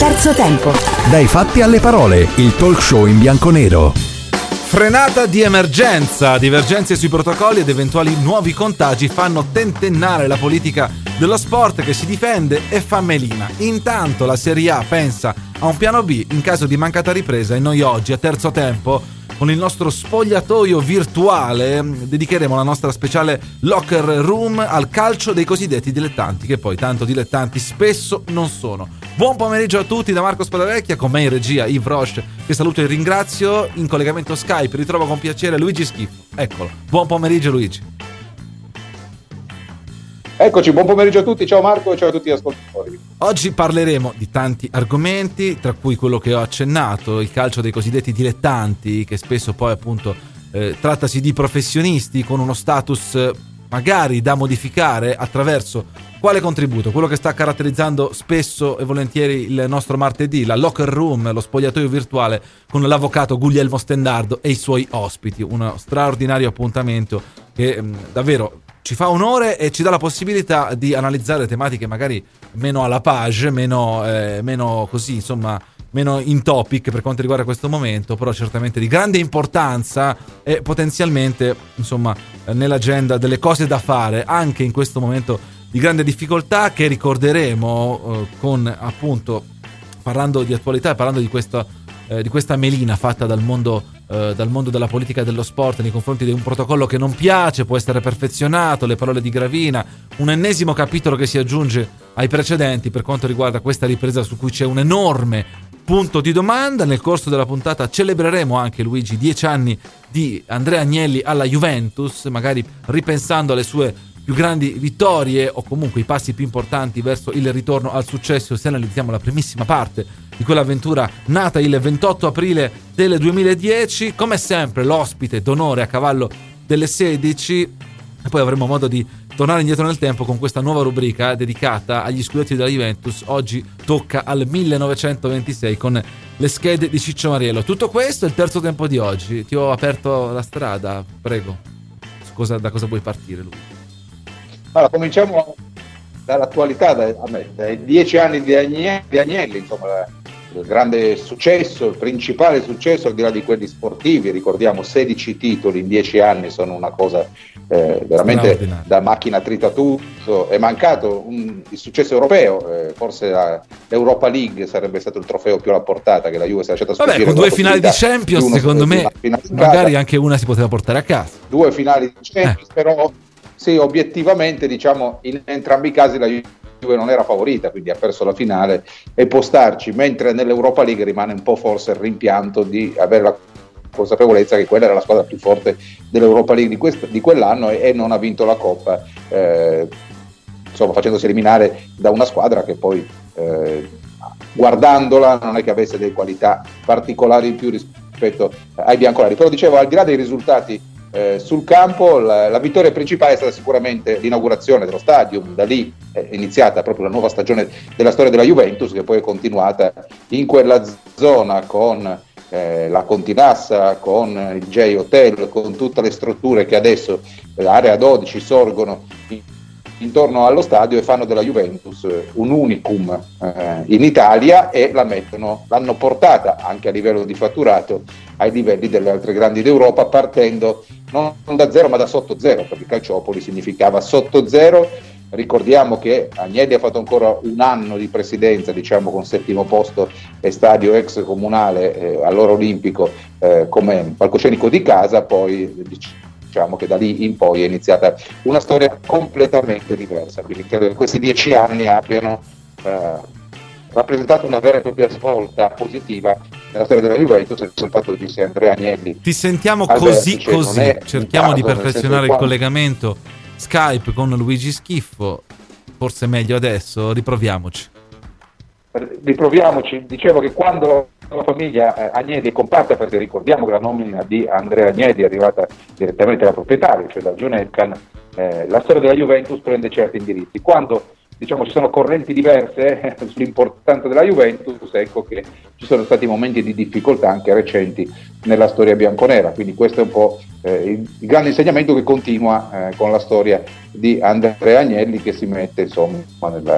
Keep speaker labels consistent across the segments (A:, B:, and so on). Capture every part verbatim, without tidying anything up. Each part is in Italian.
A: Terzo tempo.
B: Dai fatti alle parole, il talk show in bianconero.
C: Frenata di emergenza, divergenze sui protocolli ed eventuali nuovi contagi fanno tentennare la politica dello sport che si difende e fa melina. Intanto la Serie A pensa a un piano B in caso di mancata ripresa e noi oggi a Terzo Tempo con il nostro spogliatoio virtuale dedicheremo la nostra speciale locker room al calcio dei cosiddetti dilettanti, che poi tanto dilettanti spesso non sono. Buon pomeriggio a tutti da Marco Spadavecchia, con me in regia Yves Roche, che saluto e ringrazio. In collegamento Skype ritrovo con piacere Luigi Schiffo. Eccolo. Buon pomeriggio Luigi.
D: Eccoci, buon pomeriggio a tutti, ciao Marco e ciao a tutti gli ascoltatori.
C: Oggi parleremo di tanti argomenti, tra cui quello che ho accennato, il calcio dei cosiddetti dilettanti, che spesso poi appunto eh, trattasi di professionisti con uno status eh, magari da modificare attraverso quale contributo? Quello che sta caratterizzando spesso e volentieri il nostro martedì, la locker room, lo spogliatoio virtuale con l'avvocato Guglielmo Stendardo e i suoi ospiti, uno straordinario appuntamento che mh, davvero ci fa onore e ci dà la possibilità di analizzare tematiche magari meno alla page, meno, eh, meno così, insomma, meno in topic per quanto riguarda questo momento, però certamente di grande importanza e potenzialmente, insomma, nell'agenda delle cose da fare anche in questo momento di grande difficoltà che ricorderemo eh, con appunto parlando di attualità e parlando di questa eh, di questa melina fatta dal mondo eh, dal mondo della politica e dello sport nei confronti di un protocollo che non piace, può essere perfezionato, le parole di Gravina, un ennesimo capitolo che si aggiunge ai precedenti per quanto riguarda questa ripresa su cui c'è un enorme punto di domanda. Nel corso della puntata celebreremo anche, Luigi, dieci anni di Andrea Agnelli alla Juventus, magari ripensando alle sue più grandi vittorie o comunque i passi più importanti verso il ritorno al successo, se analizziamo la primissima parte di quell'avventura nata il ventotto aprile del duemiladieci. Come sempre l'ospite d'onore a cavallo delle sedici, e poi avremo modo di tornare indietro nel tempo con questa nuova rubrica dedicata agli scudetti della Juventus. Oggi tocca al millenovecentoventisei con le schede di Ciccio Mariello. Tutto questo è il terzo tempo di oggi. Ti ho aperto la strada, prego. Cosa, da cosa vuoi partire, Luigi?
D: Allora, cominciamo dall'attualità, da, a me, dai dieci anni di Agnelli, di Agnelli insomma, il grande successo, il principale successo al di là di quelli sportivi. Ricordiamo sedici titoli in dieci anni, sono una cosa eh, veramente da macchina tritatutto. È mancato un, il successo europeo, eh, forse la, l'Europa League sarebbe stato il trofeo più alla portata che la Juve si è lasciata sfuggire.
C: Vabbè, con due finali di Champions secondo me magari anche una si poteva portare a casa.
D: Due finali di Champions,
C: eh.
D: però sì, obiettivamente, diciamo, in entrambi i casi la Juve non era favorita, quindi ha perso la finale e può starci, mentre nell'Europa League rimane un po' forse il rimpianto di avere la consapevolezza che quella era la squadra più forte dell'Europa League di, quest- di quell'anno e, e non ha vinto la Coppa, eh, insomma facendosi eliminare da una squadra che poi eh, guardandola non è che avesse delle qualità particolari in più rispetto ai bianconeri. Però dicevo, al di là dei risultati Eh, sul campo, la, la vittoria principale è stata sicuramente l'inaugurazione dello stadium. Da lì è iniziata proprio la nuova stagione della storia della Juventus, che poi è continuata in quella zona con eh, la Continassa, con il J Hotel, con tutte le strutture che adesso l'area dodici sorgono in, intorno allo stadio e fanno della Juventus un unicum eh, in Italia e la mettono, l'hanno portata anche a livello di fatturato ai livelli delle altre grandi d'Europa, partendo non da zero ma da sotto zero, perché Calciopoli significava sotto zero. Ricordiamo che Agnelli ha fatto ancora un anno di presidenza, diciamo con settimo posto e stadio ex comunale, eh, allora olimpico, eh, come palcoscenico di casa. Poi diciamo che da lì in poi è iniziata una storia completamente diversa, quindi credo che questi dieci anni abbiano eh, rappresentato una vera e propria svolta positiva nella storia della Juventus, il fatto di sia Andrea Agnelli.
C: Ti sentiamo
D: al
C: così
D: vertice,
C: così, cerchiamo
D: caso,
C: di perfezionare il
D: quando...
C: collegamento Skype con Luigi Schiffo, forse meglio adesso, riproviamoci.
D: Riproviamoci, dicevo che quando la famiglia eh, Agnelli è comparsa, perché ricordiamo che la nomina di Andrea Agnelli è arrivata direttamente dal proprietario, cioè da John Elkann, eh, la storia della Juventus prende certi indirizzi. Quando diciamo ci sono correnti diverse eh, sull'importanza della Juventus, ecco che ci sono stati momenti di difficoltà anche recenti nella storia bianconera, quindi questo è un po' eh, il, il grande insegnamento che continua eh, con la storia di Andrea Agnelli, che si mette insomma nel,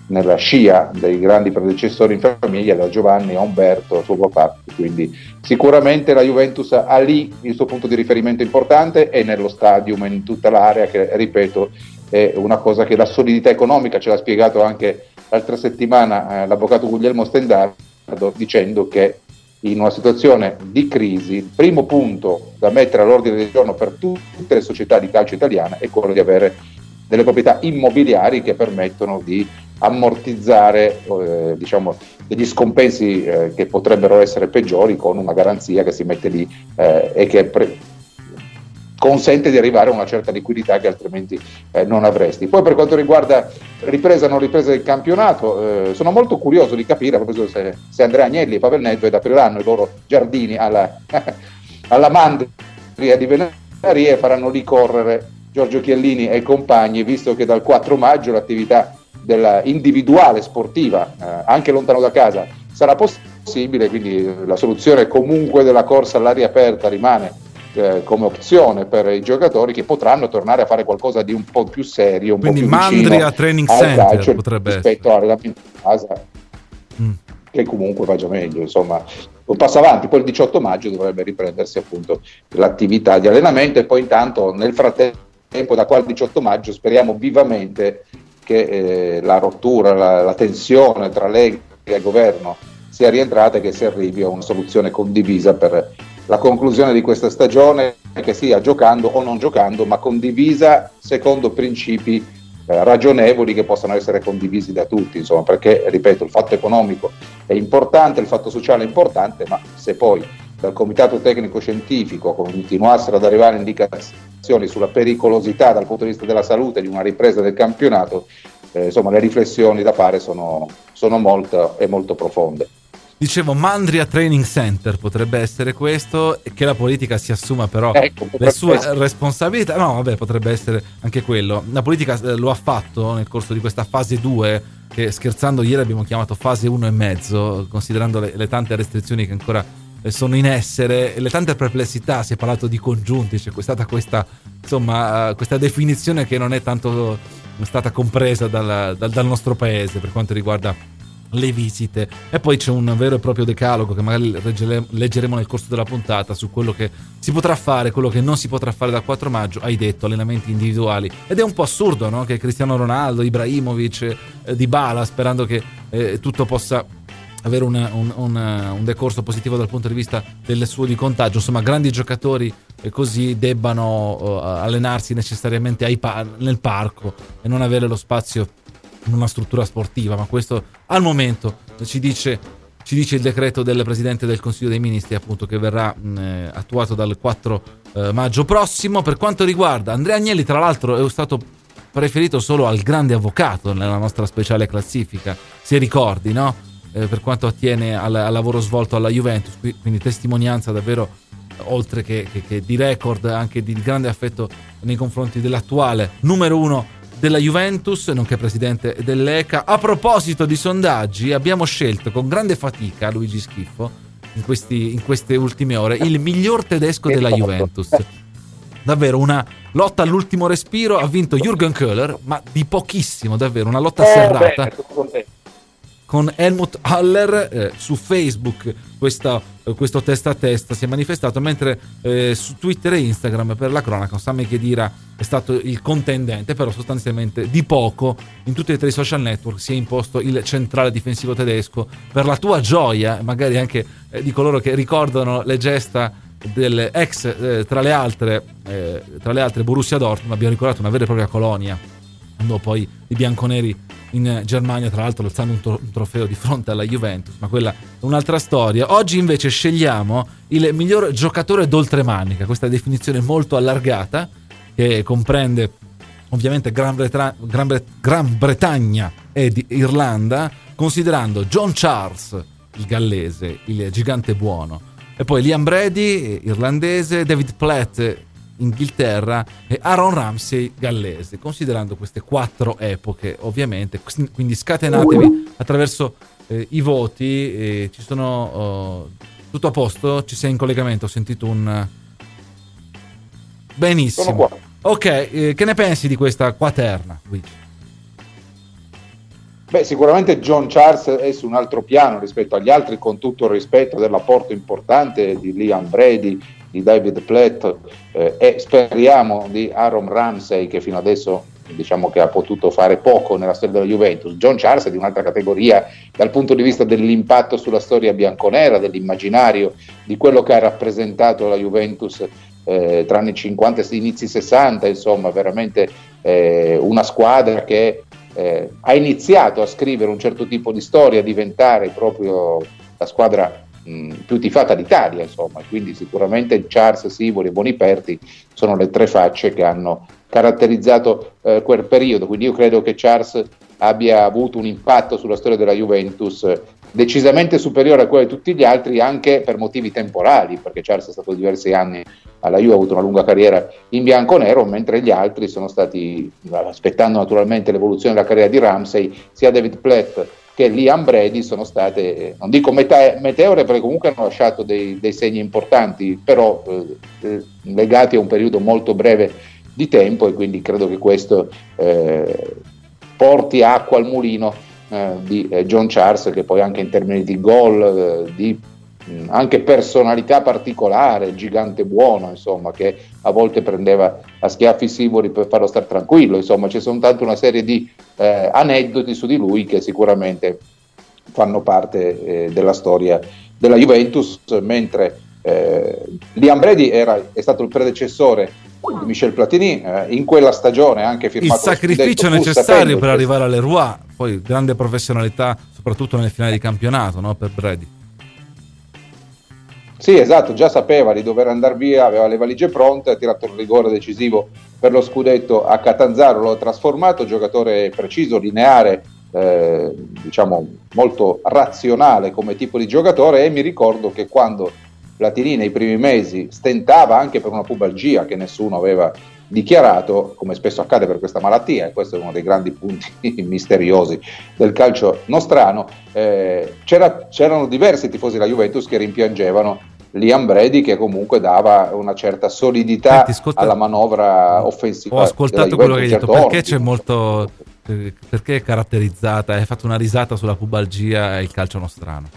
D: nella scia dei grandi predecessori in famiglia, da Giovanni a Umberto, suo papà, quindi sicuramente la Juventus ha lì il suo punto di riferimento importante, e nello stadium, in tutta l'area, che ripeto è una cosa che la solidità economica, ce l'ha spiegato anche l'altra settimana eh, l'avvocato Guglielmo Stendardo, dicendo che in una situazione di crisi il primo punto da mettere all'ordine del giorno per tutte le società di calcio italiane è quello di avere delle proprietà immobiliari che permettono di ammortizzare eh, diciamo degli scompensi eh, che potrebbero essere peggiori, con una garanzia che si mette lì eh, e che pre- consente di arrivare a una certa liquidità che altrimenti eh, non avresti. Poi per quanto riguarda ripresa o non ripresa del campionato, eh, sono molto curioso di capire proprio se, se Andrea Agnelli e Pavel Nedved apriranno i loro giardini alla, alla Mandria di Venaria e faranno lì correre Giorgio Chiellini e compagni, visto che dal quattro maggio l'attività della individuale sportiva, eh, anche lontano da casa, sarà possibile, quindi la soluzione comunque della corsa all'aria aperta rimane eh, come opzione per i giocatori, che potranno tornare a fare qualcosa di un po' più serio, un
C: quindi
D: po' più vicino
C: Mandria Training
D: al
C: Center
D: calcio,
C: potrebbe
D: rispetto all'allenamento in casa, mm. che comunque va già meglio, insomma un passo avanti. Poi il diciotto maggio dovrebbe riprendersi appunto l'attività di allenamento, e poi intanto nel frattempo da qua al diciotto maggio speriamo vivamente che eh, la rottura, la, la tensione tra Lega e governo sia rientrata e che si arrivi a una soluzione condivisa per la conclusione di questa stagione, che sia giocando o non giocando, ma condivisa secondo principi eh, ragionevoli che possano essere condivisi da tutti, insomma, perché ripeto, il fatto economico è importante, il fatto sociale è importante, ma se poi dal comitato tecnico scientifico continuassero ad arrivare indicazioni sulla pericolosità dal punto di vista della salute di una ripresa del campionato, eh, insomma le riflessioni da fare sono, sono molto e molto profonde.
C: Dicevo, Mandria Training Center potrebbe essere questo, e che la politica si assuma però
D: ecco,
C: le sue
D: essere.
C: responsabilità. No, vabbè, potrebbe essere anche quello. La politica lo ha fatto nel corso di questa fase due, che scherzando ieri abbiamo chiamato fase uno e mezzo, considerando le, le tante restrizioni che ancora sono in essere, le tante perplessità. Si è parlato di congiunti, c'è stata questa, insomma, questa definizione che non è tanto stata compresa dal, dal, dal nostro paese per quanto riguarda le visite, e poi c'è un vero e proprio decalogo che magari leggeremo nel corso della puntata su quello che si potrà fare, quello che non si potrà fare dal quattro maggio. Hai detto allenamenti individuali, ed è un po' assurdo, no? Che Cristiano Ronaldo, Ibrahimovic, eh, Dybala, sperando che eh, tutto possa avere un, un, un, un decorso positivo dal punto di vista del suo di contagio, insomma grandi giocatori eh, così debbano uh, allenarsi necessariamente ai pa- nel parco e non avere lo spazio in una struttura sportiva. Ma questo al momento ci dice, ci dice il decreto del Presidente del Consiglio dei Ministri, appunto, che verrà mh, attuato dal quattro eh, maggio prossimo. Per quanto riguarda Andrea Agnelli, tra l'altro è stato preferito solo al grande avvocato nella nostra speciale classifica, se ricordi, no? Eh, per quanto attiene al, al lavoro svolto alla Juventus, quindi testimonianza davvero, oltre che, che, che di record, anche di grande affetto nei confronti dell'attuale numero uno della Juventus, nonché presidente dell'E C A. A proposito di sondaggi, abbiamo scelto con grande fatica, Luigi Schiffo, in, questi, in queste ultime ore, il miglior tedesco della Juventus. Davvero una lotta all'ultimo respiro, ha vinto Jürgen Köhler, ma di pochissimo, davvero una lotta serrata.
D: Eh, beh,
C: con Helmut Haller. Eh, su Facebook questa, eh, questo testa a testa si è manifestato, mentre eh, su Twitter e Instagram, per la cronaca, Sami Khedira è stato il contendente, però sostanzialmente di poco in tutti e tre i social network si è imposto il centrale difensivo tedesco. Per la tua gioia, magari anche eh, di coloro che ricordano le gesta del ex, eh, tra le altre eh, tra le altre Borussia Dortmund, abbiamo ricordato una vera e propria colonia, andò poi i bianconeri in Germania, tra l'altro alzando un, to- un trofeo di fronte alla Juventus, ma quella è un'altra storia. Oggi invece scegliamo il miglior giocatore d'oltremanica, questa definizione molto allargata che comprende ovviamente Gran, Bretra- Gran, Bre- Gran Bretagna ed Irlanda, considerando John Charles, il gallese, il gigante buono, e poi Liam Brady, irlandese, David Platt, Inghilterra, e Aaron Ramsey, gallese, considerando queste quattro epoche ovviamente. Quindi scatenatevi attraverso eh, i voti. Eh, ci sono oh, tutto a posto? Ci sei in collegamento? Ho sentito un benissimo. Ok, eh, che ne pensi di questa quaterna, Luigi?
D: Beh, sicuramente John Charles è su un altro piano rispetto agli altri, con tutto il rispetto dell'apporto importante di Liam Brady, di David Platt eh, e speriamo di Aaron Ramsey, che fino adesso diciamo che ha potuto fare poco nella storia della Juventus. John Charles è di un'altra categoria dal punto di vista dell'impatto sulla storia bianconera, dell'immaginario, di quello che ha rappresentato la Juventus eh, tra anni cinquanta e inizi sessanta, insomma veramente eh, una squadra che Eh, ha iniziato a scrivere un certo tipo di storia, a diventare proprio la squadra mh, più tifata d'Italia, insomma, quindi sicuramente Charles, Sivori e Boniperti sono le tre facce che hanno caratterizzato eh, quel periodo, quindi io credo che Charles abbia avuto un impatto sulla storia della Juventus eh, decisamente superiore a quello di tutti gli altri, anche per motivi temporali, perché Charles è stato diversi anni alla Juve, ha avuto una lunga carriera in bianconero, mentre gli altri sono stati, aspettando naturalmente l'evoluzione della carriera di Ramsey, sia David Platt che Liam Brady sono state, non dico meta- meteore, perché comunque hanno lasciato dei, dei segni importanti, però eh, legati a un periodo molto breve di tempo, e quindi credo che questo eh, porti acqua al mulino eh, di eh, John Charles, che poi anche in termini di gol, eh, di anche personalità particolare, gigante buono, insomma, che a volte prendeva a schiaffi Sivori per farlo star tranquillo, insomma c'è soltanto una serie di eh, aneddoti su di lui che sicuramente fanno parte eh, della storia della Juventus, mentre eh, Liam Brady era, è stato il predecessore di Michel Platini, eh, in quella stagione ha anche firmato
C: il sacrificio necessario per arrivare alle Roi, poi grande professionalità soprattutto nelle finali di campionato, no, per Brady.
D: Sì, esatto, già sapeva di dover andare via, aveva le valigie pronte, ha tirato un rigore decisivo per lo scudetto a Catanzaro, lo ha trasformato, giocatore preciso, lineare, eh, diciamo molto razionale come tipo di giocatore, e mi ricordo che quando Platini nei primi mesi stentava anche per una pubalgia che nessuno aveva dichiarato, come spesso accade per questa malattia, e questo è uno dei grandi punti misteriosi del calcio nostrano, eh, c'era, c'erano diversi tifosi della Juventus che rimpiangevano Liam Brady, che comunque dava una certa solidità
C: Senti, ascolta,
D: alla manovra offensiva.
C: Ho ascoltato quello che hai detto,
D: certo
C: perché
D: ordine.
C: c'è molto, perché è caratterizzata, hai fatto una risata sulla pubalgia e il calcio nostrano.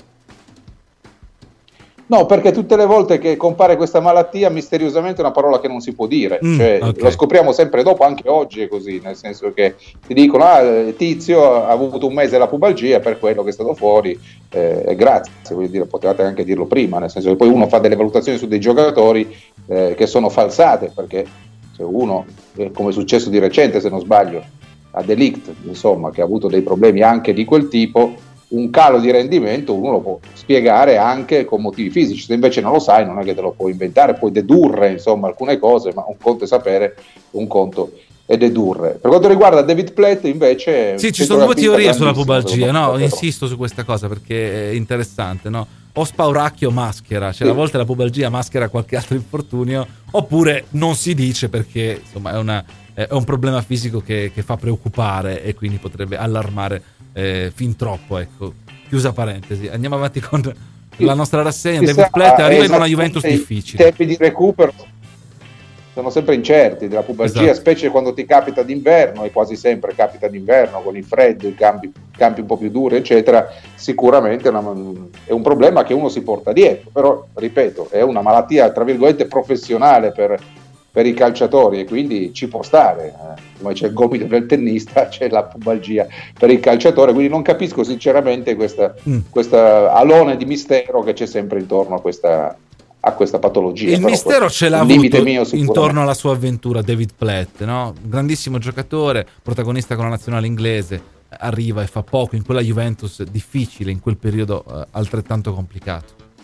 D: No, perché tutte le volte che compare questa malattia, misteriosamente è una parola che non si può dire,
C: Mm,
D: cioè,
C: okay.
D: Lo scopriamo sempre dopo, anche oggi è così, nel senso che ti dicono, ah, Tizio ha avuto un mese la pubalgia, per quello che è stato fuori, eh, grazie, voglio dire, potevate anche dirlo prima, nel senso che poi uno fa delle valutazioni su dei giocatori eh, che sono falsate, perché se uno, eh, come è successo di recente, se non sbaglio, a De Ligt, insomma, che ha avuto dei problemi anche di quel tipo, un calo di rendimento uno lo può spiegare anche con motivi fisici, se invece non lo sai non è che te lo puoi inventare, puoi dedurre insomma alcune cose, ma un conto è sapere, un conto è dedurre. Per quanto riguarda David Platt invece
C: sì, ci sono due teorie sulla pubalgia, no? Insisto su questa cosa perché è interessante, no? O spauracchio maschera, cioè sì. A volte la pubalgia maschera qualche altro infortunio, oppure non si dice perché insomma è, una, è un problema fisico che, che fa preoccupare e quindi potrebbe allarmare eh, fin troppo, ecco. Chiusa parentesi, andiamo avanti con la nostra rassegna. David Platt arriva in una Juventus difficile.
D: I tempi di recupero sono sempre incerti della pubalgia, esatto. Specie quando ti capita d'inverno, e quasi sempre capita d'inverno con il freddo, i campi, campi un po' più duri eccetera, sicuramente è, una, è un problema che uno si porta dietro, però ripeto è una malattia tra virgolette professionale per, per i calciatori, e quindi ci può stare, eh. Come c'è il gomito del tennista c'è la pubalgia per il calciatore, quindi non capisco sinceramente questa, mm. questa alone di mistero che c'è sempre intorno a questa a questa patologia.
C: Il
D: però
C: mistero ce l'ha avuto mio, intorno alla sua avventura David Platt, no? Grandissimo giocatore, protagonista con la nazionale inglese, arriva e fa poco in quella Juventus difficile, in quel periodo eh, altrettanto complicato.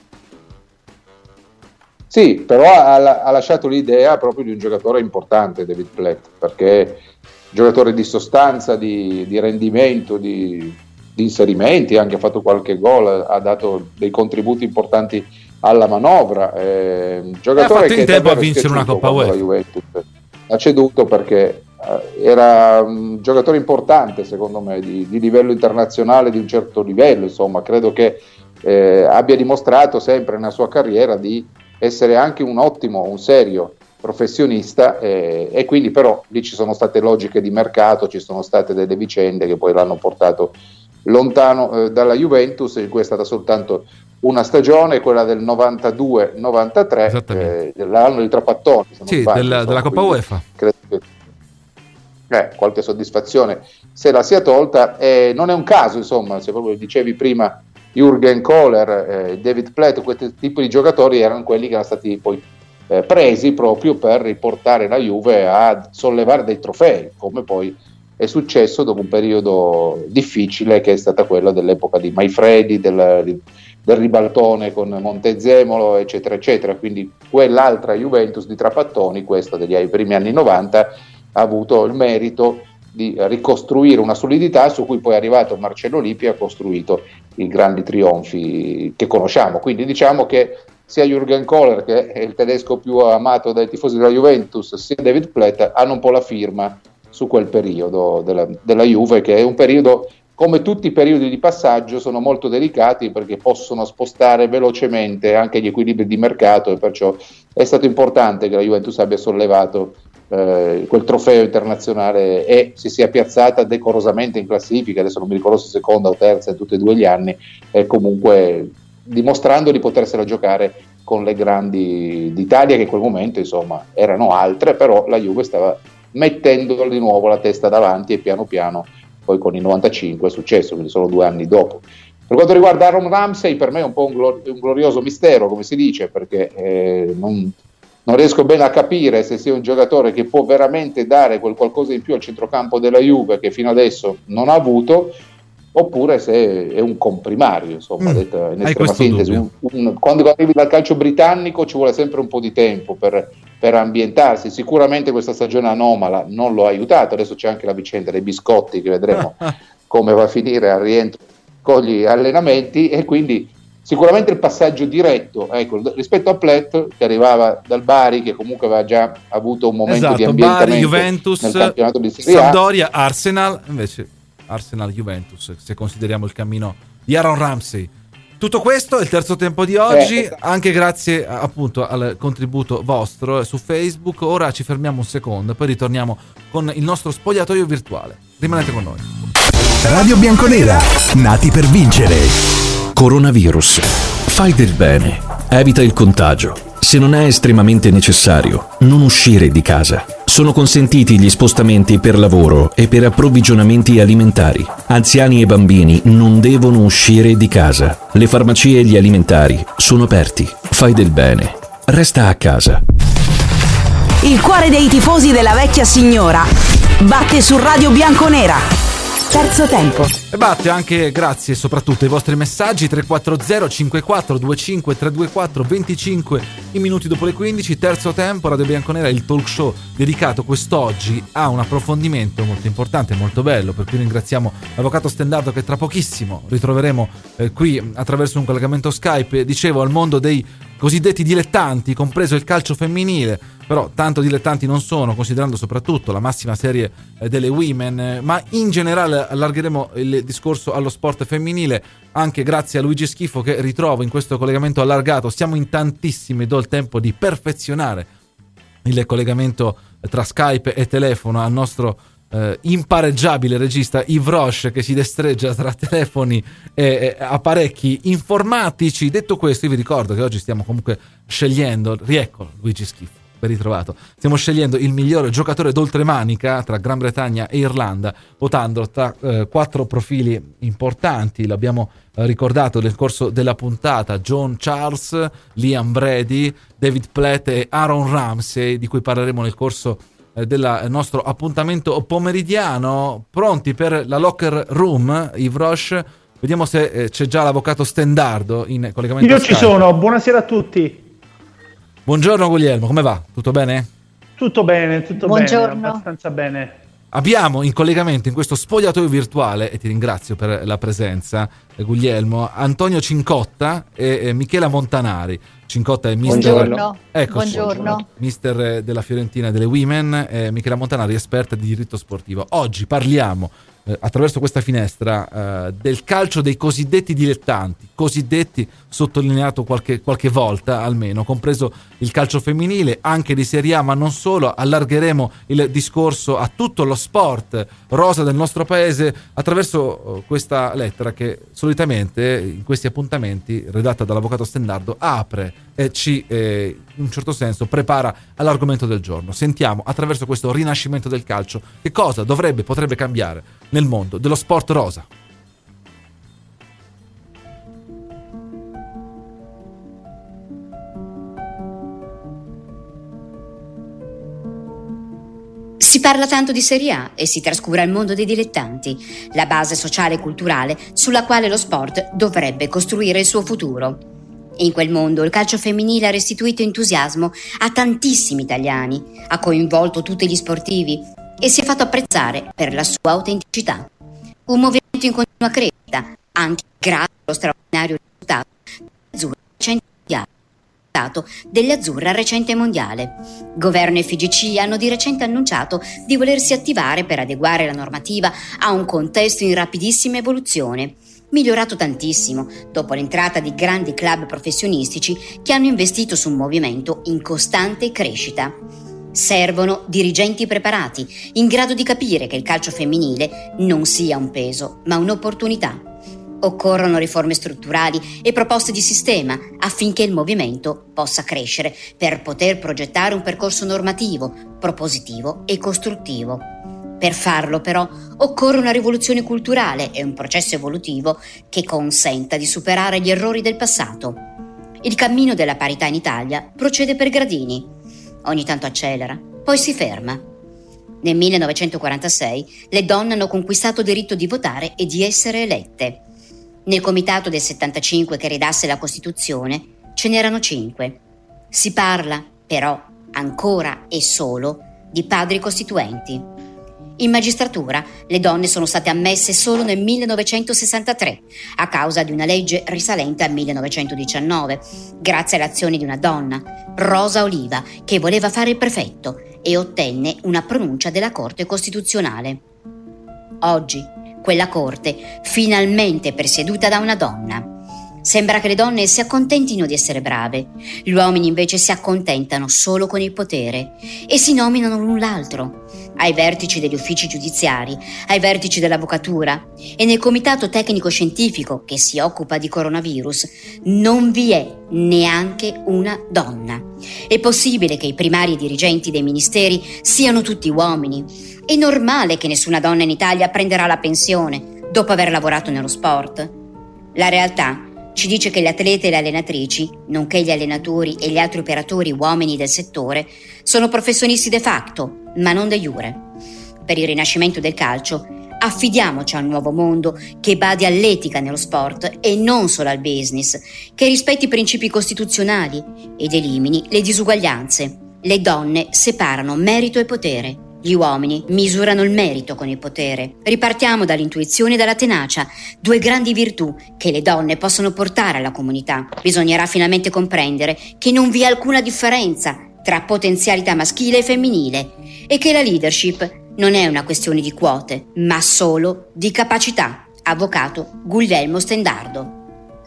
D: Sì, però ha, ha lasciato l'idea proprio di un giocatore importante, David Platt, perché giocatore di sostanza, di, di rendimento, di, di inserimenti, anche ha fatto qualche gol, ha dato dei contributi importanti alla manovra, eh, giocatore che
C: in tempo a vincere una Coppa UEFA.
D: La Juventus ha ceduto perché eh, era un giocatore importante secondo me di, di livello internazionale, di un certo livello, insomma credo che eh, abbia dimostrato sempre nella sua carriera di essere anche un ottimo, un serio professionista, eh, e quindi però lì ci sono state logiche di mercato, ci sono state delle vicende che poi l'hanno portato lontano eh, dalla Juventus, in cui è stata soltanto una stagione, quella del novantadue novantatré, eh, l'anno del Trapattoni,
C: sì,
D: sbaglio,
C: della,
D: insomma,
C: della Coppa UEFA.
D: Credo che eh, qualche soddisfazione se la sia tolta, e non è un caso, insomma, se proprio dicevi prima Jürgen Kohler, eh, David Platt, questi tipi di giocatori erano quelli che erano stati poi eh, presi proprio per riportare la Juve a sollevare dei trofei, come poi è successo dopo un periodo difficile che è stata quella dell'epoca di Maifredi, del, del ribaltone con Montezemolo, eccetera eccetera. Quindi quell'altra Juventus di Trapattoni, questa degli primi anni novanta, ha avuto il merito di ricostruire una solidità su cui poi è arrivato Marcello Lippi e ha costruito i grandi trionfi che conosciamo. Quindi diciamo che sia Jürgen Kohler, che è il tedesco più amato dai tifosi della Juventus, sia David Platt hanno un po' la firma su quel periodo della, della Juve, che è un periodo, come tutti i periodi di passaggio, sono molto delicati perché possono spostare velocemente anche gli equilibri di mercato, e perciò è stato importante che la Juventus abbia sollevato eh, quel trofeo internazionale e si sia piazzata decorosamente in classifica, adesso non mi ricordo se seconda o terza in tutti e due gli anni, e comunque dimostrando di potersela giocare con le grandi d'Italia, che in quel momento insomma erano altre, però la Juve stava mettendo di nuovo la testa davanti, e piano piano poi con il novantacinque è successo, quindi solo due anni dopo. Per quanto riguarda Aaron Ramsey, per me è un po' un, glor- un glorioso mistero, come si dice, perché eh, non, non riesco bene a capire se sia un giocatore che può veramente dare quel qualcosa in più al centrocampo della Juve che fino adesso non ha avuto, oppure se è un comprimario, insomma, mm, detta in estrema sintesi. Un, un, quando arrivi dal calcio britannico ci vuole sempre un po' di tempo per, per ambientarsi. Sicuramente questa stagione anomala non lo ha aiutato, adesso c'è anche la vicenda dei biscotti che vedremo come va a finire al rientro con gli allenamenti, e quindi sicuramente il passaggio diretto, ecco, rispetto a Platt che arrivava dal Bari, che comunque aveva già avuto un momento esatto, di ambientamento
C: Bari, Juventus,
D: nel campionato di Serie A.
C: Sampdoria, Arsenal, invece Arsenal-Juventus, se consideriamo il cammino di Aaron Ramsey. Tutto questo è il terzo tempo di oggi, eh, anche grazie appunto al contributo vostro su Facebook. Ora ci fermiamo un secondo, poi ritorniamo con il nostro spogliatoio virtuale. Rimanete con noi.
B: Radio Bianconera, nati per vincere.
A: Coronavirus. Fai del bene, evita il contagio. Se non è estremamente necessario, non uscire di casa. Sono consentiti gli spostamenti per lavoro e per approvvigionamenti alimentari. Anziani e bambini non devono uscire di casa. Le farmacie e gli alimentari sono aperti. Fai del bene. Resta a casa.
E: Il cuore dei tifosi della vecchia signora batte su Radio Bianconera. Terzo tempo.
C: E batte anche grazie soprattutto ai vostri messaggi. Tre quattro zero cinque quattro due cinque tre due quattro venticinque i minuti dopo le quindici. Terzo tempo, Radio Bianconera, il talk show dedicato quest'oggi a un approfondimento molto importante e molto bello, per cui ringraziamo l'avvocato Stendardo, che tra pochissimo ritroveremo eh, qui attraverso un collegamento Skype, dicevo, al mondo dei cosiddetti dilettanti, compreso il calcio femminile. Però tanto dilettanti non sono, considerando soprattutto la massima serie eh, delle women, ma in generale allargheremo il discorso allo sport femminile, anche grazie a Luigi Schifo, che ritrovo in questo collegamento allargato. Siamo in tantissimi, do il tempo di perfezionare il collegamento tra Skype e telefono al nostro eh, impareggiabile regista Yves Roche, che si destreggia tra telefoni e, e apparecchi informatici. Detto questo, io vi ricordo che oggi stiamo comunque scegliendo, rieccolo Luigi Schifo, ben ritrovato, stiamo scegliendo il migliore giocatore d'oltremanica tra Gran Bretagna e Irlanda, votando tra eh, quattro profili importanti. L'abbiamo eh, ricordato nel corso della puntata: John Charles, Liam Brady, David Platt e Aaron Ramsey, di cui parleremo nel corso eh, del nostro appuntamento pomeridiano. Pronti per la locker room, Yves Roche? Vediamo se eh, c'è già l'avvocato Stendardo in collegamento.
F: Io ci sono, buonasera a tutti.
C: Buongiorno Guglielmo, come va? Tutto bene?
F: Tutto bene, tutto
E: Buongiorno.
F: bene, abbastanza bene.
C: Abbiamo in collegamento in questo spogliatoio virtuale, e ti ringrazio per la presenza, eh, Guglielmo, Antonio Cincotta e eh, Michela Montanari. Cincotta è mister,
E: Buongiorno.
C: Eccoci,
E: Buongiorno.
C: mister della Fiorentina delle Women, e Michela Montanari, esperta di diritto sportivo. Oggi parliamo eh, attraverso questa finestra eh, del calcio dei cosiddetti dilettanti, cosiddetti sottolineato qualche, qualche volta almeno, compreso il calcio femminile, anche di Serie A, ma non solo. Allargheremo il discorso a tutto lo sport rosa del nostro paese attraverso questa lettera che solitamente in questi appuntamenti, redatta dall'avvocato Stendardo, apre e ci eh, in un certo senso prepara all'argomento del giorno. Sentiamo attraverso questo rinascimento del calcio che cosa dovrebbe, potrebbe cambiare nel mondo dello sport rosa.
G: Si parla tanto di Serie A e si trascura il mondo dei dilettanti, la base sociale e culturale sulla quale lo sport dovrebbe costruire il suo futuro. In quel mondo il calcio femminile ha restituito entusiasmo a tantissimi italiani, ha coinvolto tutti gli sportivi e si è fatto apprezzare per la sua autenticità. Un movimento in continua crescita, anche grazie allo straordinario risultato delle Azzurre al recente mondiale. Governo e F I G C hanno di recente annunciato di volersi attivare per adeguare la normativa a un contesto in rapidissima evoluzione, migliorato tantissimo dopo l'entrata di grandi club professionistici che hanno investito su un movimento in costante crescita. Servono dirigenti preparati, in grado di capire che il calcio femminile non sia un peso, ma un'opportunità. Occorrono riforme strutturali e proposte di sistema affinché il movimento possa crescere per poter progettare un percorso normativo, propositivo e costruttivo. Per farlo, però, occorre una rivoluzione culturale e un processo evolutivo che consenta di superare gli errori del passato. Il cammino della parità in Italia procede per gradini. Ogni tanto accelera, poi si ferma. Nel millenovecentoquarantasei le donne hanno conquistato il diritto di votare e di essere elette. Nel comitato del settantacinque che redasse la Costituzione ce n'erano cinque. Si parla, però, ancora e solo di padri costituenti. In magistratura le donne sono state ammesse solo nel millenovecentosessantatré a causa di una legge risalente al millenovecentodiciannove, grazie all'azione di una donna, Rosa Oliva, che voleva fare il prefetto e ottenne una pronuncia della Corte Costituzionale. Oggi quella corte, finalmente presieduta da una donna. Sembra che le donne si accontentino di essere brave, gli uomini invece si accontentano solo con il potere e si nominano l'un l'altro, ai vertici degli uffici giudiziari, ai vertici dell'avvocatura e nel comitato tecnico-scientifico che si occupa di coronavirus non vi è neanche una donna. È possibile che i primari dirigenti dei ministeri siano tutti uomini? È normale che nessuna donna in Italia prenderà la pensione dopo aver lavorato nello sport? La realtà ci dice che le atlete e le allenatrici, nonché gli allenatori e gli altri operatori uomini del settore, sono professionisti de facto, ma non de jure. Per il rinascimento del calcio, affidiamoci al nuovo mondo che badi all'etica nello sport e non solo al business, che rispetti i principi costituzionali ed elimini le disuguaglianze. Le donne separano merito e potere. Gli uomini misurano il merito con il potere. Ripartiamo dall'intuizione e dalla tenacia, due grandi virtù che le donne possono portare alla comunità. Bisognerà finalmente comprendere che non vi è alcuna differenza tra potenzialità maschile e femminile e che la leadership non è una questione di quote, ma solo di capacità. Avvocato Guglielmo Stendardo.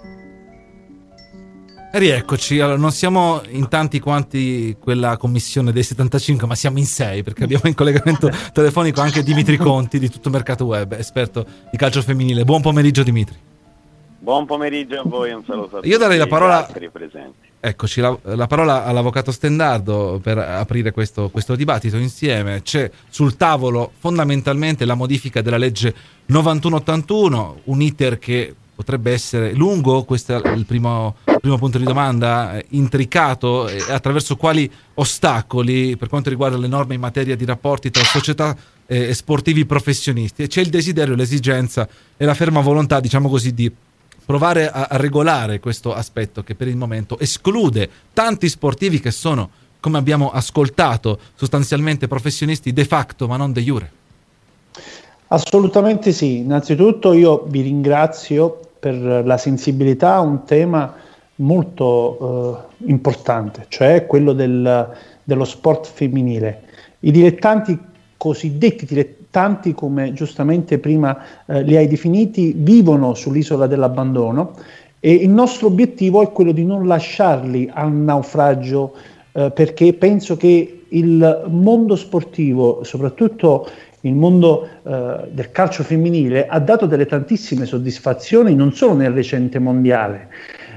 C: Rieccoci, allora non siamo in tanti quanti quella commissione dei settantacinque, ma siamo in sei perché abbiamo in collegamento telefonico anche Dimitri Conti di Tutto Mercato Web, esperto di calcio femminile. Buon pomeriggio Dimitri.
H: Buon pomeriggio a voi, un saluto a tutti.
C: Io darei la parola,
H: presenti.
C: Eccoci, la, la parola all'avvocato Stendardo per aprire questo, questo dibattito insieme. C'è sul tavolo fondamentalmente la modifica della legge novantuno ottantuno, un iter che potrebbe essere lungo, questo è il primo, primo punto di domanda, intricato, e attraverso quali ostacoli per quanto riguarda le norme in materia di rapporti tra società e sportivi professionisti. E c'è il desiderio, l'esigenza e la ferma volontà, diciamo così, di provare a, a regolare questo aspetto che per il momento esclude tanti sportivi che sono, come abbiamo ascoltato, sostanzialmente professionisti de facto ma non de jure.
F: Assolutamente sì. Innanzitutto io vi ringrazio per la sensibilità a un tema molto eh, importante, cioè quello del, dello sport femminile. I dilettanti, cosiddetti dilettanti tanti, come giustamente prima eh, li hai definiti, vivono sull'isola dell'abbandono, e il nostro obiettivo è quello di non lasciarli al naufragio, eh, perché penso che il mondo sportivo, soprattutto il mondo eh, del calcio femminile, ha dato delle tantissime soddisfazioni non solo nel recente mondiale,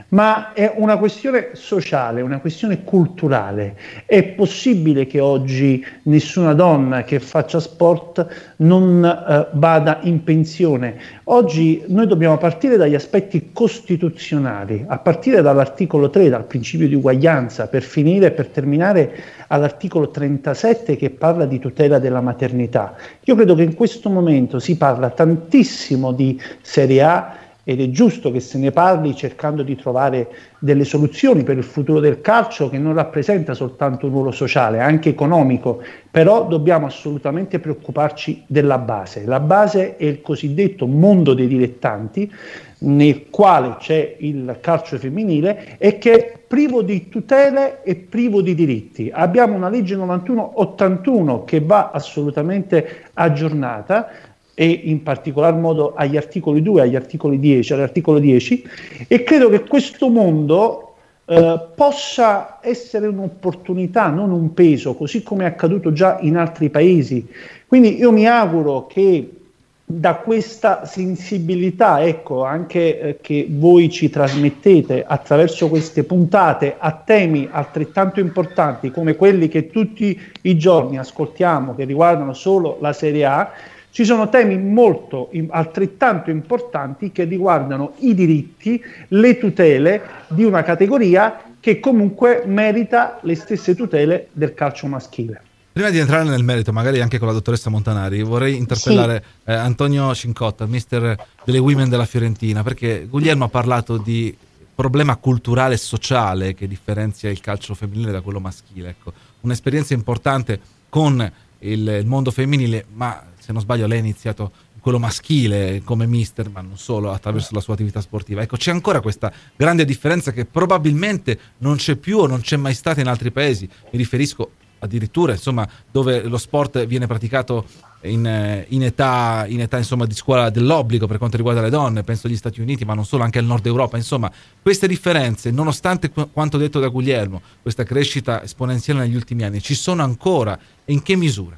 F: ma è una questione sociale, una questione culturale. È possibile che oggi nessuna donna che faccia sport non eh, vada in pensione? Oggi noi dobbiamo partire dagli aspetti costituzionali, a partire dall'articolo tre, dal principio di uguaglianza, per finire, per terminare all'articolo trentasette, che parla di tutela della maternità. Io credo che in questo momento si parla tantissimo di Serie A, ed è giusto che se ne parli cercando di trovare delle soluzioni per il futuro del calcio, che non rappresenta soltanto un ruolo sociale, anche economico, però dobbiamo assolutamente preoccuparci della base. La base è il cosiddetto mondo dei dilettanti, nel quale c'è il calcio femminile e che è privo di tutele e privo di diritti. Abbiamo una legge novantuno ottantuno che va assolutamente aggiornata, e in particolar modo agli articoli due, agli articoli dieci, all'articolo dieci, e credo che questo mondo eh, possa essere un'opportunità, non un peso, così come è accaduto già in altri paesi. Quindi io mi auguro che da questa sensibilità, ecco, anche eh, che voi ci trasmettete attraverso queste puntate a temi altrettanto importanti come quelli che tutti i giorni ascoltiamo, che riguardano solo la Serie A, ci sono temi molto altrettanto importanti che riguardano i diritti, le tutele di una categoria che comunque merita le stesse tutele del calcio maschile.
C: Prima di entrare nel merito, magari anche con la dottoressa Montanari, vorrei interpellare sì. eh, Antonio Cincotta, mister delle Women della Fiorentina, perché Guglielmo ha parlato di problema culturale e sociale che differenzia il calcio femminile da quello maschile. Ecco, un'esperienza importante con il, il mondo femminile, ma se non sbaglio lei ha iniziato quello maschile come mister, ma non solo, attraverso la sua attività sportiva. Ecco, c'è ancora questa grande differenza che probabilmente non c'è più o non c'è mai stata in altri paesi. Mi riferisco addirittura, insomma, dove lo sport viene praticato in, in età, in età insomma, di scuola dell'obbligo per quanto riguarda le donne, penso agli Stati Uniti, ma non solo, anche al nord Europa. Insomma, queste differenze, nonostante qu- quanto detto da Guglielmo, questa crescita esponenziale negli ultimi anni, ci sono ancora, e in che misura?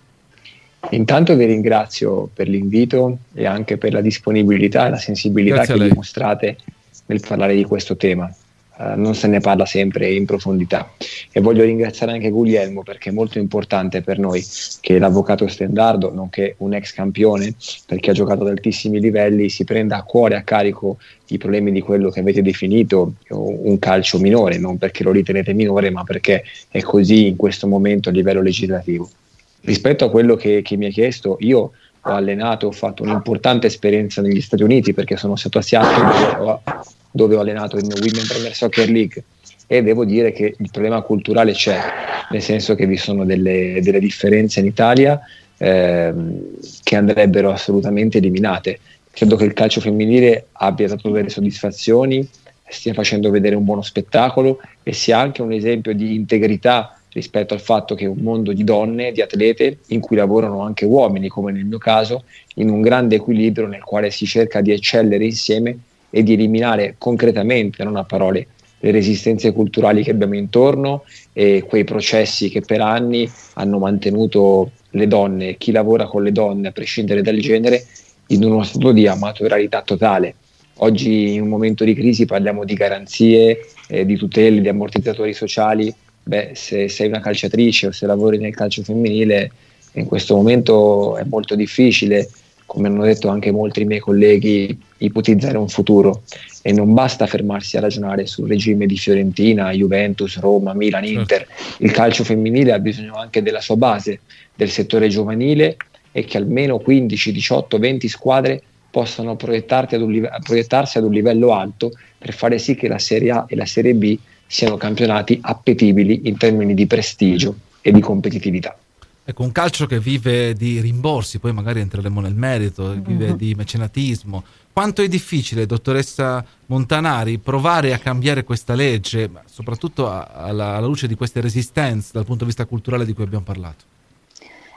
I: Intanto vi ringrazio per l'invito e anche per la disponibilità e la sensibilità Grazie che dimostrate nel parlare di questo tema. Uh, non se ne parla sempre in profondità, e voglio ringraziare anche Guglielmo, perché è molto importante per noi che l'avvocato Stendardo, nonché un ex campione, perché ha giocato ad altissimi livelli, si prenda a cuore, a carico i problemi di quello che avete definito un calcio minore, non perché lo ritenete minore, ma perché è così in questo momento a livello legislativo. Rispetto a quello che, che mi ha chiesto, io ho allenato, ho fatto un'importante esperienza negli Stati Uniti, perché sono stato a Seattle dove ho, dove ho allenato in Women Premier Soccer League, e devo dire che il problema culturale c'è, nel senso che vi sono delle, delle differenze in Italia eh, che andrebbero assolutamente eliminate. Credo che il calcio femminile abbia dato delle soddisfazioni, stia facendo vedere un buono spettacolo e sia anche un esempio di integrità rispetto al fatto che è un mondo di donne, di atlete, in cui lavorano anche uomini, come nel mio caso, in un grande equilibrio nel quale si cerca di eccellere insieme e di eliminare concretamente, non a parole, le resistenze culturali che abbiamo intorno e quei processi che per anni hanno mantenuto le donne, chi lavora con le donne, a prescindere dal genere, in uno stato di amatorialità totale. Oggi, in un momento di crisi, parliamo di garanzie, eh, di tutele, di ammortizzatori sociali. Beh, se sei una calciatrice o se lavori nel calcio femminile, in questo momento è molto difficile, come hanno detto anche molti miei colleghi, ipotizzare un futuro, e non basta fermarsi a ragionare sul regime di Fiorentina, Juventus, Roma, Milan, Inter. Il calcio femminile ha bisogno anche della sua base, del settore giovanile, e che almeno quindici, diciotto, venti squadre possano proiettarsi ad un live- proiettarsi ad un livello alto per fare sì che la Serie A e la Serie B siano campionati appetibili in termini di prestigio e di competitività.
C: Ecco, un calcio che vive di rimborsi, poi magari entreremo nel merito, vive uh-huh. di mecenatismo. Quanto è difficile, dottoressa Montanari, provare a cambiare questa legge, ma soprattutto alla, alla luce di queste resistenze dal punto di vista culturale di cui abbiamo parlato?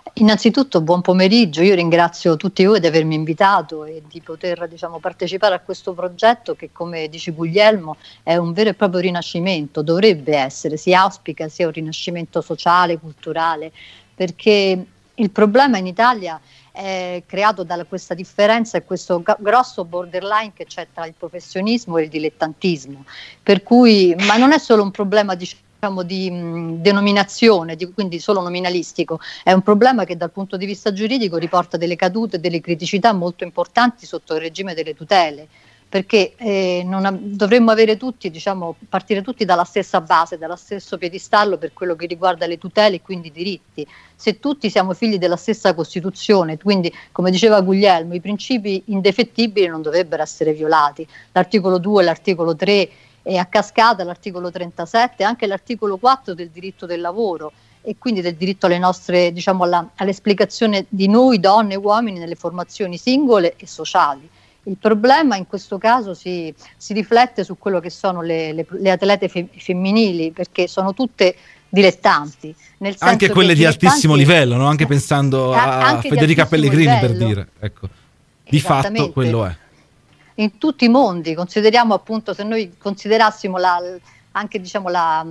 J: Innanzitutto buon pomeriggio, io ringrazio tutti voi di avermi invitato e di poter diciamo, partecipare a questo progetto che, come dice Guglielmo, è un vero e proprio rinascimento, dovrebbe essere, si auspica sia un rinascimento sociale, culturale, perché il problema in Italia è creato da questa differenza e questo g- grosso borderline che c'è tra il professionismo e il dilettantismo, per cui, ma non è solo un problema di diciamo di mh, denominazione, di, quindi solo nominalistico, è un problema che dal punto di vista giuridico riporta delle cadute, delle criticità molto importanti sotto il regime delle tutele, perché eh, non ha, dovremmo avere tutti, diciamo, partire tutti dalla stessa base, dallo stesso piedistallo per quello che riguarda le tutele e quindi i diritti. Se tutti siamo figli della stessa Costituzione, quindi come diceva Guglielmo, i principi indefettibili non dovrebbero essere violati. L'articolo due, l'articolo tre e a cascata l'articolo trentasette e anche l'articolo quattro del diritto del lavoro e quindi del diritto alle nostre, diciamo, alla, all'esplicazione di noi donne e uomini nelle formazioni singole e sociali. Il problema in questo caso si, si riflette su quello che sono le, le, le atlete fe, femminili, perché sono tutte dilettanti. Nel senso
C: anche quelle di altissimo livello, no? Anche pensando a
J: anche
C: Federica Pellegrini
J: livello.
C: Per dire, ecco, di fatto quello è.
J: In tutti i mondi, consideriamo appunto, se noi considerassimo la, anche diciamo la,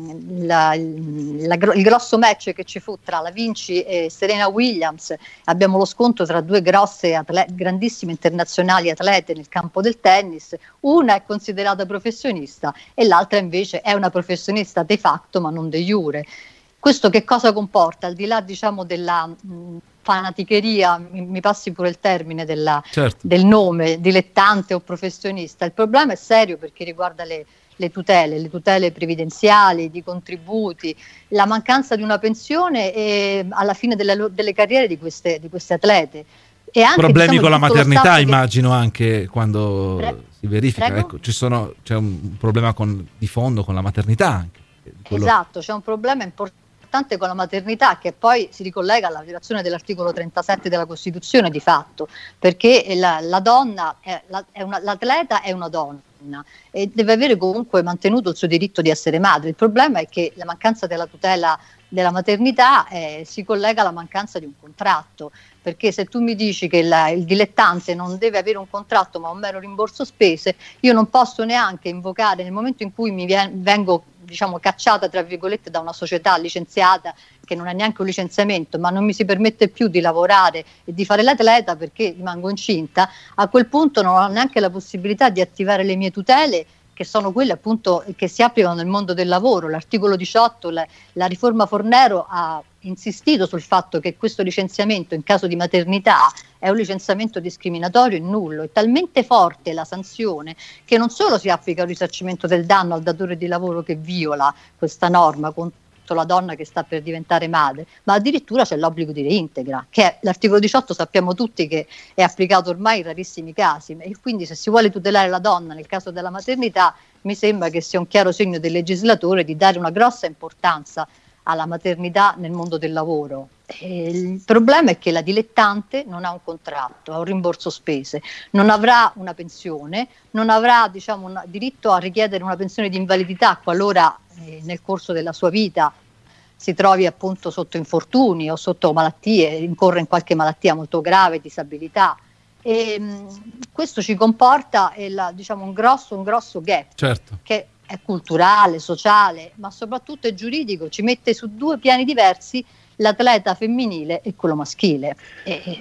J: la, la, il grosso match che ci fu tra la Vinci e Serena Williams, abbiamo lo scontro tra due grosse atlete, grandissime internazionali atlete nel campo del tennis, una è considerata professionista e l'altra invece è una professionista de facto ma non de iure. Questo che cosa comporta? Al di là diciamo della mh, fanaticheria, mi, mi passi pure il termine della, certo. del nome, dilettante o professionista, il problema è serio perché riguarda le, le tutele, le tutele previdenziali, di contributi, la mancanza di una pensione e alla fine delle, delle carriere di queste, di queste atlete. E anche,
C: problemi
J: diciamo,
C: con la maternità, immagino
J: che...
C: anche quando Pre- si verifica, ecco, ci sono, c'è un problema con, di fondo con la maternità anche. Quello...
J: Esatto, c'è un problema importante con la maternità che poi si ricollega alla violazione dell'articolo trentasette della Costituzione di fatto, perché la, la donna è, la, è una, l'atleta è una donna e deve avere comunque mantenuto il suo diritto di essere madre. Il problema è che la mancanza della tutela della maternità eh, si collega alla mancanza di un contratto, perché se tu mi dici che la, il dilettante non deve avere un contratto ma un mero rimborso spese, io non posso neanche invocare nel momento in cui mi vien, vengo diciamo cacciata tra virgolette da una società licenziata che non ha neanche un licenziamento ma non mi si permette più di lavorare e di fare l'atleta perché rimango incinta, a quel punto non ho neanche la possibilità di attivare le mie tutele che sono quelle appunto che si applicano nel mondo del lavoro. L'articolo diciotto, la, la riforma Fornero ha insistito sul fatto che questo licenziamento in caso di maternità è un licenziamento discriminatorio e nullo, è talmente forte la sanzione che non solo si applica un risarcimento del danno al datore di lavoro che viola questa norma contro la donna che sta per diventare madre, ma addirittura c'è l'obbligo di reintegra, che è, l'articolo diciotto sappiamo tutti che è applicato ormai in rarissimi casi, e quindi se si vuole tutelare la donna nel caso della maternità mi sembra che sia un chiaro segno del legislatore di dare una grossa importanza alla maternità nel mondo del lavoro. E il problema è che la dilettante non ha un contratto, ha un rimborso spese, non avrà una pensione, non avrà diciamo un diritto a richiedere una pensione di invalidità qualora eh, nel corso della sua vita si trovi appunto sotto infortuni o sotto malattie, incorre in qualche malattia molto grave, disabilità. E mh, questo ci comporta eh, la, diciamo un grosso, un grosso gap,
C: certo.
J: che è culturale, sociale, ma soprattutto è giuridico, ci mette su due piani diversi l'atleta femminile e quello maschile. E...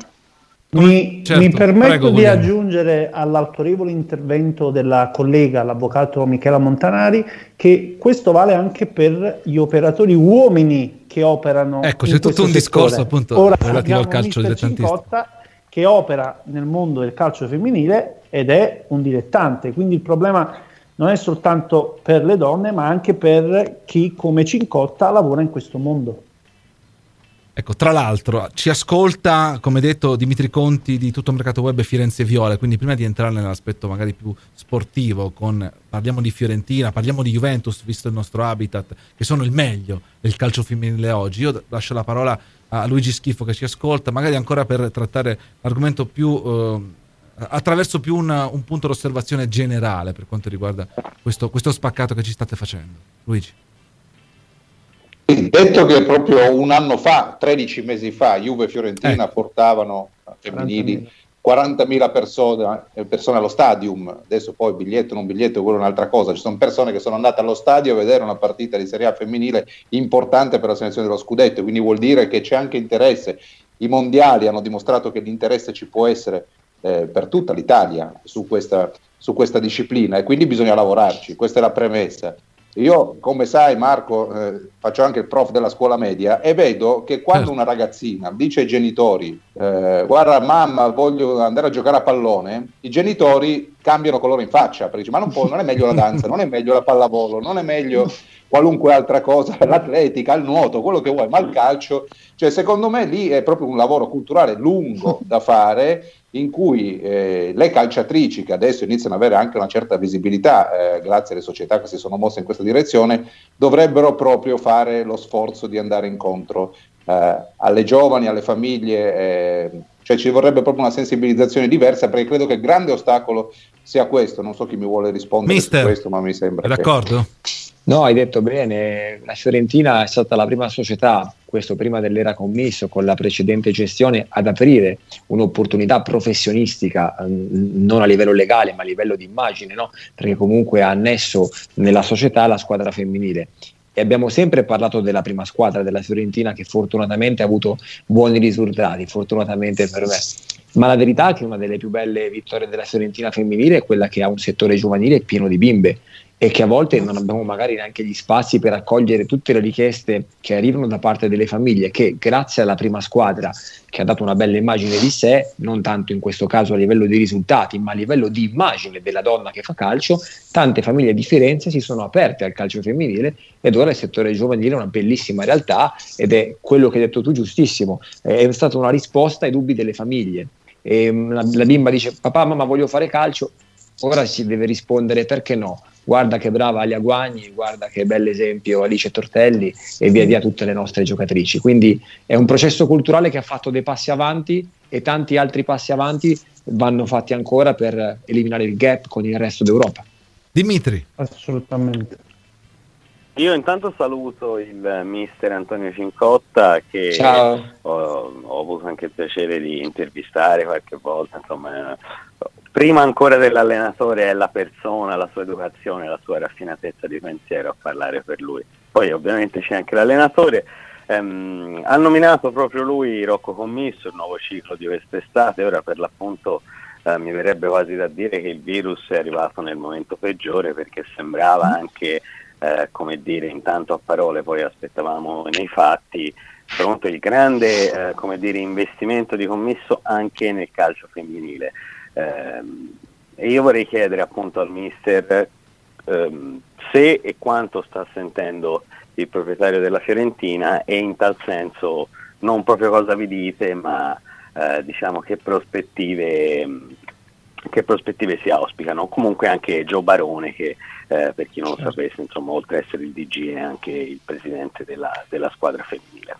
F: Mi,
C: certo,
F: mi permetto
C: prego,
F: di
C: Guglielmo.
F: aggiungere all'autorevole intervento della collega, l'avvocato Michela Montanari, che questo vale anche per gli operatori uomini che operano
C: ecco,
F: in
C: c'è tutto un
F: settore.
C: discorso appunto
F: Ora
C: relativo al
F: abbiamo
C: calcio
F: mister
C: dilettantista
F: Cincotta che opera nel mondo del calcio femminile ed è un dilettante, quindi il problema non è soltanto per le donne ma anche per chi come Cincotta lavora in questo mondo.
C: Ecco, tra l'altro ci ascolta, come detto, Dimitri Conti di Tutto Mercato Web e Firenze Viola, quindi prima di entrare nell'aspetto magari più sportivo, con, parliamo di Fiorentina, parliamo di Juventus, visto il nostro habitat, che sono il meglio del calcio femminile oggi. Io lascio la parola a Luigi Schifo che ci ascolta, magari ancora per trattare l'argomento più eh, attraverso più un, un punto d'osservazione generale per quanto riguarda questo, questo spaccato che ci state facendo. Luigi.
D: Detto che proprio un anno fa, tredici mesi fa, Juve e Fiorentina eh. portavano femminili quarantamila persone, persone allo stadium. Adesso poi biglietto non biglietto, quello è un'altra cosa. Ci sono persone che sono andate allo stadio a vedere una partita di Serie A femminile importante per la selezione dello scudetto, quindi vuol dire che c'è anche interesse. I mondiali hanno dimostrato che l'interesse ci può essere eh, per tutta l'Italia su questa, su questa disciplina, e quindi bisogna lavorarci, questa è la premessa. Io, come sai Marco, eh, faccio anche il prof della scuola media e vedo che quando una ragazzina dice ai genitori eh, guarda mamma voglio andare a giocare a pallone, i genitori cambiano colore in faccia, perché dice ma non, può, non è meglio la danza, non è meglio la pallavolo, non è meglio qualunque altra cosa, l'atletica, il nuoto, quello che vuoi, ma il calcio, cioè secondo me lì è proprio un lavoro culturale lungo da fare, in cui eh, le calciatrici, che adesso iniziano ad avere anche una certa visibilità eh, grazie alle società che si sono mosse in questa direzione, dovrebbero proprio fare lo sforzo di andare incontro eh, alle giovani, alle famiglie, eh, cioè ci vorrebbe proprio una sensibilizzazione diversa, perché credo che il grande ostacolo sia questo. Non so chi mi vuole rispondere Mister, su questo, ma mi sembra
C: è d'accordo?
I: Che... No, hai detto bene, la Fiorentina è stata la prima società, questo prima dell'era Commisso, con la precedente gestione, ad aprire un'opportunità professionistica, non a livello legale ma a livello di immagine, no? Perché comunque ha annesso nella società la squadra femminile. E abbiamo sempre parlato della prima squadra della Fiorentina, che fortunatamente ha avuto buoni risultati, fortunatamente per me. Ma la verità è che una delle più belle vittorie della Fiorentina femminile è quella che ha un settore giovanile pieno di bimbe, e che a volte non abbiamo magari neanche gli spazi per accogliere tutte le richieste che arrivano da parte delle famiglie, che grazie alla prima squadra, che ha dato una bella immagine di sé, non tanto in questo caso a livello di risultati ma a livello di immagine della donna che fa calcio, tante famiglie di Firenze si sono aperte al calcio femminile, ed ora il settore giovanile è una bellissima realtà, ed è quello che hai detto tu giustissimo, è stata una risposta ai dubbi delle famiglie. E la, la bimba dice papà mamma voglio fare calcio, ora si deve rispondere perché no, guarda che brava Alia Guagni, guarda che bell'esempio Alice Tortelli, e via via tutte le nostre giocatrici. Quindi è un processo culturale che ha fatto dei passi avanti, e tanti altri passi avanti vanno fatti ancora per eliminare il gap con il resto d'Europa.
C: Dimitri.
F: Assolutamente.
H: Io intanto saluto il mister Antonio Cincotta, che
I: Ciao.
H: Ho, ho avuto anche il piacere di intervistare qualche volta, insomma, prima ancora dell'allenatore è la persona, la sua educazione, la sua raffinatezza di pensiero a parlare per lui. Poi ovviamente c'è anche l'allenatore. Ehm, ha nominato proprio lui Rocco Commisso, il nuovo ciclo di quest'estate. Ora per l'appunto eh, mi verrebbe quasi da dire che il virus è arrivato nel momento peggiore, perché sembrava anche Eh, come dire, intanto a parole, poi aspettavamo nei fatti, pronto il grande eh, come dire, investimento di Commisso anche nel calcio femminile. Eh, e io vorrei chiedere appunto al mister ehm, se e quanto sta sentendo il proprietario della Fiorentina, e in tal senso non proprio cosa vi dite, ma eh, diciamo che prospettive che prospettive si auspicano. Comunque anche Gio Barone, che eh, per chi non lo sapesse, insomma, oltre ad essere il D G è anche il presidente della, della squadra femminile.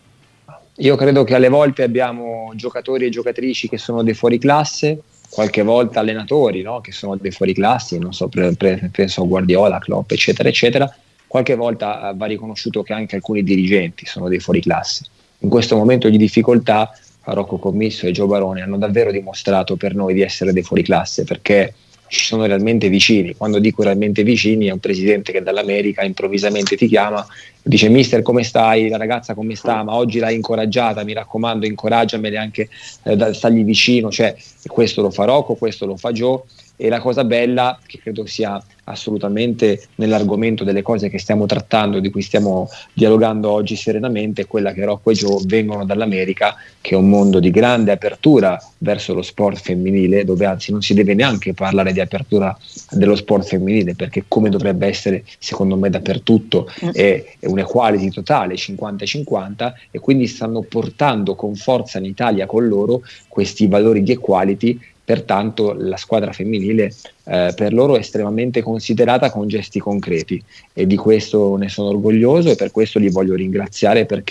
I: Io credo che alle volte abbiamo giocatori e giocatrici che sono dei fuoriclasse, qualche volta allenatori, no? Che sono dei fuoriclassi, non so, pre- pre- penso a Guardiola, Klopp, eccetera eccetera. Qualche volta va riconosciuto che anche alcuni dirigenti sono dei fuoriclasse. In questo momento di difficoltà Rocco Commisso e Gio Barone hanno davvero dimostrato per noi di essere dei fuoriclasse, perché ci sono realmente vicini. Quando dico realmente vicini, è un presidente che dall'America improvvisamente ti chiama e dice mister come stai, la ragazza come sta, ma oggi l'hai incoraggiata, mi raccomando incoraggiamele anche, eh, stagli vicino, cioè questo lo fa Rocco, questo lo fa Gio. E la cosa bella, che credo sia assolutamente nell'argomento delle cose che stiamo trattando, di cui stiamo dialogando oggi serenamente, è quella che Rocco e Gio vengono dall'America, che è un mondo di grande apertura verso lo sport femminile, dove anzi non si deve neanche parlare di apertura dello sport femminile, perché come dovrebbe essere secondo me dappertutto è, è un equality totale, cinquanta cinquanta, e quindi stanno portando con forza in Italia con loro questi valori di equality. Pertanto la squadra femminile eh, per loro è estremamente considerata, con gesti concreti, e di questo ne sono orgoglioso, e per questo li voglio ringraziare, perché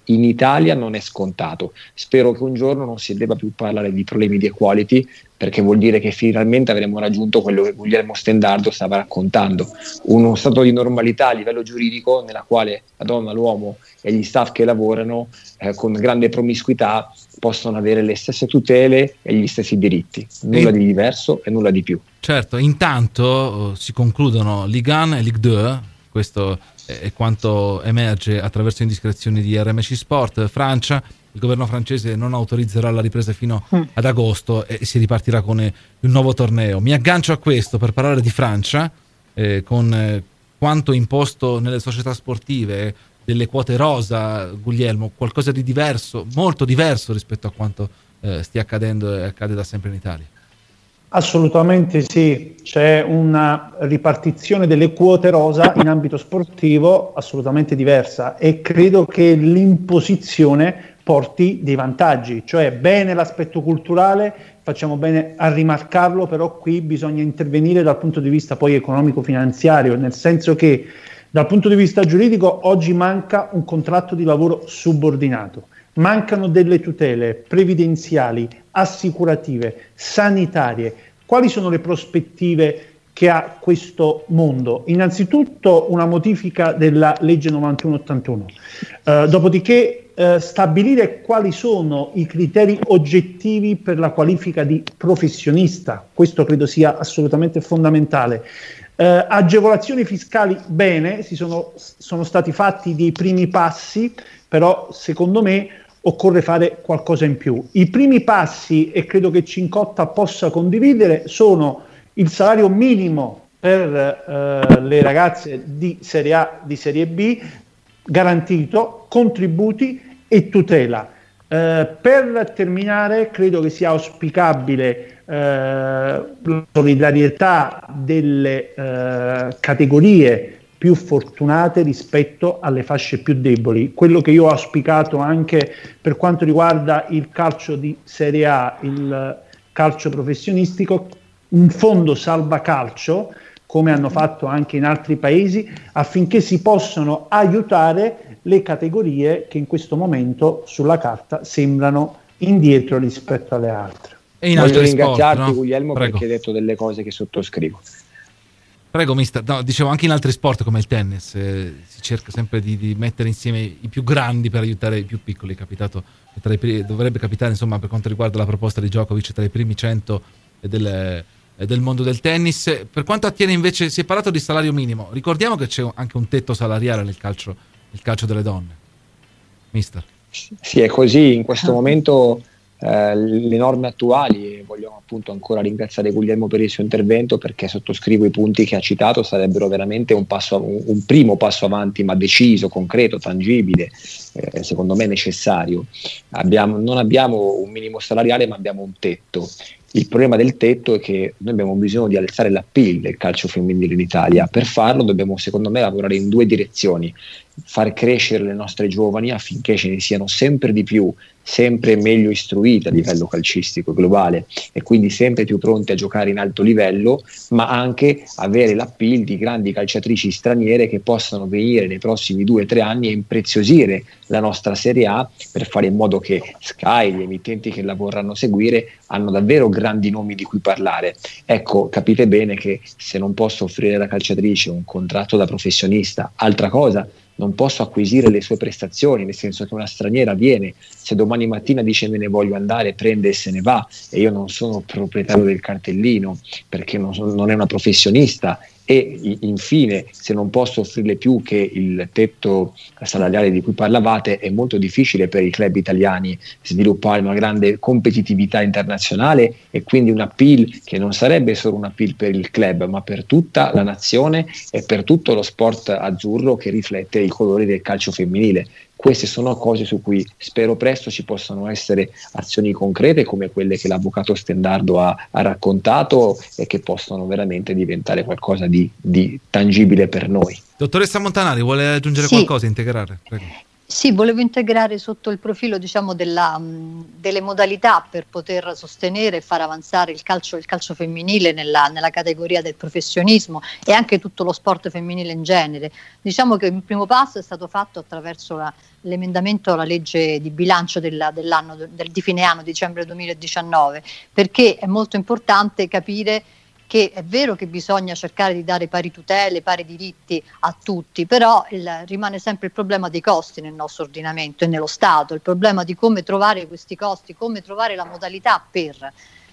I: in Italia non è scontato. Spero che un giorno non si debba più parlare di problemi di equality, perché vuol dire che finalmente avremo raggiunto quello che Guglielmo Stendardo stava raccontando, uno stato di normalità a livello giuridico nella quale la donna, l'uomo e gli staff che lavorano eh, con grande promiscuità possono avere le stesse tutele e gli stessi diritti, nulla e... di diverso e nulla di più.
C: Certo, intanto uh, si concludono Ligue uno e Ligue due, questo è quanto emerge attraverso indiscrezioni di R M C Sport. Francia, il governo francese non autorizzerà la ripresa fino mm. ad agosto e si ripartirà con un nuovo torneo. Mi aggancio a questo per parlare di Francia, eh, con eh, quanto imposto nelle società sportive, eh, delle quote rosa, Guglielmo, qualcosa di diverso, molto diverso rispetto a quanto eh, stia accadendo e accade da sempre in Italia.
F: Assolutamente sì, c'è una ripartizione delle quote rosa in ambito sportivo assolutamente diversa e credo che l'imposizione porti dei vantaggi, cioè bene l'aspetto culturale, facciamo bene a rimarcarlo, però qui bisogna intervenire dal punto di vista poi economico-finanziario, nel senso che dal punto di vista giuridico oggi manca un contratto di lavoro subordinato. Mancano delle tutele previdenziali, assicurative, sanitarie. Quali sono le prospettive che ha questo mondo? Innanzitutto una modifica della legge novantuno ottantuno, uh, dopodiché uh, stabilire quali sono i criteri oggettivi per la qualifica di professionista, questo credo sia assolutamente fondamentale. Uh, agevolazioni fiscali, bene, si sono, sono stati fatti dei primi passi, però secondo me occorre fare qualcosa in più. I primi passi, e credo che Cincotta possa condividere, sono il salario minimo per eh, le ragazze di Serie A, di Serie B, garantito, contributi e tutela. Eh, per terminare, credo che sia auspicabile eh, la solidarietà delle eh, categorie più fortunate rispetto alle fasce più deboli. Quello che io ho auspicato anche per quanto riguarda il calcio di Serie A, il calcio professionistico, un fondo salva calcio, come hanno fatto anche in altri paesi, affinché si possano aiutare le categorie che in questo momento sulla carta sembrano indietro rispetto alle altre.
I: E in Voglio ringraziarti sport, no? Guglielmo, Prego. Perché hai detto delle cose che sottoscrivo.
C: Prego mister, no, dicevo anche in altri sport come il tennis eh, si cerca sempre di, di mettere insieme i più grandi per aiutare i più piccoli. È capitato, tra i, dovrebbe capitare insomma per quanto riguarda la proposta di Djokovic tra i primi cento del, del mondo del tennis. Per quanto attiene invece, si è parlato di salario minimo, ricordiamo che c'è anche un tetto salariale nel calcio, nel calcio delle donne, mister.
I: Sì, è così, in questo momento eh, le norme attuali, e vogliamo appunto ancora ringraziare Guglielmo per il suo intervento, perché sottoscrivo i punti che ha citato, sarebbero veramente un, passo, un, un primo passo avanti, ma deciso, concreto, tangibile, eh, secondo me necessario. Abbiamo, non abbiamo un minimo salariale, ma abbiamo un tetto. Il problema del tetto è che noi abbiamo bisogno di alzare l'appeal del calcio femminile in Italia. Per farlo dobbiamo, secondo me, lavorare in due direzioni: far crescere le nostre giovani affinché ce ne siano sempre di più, sempre meglio istruite a livello calcistico globale e quindi sempre più pronte a giocare in alto livello, ma anche avere l'appeal di grandi calciatrici straniere che possano venire nei prossimi due o tre anni e impreziosire la nostra Serie A, per fare in modo che Sky, gli emittenti che la vorranno seguire, hanno davvero grandi nomi di cui parlare. Ecco, capite bene che se non posso offrire alla calciatrice un contratto da professionista, altra cosa, non posso acquisire le sue prestazioni, nel senso che una straniera viene, se domani mattina dice me ne voglio andare, prende e se ne va, e io non sono proprietario del cartellino perché non, sono, non è una professionista. E infine, se non posso offrirle più che il tetto salariale di cui parlavate, è molto difficile per i club italiani sviluppare una grande competitività internazionale e quindi un appeal che non sarebbe solo un appeal per il club, ma per tutta la nazione e per tutto lo sport azzurro che riflette i colori del calcio femminile. Queste sono cose su cui spero presto ci possano essere azioni concrete come quelle che l'avvocato Stendardo ha, ha raccontato e che possono veramente diventare qualcosa di, di tangibile per noi.
C: Dottoressa Montanari, vuole aggiungere sì. qualcosa, integrare? Prego.
J: Sì, volevo integrare sotto il profilo, diciamo, della, mh, delle modalità per poter sostenere e far avanzare il calcio, il calcio femminile nella, nella categoria del professionismo e anche tutto lo sport femminile in genere. Diciamo che il primo passo è stato fatto attraverso la, l'emendamento alla legge di bilancio della, dell'anno del, di fine anno, dicembre duemiladiciannove, perché è molto importante capire che è vero che bisogna cercare di dare pari tutele, pari diritti a tutti, però il, rimane sempre il problema dei costi nel nostro ordinamento e nello Stato, il problema di come trovare questi costi, come trovare la modalità per.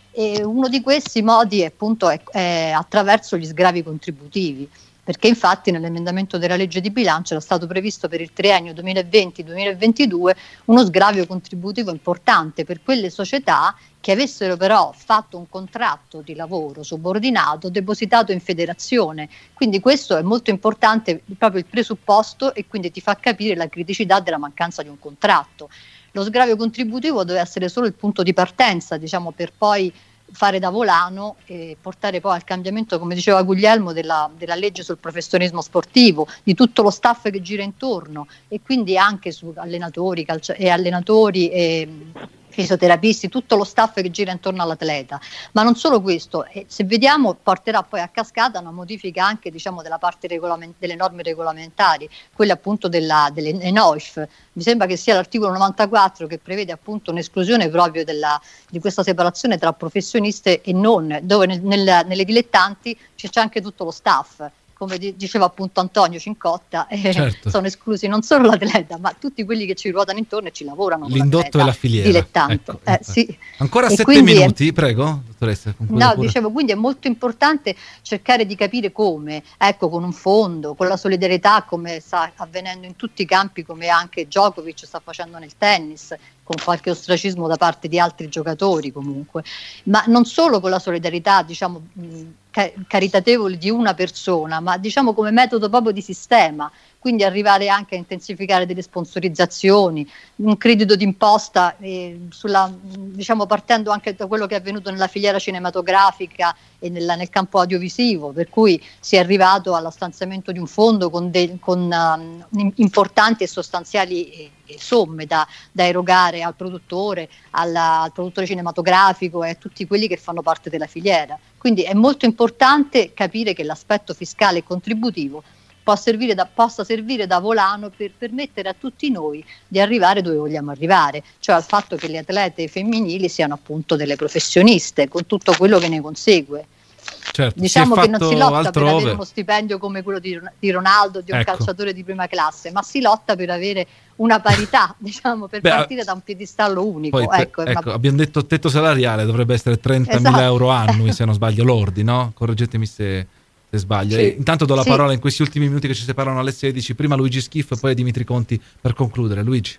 J: E uno di questi modi è, appunto, è, è attraverso gli sgravi contributivi, perché infatti nell'emendamento della legge di bilancio era stato previsto per il triennio duemilaventi duemilaventidue uno sgravio contributivo importante per quelle società che avessero però fatto un contratto di lavoro subordinato depositato in federazione. Quindi questo è molto importante, proprio il presupposto, e quindi ti fa capire la criticità della mancanza di un contratto. Lo sgravio contributivo deve essere solo il punto di partenza, diciamo, per poi fare da volano e portare poi al cambiamento, come diceva Guglielmo, della, della legge sul professionismo sportivo, di tutto lo staff che gira intorno, e quindi anche su allenatori, calcio- e allenatori e fisioterapisti, tutto lo staff che gira intorno all'atleta. Ma non solo questo, eh, se vediamo porterà poi a cascata una modifica anche, diciamo, della parte regolament- delle norme regolamentari, quelle appunto della, delle N O I F. Mi sembra che sia l'articolo novantaquattro che prevede appunto un'esclusione proprio della, di questa separazione tra professioniste e non, dove nel, nel, nelle dilettanti c'è, c'è anche tutto lo staff. Come diceva appunto Antonio Cincotta, eh, certo. Sono esclusi non solo l'atleta, ma tutti quelli che ci ruotano intorno e ci lavorano.
C: L'indotto e la filiera.
J: Dilettante.
C: Ecco.
J: Eh, sì.
C: Ancora
J: e
C: sette minuti, è... prego, dottoressa.
J: No, pure. dicevo, quindi è molto importante cercare di capire come, ecco, con un fondo, con la solidarietà, come sta avvenendo in tutti i campi, come anche Djokovic sta facendo nel tennis, con qualche ostracismo da parte di altri giocatori comunque, ma non solo con la solidarietà, diciamo, mh, caritatevole di una persona, ma diciamo come metodo proprio di sistema, quindi arrivare anche a intensificare delle sponsorizzazioni, un credito d'imposta, eh, sulla, diciamo, partendo anche da quello che è avvenuto nella filiera cinematografica e nella, nel campo audiovisivo, per cui si è arrivato allo stanziamento di un fondo con, de, con um, importanti e sostanziali eh, somme da, da erogare al produttore, alla, al produttore cinematografico e a tutti quelli che fanno parte della filiera. Quindi è molto importante capire che l'aspetto fiscale e contributivo può servire da, possa servire da volano per permettere a tutti noi di arrivare dove vogliamo arrivare, cioè al fatto che le atlete femminili siano appunto delle professioniste, con tutto quello che ne consegue.
C: Certo,
J: diciamo che non si lotta
C: altrove.
J: per avere uno stipendio come quello di, di Ronaldo, di un ecco. calciatore di prima classe, ma si lotta per avere una parità, diciamo, per Beh, partire da un piedistallo unico.
C: Poi,
J: ecco,
C: ecco
J: una...
C: abbiamo detto tetto salariale, dovrebbe essere trentamila esatto. euro annui, se non sbaglio, lordi, no? Correggetemi se, se sbaglio. Sì. E intanto do la sì. parola in questi ultimi minuti che ci separano alle sedici, prima Luigi Schiff e poi a Dimitri Conti per concludere. Luigi.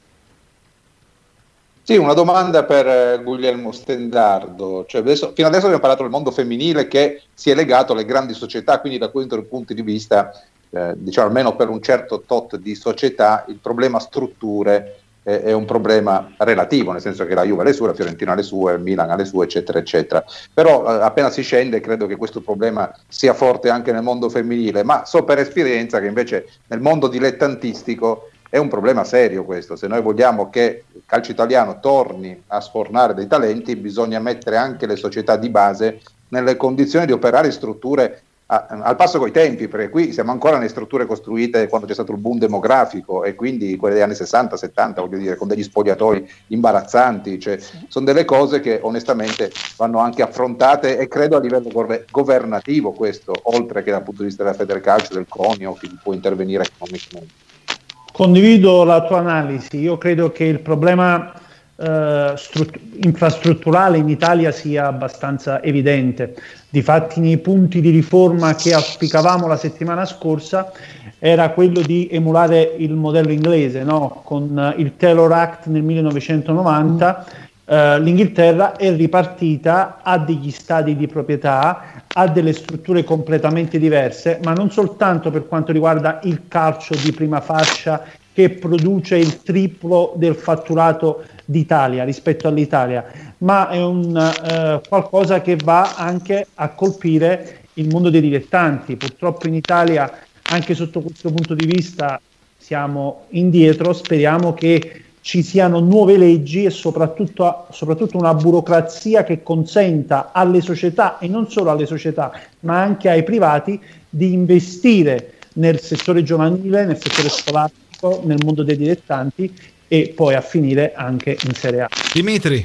D: Sì, una domanda per Guglielmo Stendardo. Cioè adesso, fino adesso abbiamo parlato del mondo femminile che si è legato alle grandi società, quindi da questo punto di vista, eh, diciamo almeno per un certo tot di società, il problema strutture eh, è un problema relativo, nel senso che la Juve ha le sue, la Fiorentina ha le sue, il Milan ha le sue, eccetera, eccetera. Però eh, appena si scende credo che questo problema sia forte anche nel mondo femminile, ma so per esperienza che invece nel mondo dilettantistico è un problema serio questo. Se noi vogliamo che il calcio italiano torni a sfornare dei talenti, bisogna mettere anche le società di base nelle condizioni di operare in strutture a, al passo coi tempi, perché qui siamo ancora nelle strutture costruite quando c'è stato il boom demografico, e quindi quelle degli anni sessanta settanta, voglio dire, con degli spogliatoi imbarazzanti. Cioè, sono delle cose che onestamente vanno anche affrontate, e credo a livello gov- governativo questo, oltre che dal punto di vista della Federcalcio, del CONI o chi può intervenire economicamente.
F: Condivido la tua analisi. Io credo che il problema eh, strut- infrastrutturale in Italia sia abbastanza evidente. Difatti, nei punti di riforma che auspicavamo la settimana scorsa era quello di emulare il modello inglese, no? Con il Taylor Act nel millenovecentonovanta. Mm. Uh, l'Inghilterra è ripartita, ha degli stadi di proprietà, ha delle strutture completamente diverse, ma non soltanto per quanto riguarda il calcio di prima fascia, che produce il triplo del fatturato d'Italia rispetto all'Italia, ma è un uh, qualcosa che va anche a colpire il mondo dei dilettanti. Purtroppo in Italia, anche sotto questo punto di vista, siamo indietro, speriamo che ci siano nuove leggi e soprattutto, soprattutto una burocrazia che consenta alle società, e non solo alle società, ma anche ai privati, di investire nel settore giovanile, nel settore scolastico, nel mondo dei dilettanti e poi a finire anche in Serie A.
C: Dimitri.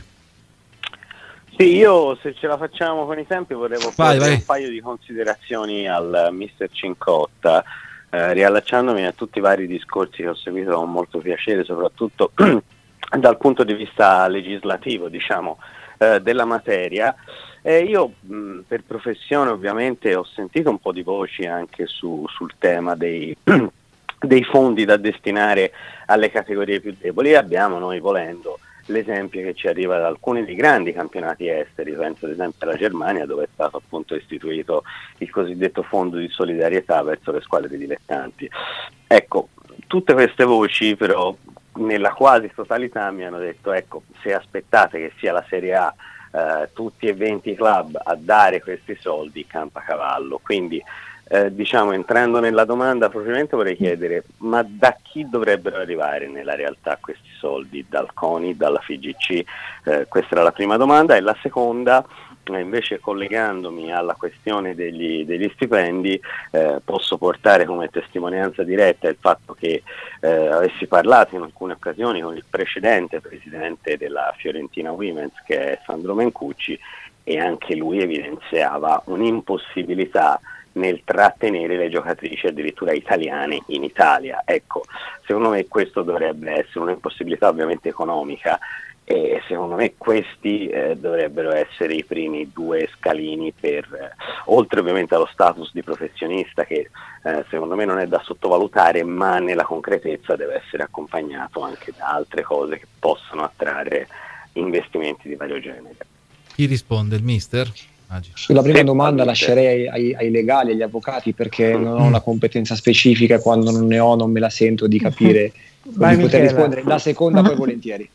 H: Sì, io se ce la facciamo con i tempi volevo
C: vai,
H: fare
C: vai.
H: un paio di considerazioni al mister Cincotta, eh, riallacciandomi a tutti i vari discorsi che ho seguito con molto piacere, soprattutto dal punto di vista legislativo, diciamo, eh, della materia. Eh, io mh, per professione ovviamente ho sentito un po' di voci anche su, sul tema dei, dei fondi da destinare alle categorie più deboli. Abbiamo, noi volendo, l'esempio che ci arriva da alcuni dei grandi campionati esteri, penso ad esempio alla Germania, dove è stato appunto istituito il cosiddetto fondo di solidarietà verso le squadre dilettanti. Ecco, tutte queste voci però nella quasi totalità mi hanno detto, ecco, se aspettate che sia la Serie A eh, tutti e venti club a dare questi soldi, campa cavallo. Quindi eh, diciamo, entrando nella domanda propriamente, vorrei chiedere, ma da chi dovrebbero arrivare nella realtà questi soldi? Dal CONI, dalla F I G C? Eh, questa era la prima domanda. E la seconda, eh, invece, collegandomi alla questione degli, degli stipendi, eh, posso portare come testimonianza diretta il fatto che eh, avessi parlato in alcune occasioni con il precedente presidente della Fiorentina Women's, che è Sandro Mencucci, e anche lui evidenziava un'impossibilità nel trattenere le giocatrici addirittura italiane in Italia. Ecco, secondo me questo dovrebbe essere un'impossibilità ovviamente economica, e secondo me questi eh, dovrebbero essere i primi due scalini per, eh, oltre ovviamente allo status di professionista, che eh, secondo me non è da sottovalutare, ma nella concretezza deve essere accompagnato anche da altre cose che possano attrarre investimenti di vario genere.
C: Chi risponde? Il mister?
I: Sulla prima domanda lascerei ai, ai legali, agli avvocati, perché non ho una competenza specifica e quando non ne ho non me la sento di capire
F: Vai,
I: di poter
F: Michela.
I: rispondere. La seconda poi volentieri.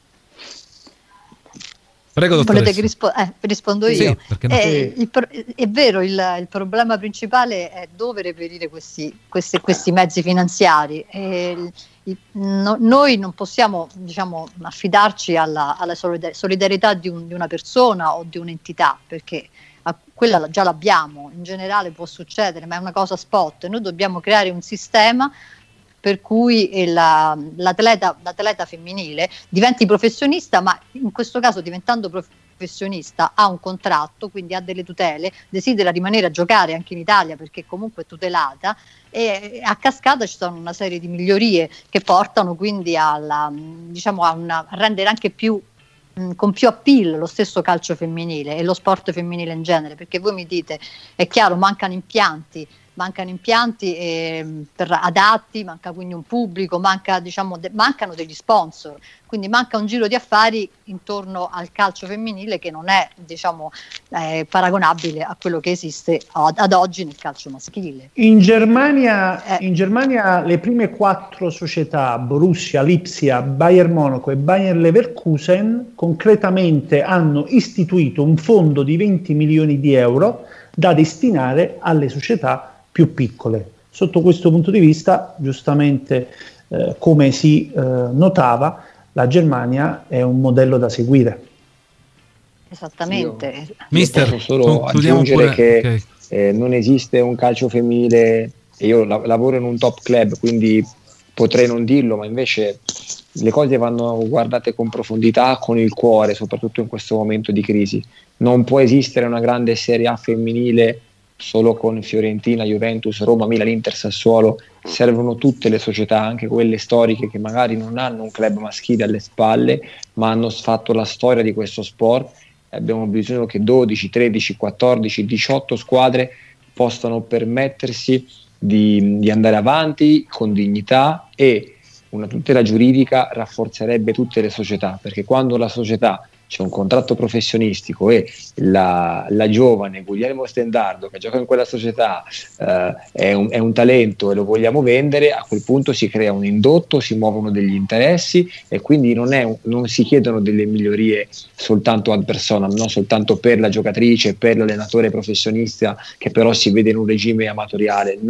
C: Prego, dottoressa.
J: Volete che rispo- eh, rispondo io?
C: Sì, perché no?
J: Eh, il pro- è vero, il, il problema principale è dove reperire questi, questi, questi mezzi finanziari. E il- il- no- noi non possiamo, diciamo, affidarci alla, alla solida- solidarietà di, un- di una persona o di un'entità, perché a- quella già l'abbiamo, in generale può succedere, ma è una cosa spot. Noi dobbiamo creare un sistema per cui la, l'atleta, l'atleta femminile diventi professionista, ma in questo caso diventando professionista ha un contratto, quindi ha delle tutele, desidera rimanere a giocare anche in Italia perché comunque è tutelata, e a cascata ci sono una serie di migliorie che portano quindi alla, diciamo, a, una, a rendere anche più mh, con più appeal lo stesso calcio femminile e lo sport femminile in genere, perché voi mi dite, è chiaro, mancano impianti, mancano impianti eh, per adatti, manca quindi un pubblico, manca, diciamo, de- mancano degli sponsor, quindi manca un giro di affari intorno al calcio femminile che non è, diciamo, eh, paragonabile a quello che esiste ad, ad oggi nel calcio maschile.
F: In Germania,
J: Eh.
F: in Germania le prime quattro società, Borussia, Lipsia, Bayern Monaco e Bayern Leverkusen, concretamente hanno istituito un fondo di venti milioni di euro da destinare alle società più piccole. Sotto questo punto di vista, giustamente, eh, come si eh, notava, la Germania è un modello da seguire.
J: Esattamente.
I: Io-
C: Mister,
I: Posso solo
C: concludiamo
I: aggiungere
C: pure-
I: che
C: ok.
I: eh, non esiste un calcio femminile, e io la- lavoro in un top club, quindi potrei non dirlo, ma invece le cose vanno guardate con profondità, con il cuore, soprattutto in questo momento di crisi. Non può esistere una grande Serie A femminile solo con Fiorentina, Juventus, Roma, Milan, Inter, Sassuolo. Servono tutte le società, anche quelle storiche che magari non hanno un club maschile alle spalle, ma hanno fatto la storia di questo sport. Abbiamo bisogno che dodici, tredici, quattordici, diciotto squadre possano permettersi di, di andare avanti con dignità, e una tutela giuridica rafforzerebbe tutte le società, perché quando la società c'è un contratto professionistico e la, la giovane Guglielmo Stendardo che gioca in quella società eh, è, un, è un talento e lo vogliamo vendere, a quel punto si crea un indotto, si muovono degli interessi, e quindi non, è un, non si chiedono delle migliorie soltanto ad personam, non soltanto per la giocatrice, per l'allenatore professionista che però si vede in un regime amatoriale, no,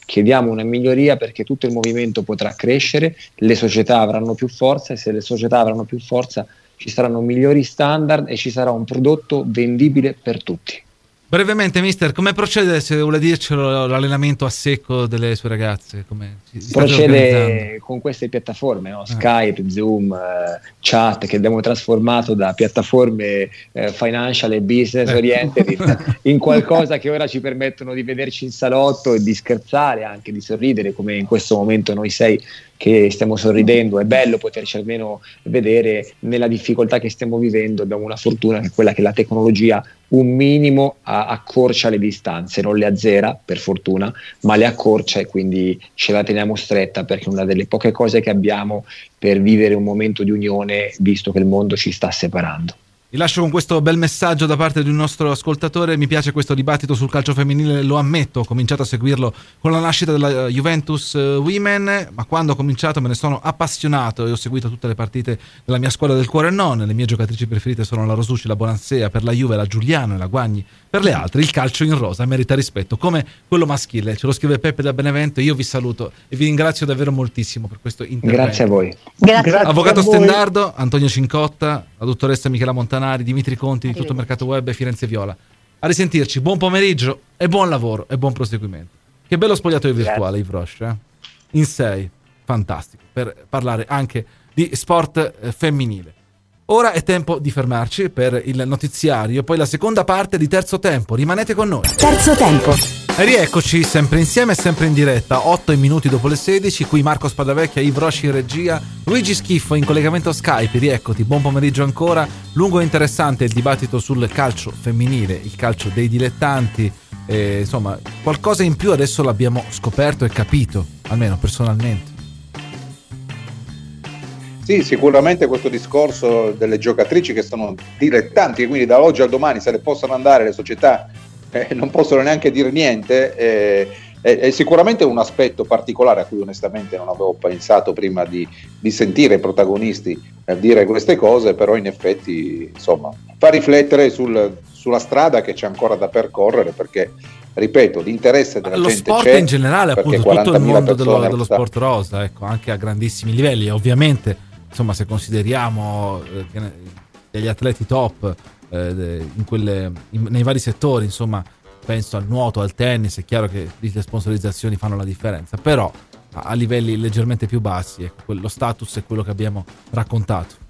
I: chiediamo una miglioria perché tutto il movimento potrà crescere, le società avranno più forza e se le società avranno più forza ci saranno migliori standard e ci sarà un prodotto vendibile per tutti.
C: Brevemente, mister, come procede, se vuole dircelo, l'allenamento a secco delle sue ragazze? Come si
I: procede con queste piattaforme, no? Skype, eh. Zoom, eh, chat, che abbiamo trasformato da piattaforme eh, financial e business oriented in, in qualcosa che ora ci permettono di vederci in salotto e di scherzare, anche di sorridere, come in questo momento noi sei che stiamo sorridendo. È bello poterci almeno vedere nella difficoltà che stiamo vivendo. Abbiamo una fortuna che è quella che la tecnologia un minimo a, accorcia le distanze, non le azzera per fortuna, ma le accorcia, e quindi ce la teniamo stretta perché è una delle poche cose che abbiamo per vivere un momento di unione, visto che il mondo ci sta separando.
C: Vi lascio con questo bel messaggio da parte di un nostro ascoltatore. Mi piace questo dibattito sul calcio femminile, lo ammetto, ho cominciato a seguirlo con la nascita della Juventus Women, ma quando ho cominciato me ne sono appassionato e ho seguito tutte le partite della mia squadra del cuore e non. Le mie giocatrici preferite sono la Rosucci, la Bonansea, per la Juve la Giuliano e la Guagni. Per le altre il calcio in rosa merita rispetto, come quello maschile. Ce lo scrive Peppe da Benevento. Io vi saluto e vi ringrazio davvero moltissimo per questo intervento.
I: Grazie a voi.
J: Grazie.
C: Avvocato
J: a voi.
C: Stendardo, Antonio Cincotta, la dottoressa Michela Montanari, Dimitri Conti di Tutto Mercato Web e Firenze Viola. A risentirci, buon pomeriggio e buon lavoro e buon proseguimento. Che bello spogliatoio virtuale, Yves Roche, eh? In sei, fantastico, per parlare anche di sport eh, femminile. Ora è tempo di fermarci per il notiziario, poi la seconda parte di Terzo Tempo. Rimanete con noi.
E: Terzo Tempo.
C: E rieccoci sempre insieme, sempre in diretta, otto minuti dopo le sedici, qui Marco Spadavecchia, Yves Roche in regia, Luigi Schiffo in collegamento Skype, rieccoti, buon pomeriggio ancora, lungo e interessante il dibattito sul calcio femminile, il calcio dei dilettanti, eh, insomma qualcosa in più adesso l'abbiamo scoperto e capito, almeno personalmente.
D: Sì, sicuramente questo discorso delle giocatrici che sono dilettanti, quindi da oggi al domani se ne possono andare, le società eh, non possono neanche dire niente, eh, è, è sicuramente un aspetto particolare a cui onestamente non avevo pensato prima di, di sentire i protagonisti eh, dire queste cose, però in effetti insomma fa riflettere sul, sulla strada che c'è ancora da percorrere, perché ripeto, l'interesse della
C: lo
D: gente
C: sport
D: c'è,
C: in generale, appunto tutto il mondo dello, dello sport rosa, ecco, anche a grandissimi livelli, ovviamente. Insomma, se consideriamo eh, gli atleti top eh, in quelle, in, nei vari settori, insomma, penso al nuoto, al tennis, è chiaro che le sponsorizzazioni fanno la differenza, però a, a livelli leggermente più bassi, ecco, lo status è quello che abbiamo raccontato.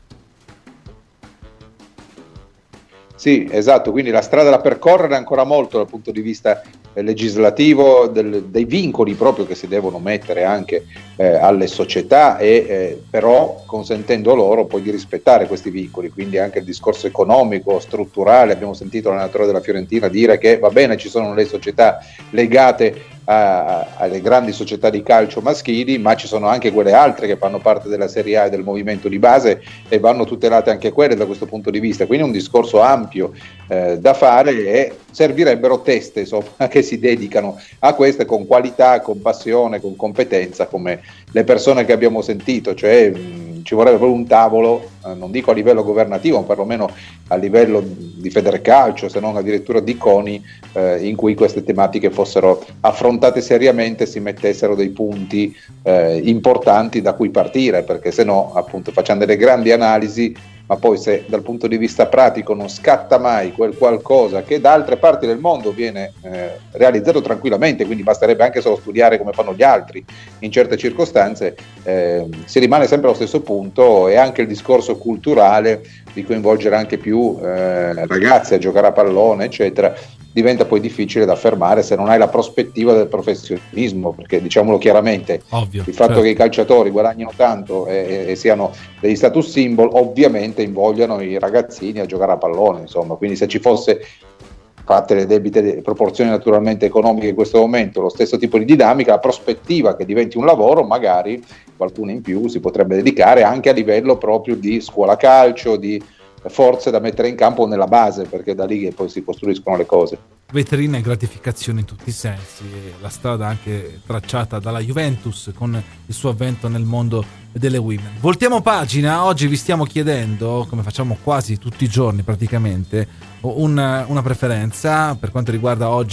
D: Sì, esatto, quindi la strada da percorrere è ancora molto dal punto di vista eh, legislativo, del, dei vincoli proprio che si devono mettere anche eh, alle società, e eh, però consentendo loro poi di rispettare questi vincoli, quindi anche il discorso economico, strutturale. Abbiamo sentito l'allenatore della Fiorentina dire che va bene, ci sono le società legate a, alle grandi società di calcio maschili, ma ci sono anche quelle altre che fanno parte della Serie A e del movimento di base e vanno tutelate anche quelle da questo punto di vista, quindi un discorso ampio eh, da fare, e servirebbero teste insomma, che si dedicano a queste con qualità, con passione, con competenza, come le persone che abbiamo sentito, cioè mh, ci vorrebbe proprio un tavolo, eh, non dico a livello governativo, ma perlomeno a livello di Federcalcio, se non addirittura di CONI, eh, in cui queste tematiche fossero affrontate seriamente, si mettessero dei punti eh, importanti da cui partire, perché se no appunto facciamo delle grandi analisi, ma poi se dal punto di vista pratico non scatta mai quel qualcosa che da altre parti del mondo viene eh, realizzato tranquillamente, quindi basterebbe anche solo studiare come fanno gli altri in certe circostanze, eh, si rimane sempre allo stesso punto, e anche il discorso culturale di coinvolgere anche più eh, ragazzi a giocare a pallone eccetera diventa poi difficile da affermare se non hai la prospettiva del professionismo, perché diciamolo chiaramente,
C: ovvio,
D: il fatto
C: certo.
D: che i calciatori guadagnino tanto e, e siano degli status symbol ovviamente invogliano i ragazzini a giocare a pallone, insomma, quindi se ci fosse, fatte le debite proporzioni naturalmente economiche in questo momento, lo stesso tipo di dinamica, la prospettiva che diventi un lavoro, magari qualcuno in più si potrebbe dedicare anche a livello proprio di scuola calcio, di forze da mettere in campo nella base, perché è da lì che poi si costruiscono le cose.
C: Vetrina e gratificazione in tutti i sensi, la strada anche tracciata dalla Juventus con il suo avvento nel mondo delle women. Voltiamo pagina, oggi vi stiamo chiedendo, come facciamo quasi tutti i giorni praticamente, un, una preferenza per quanto riguarda oggi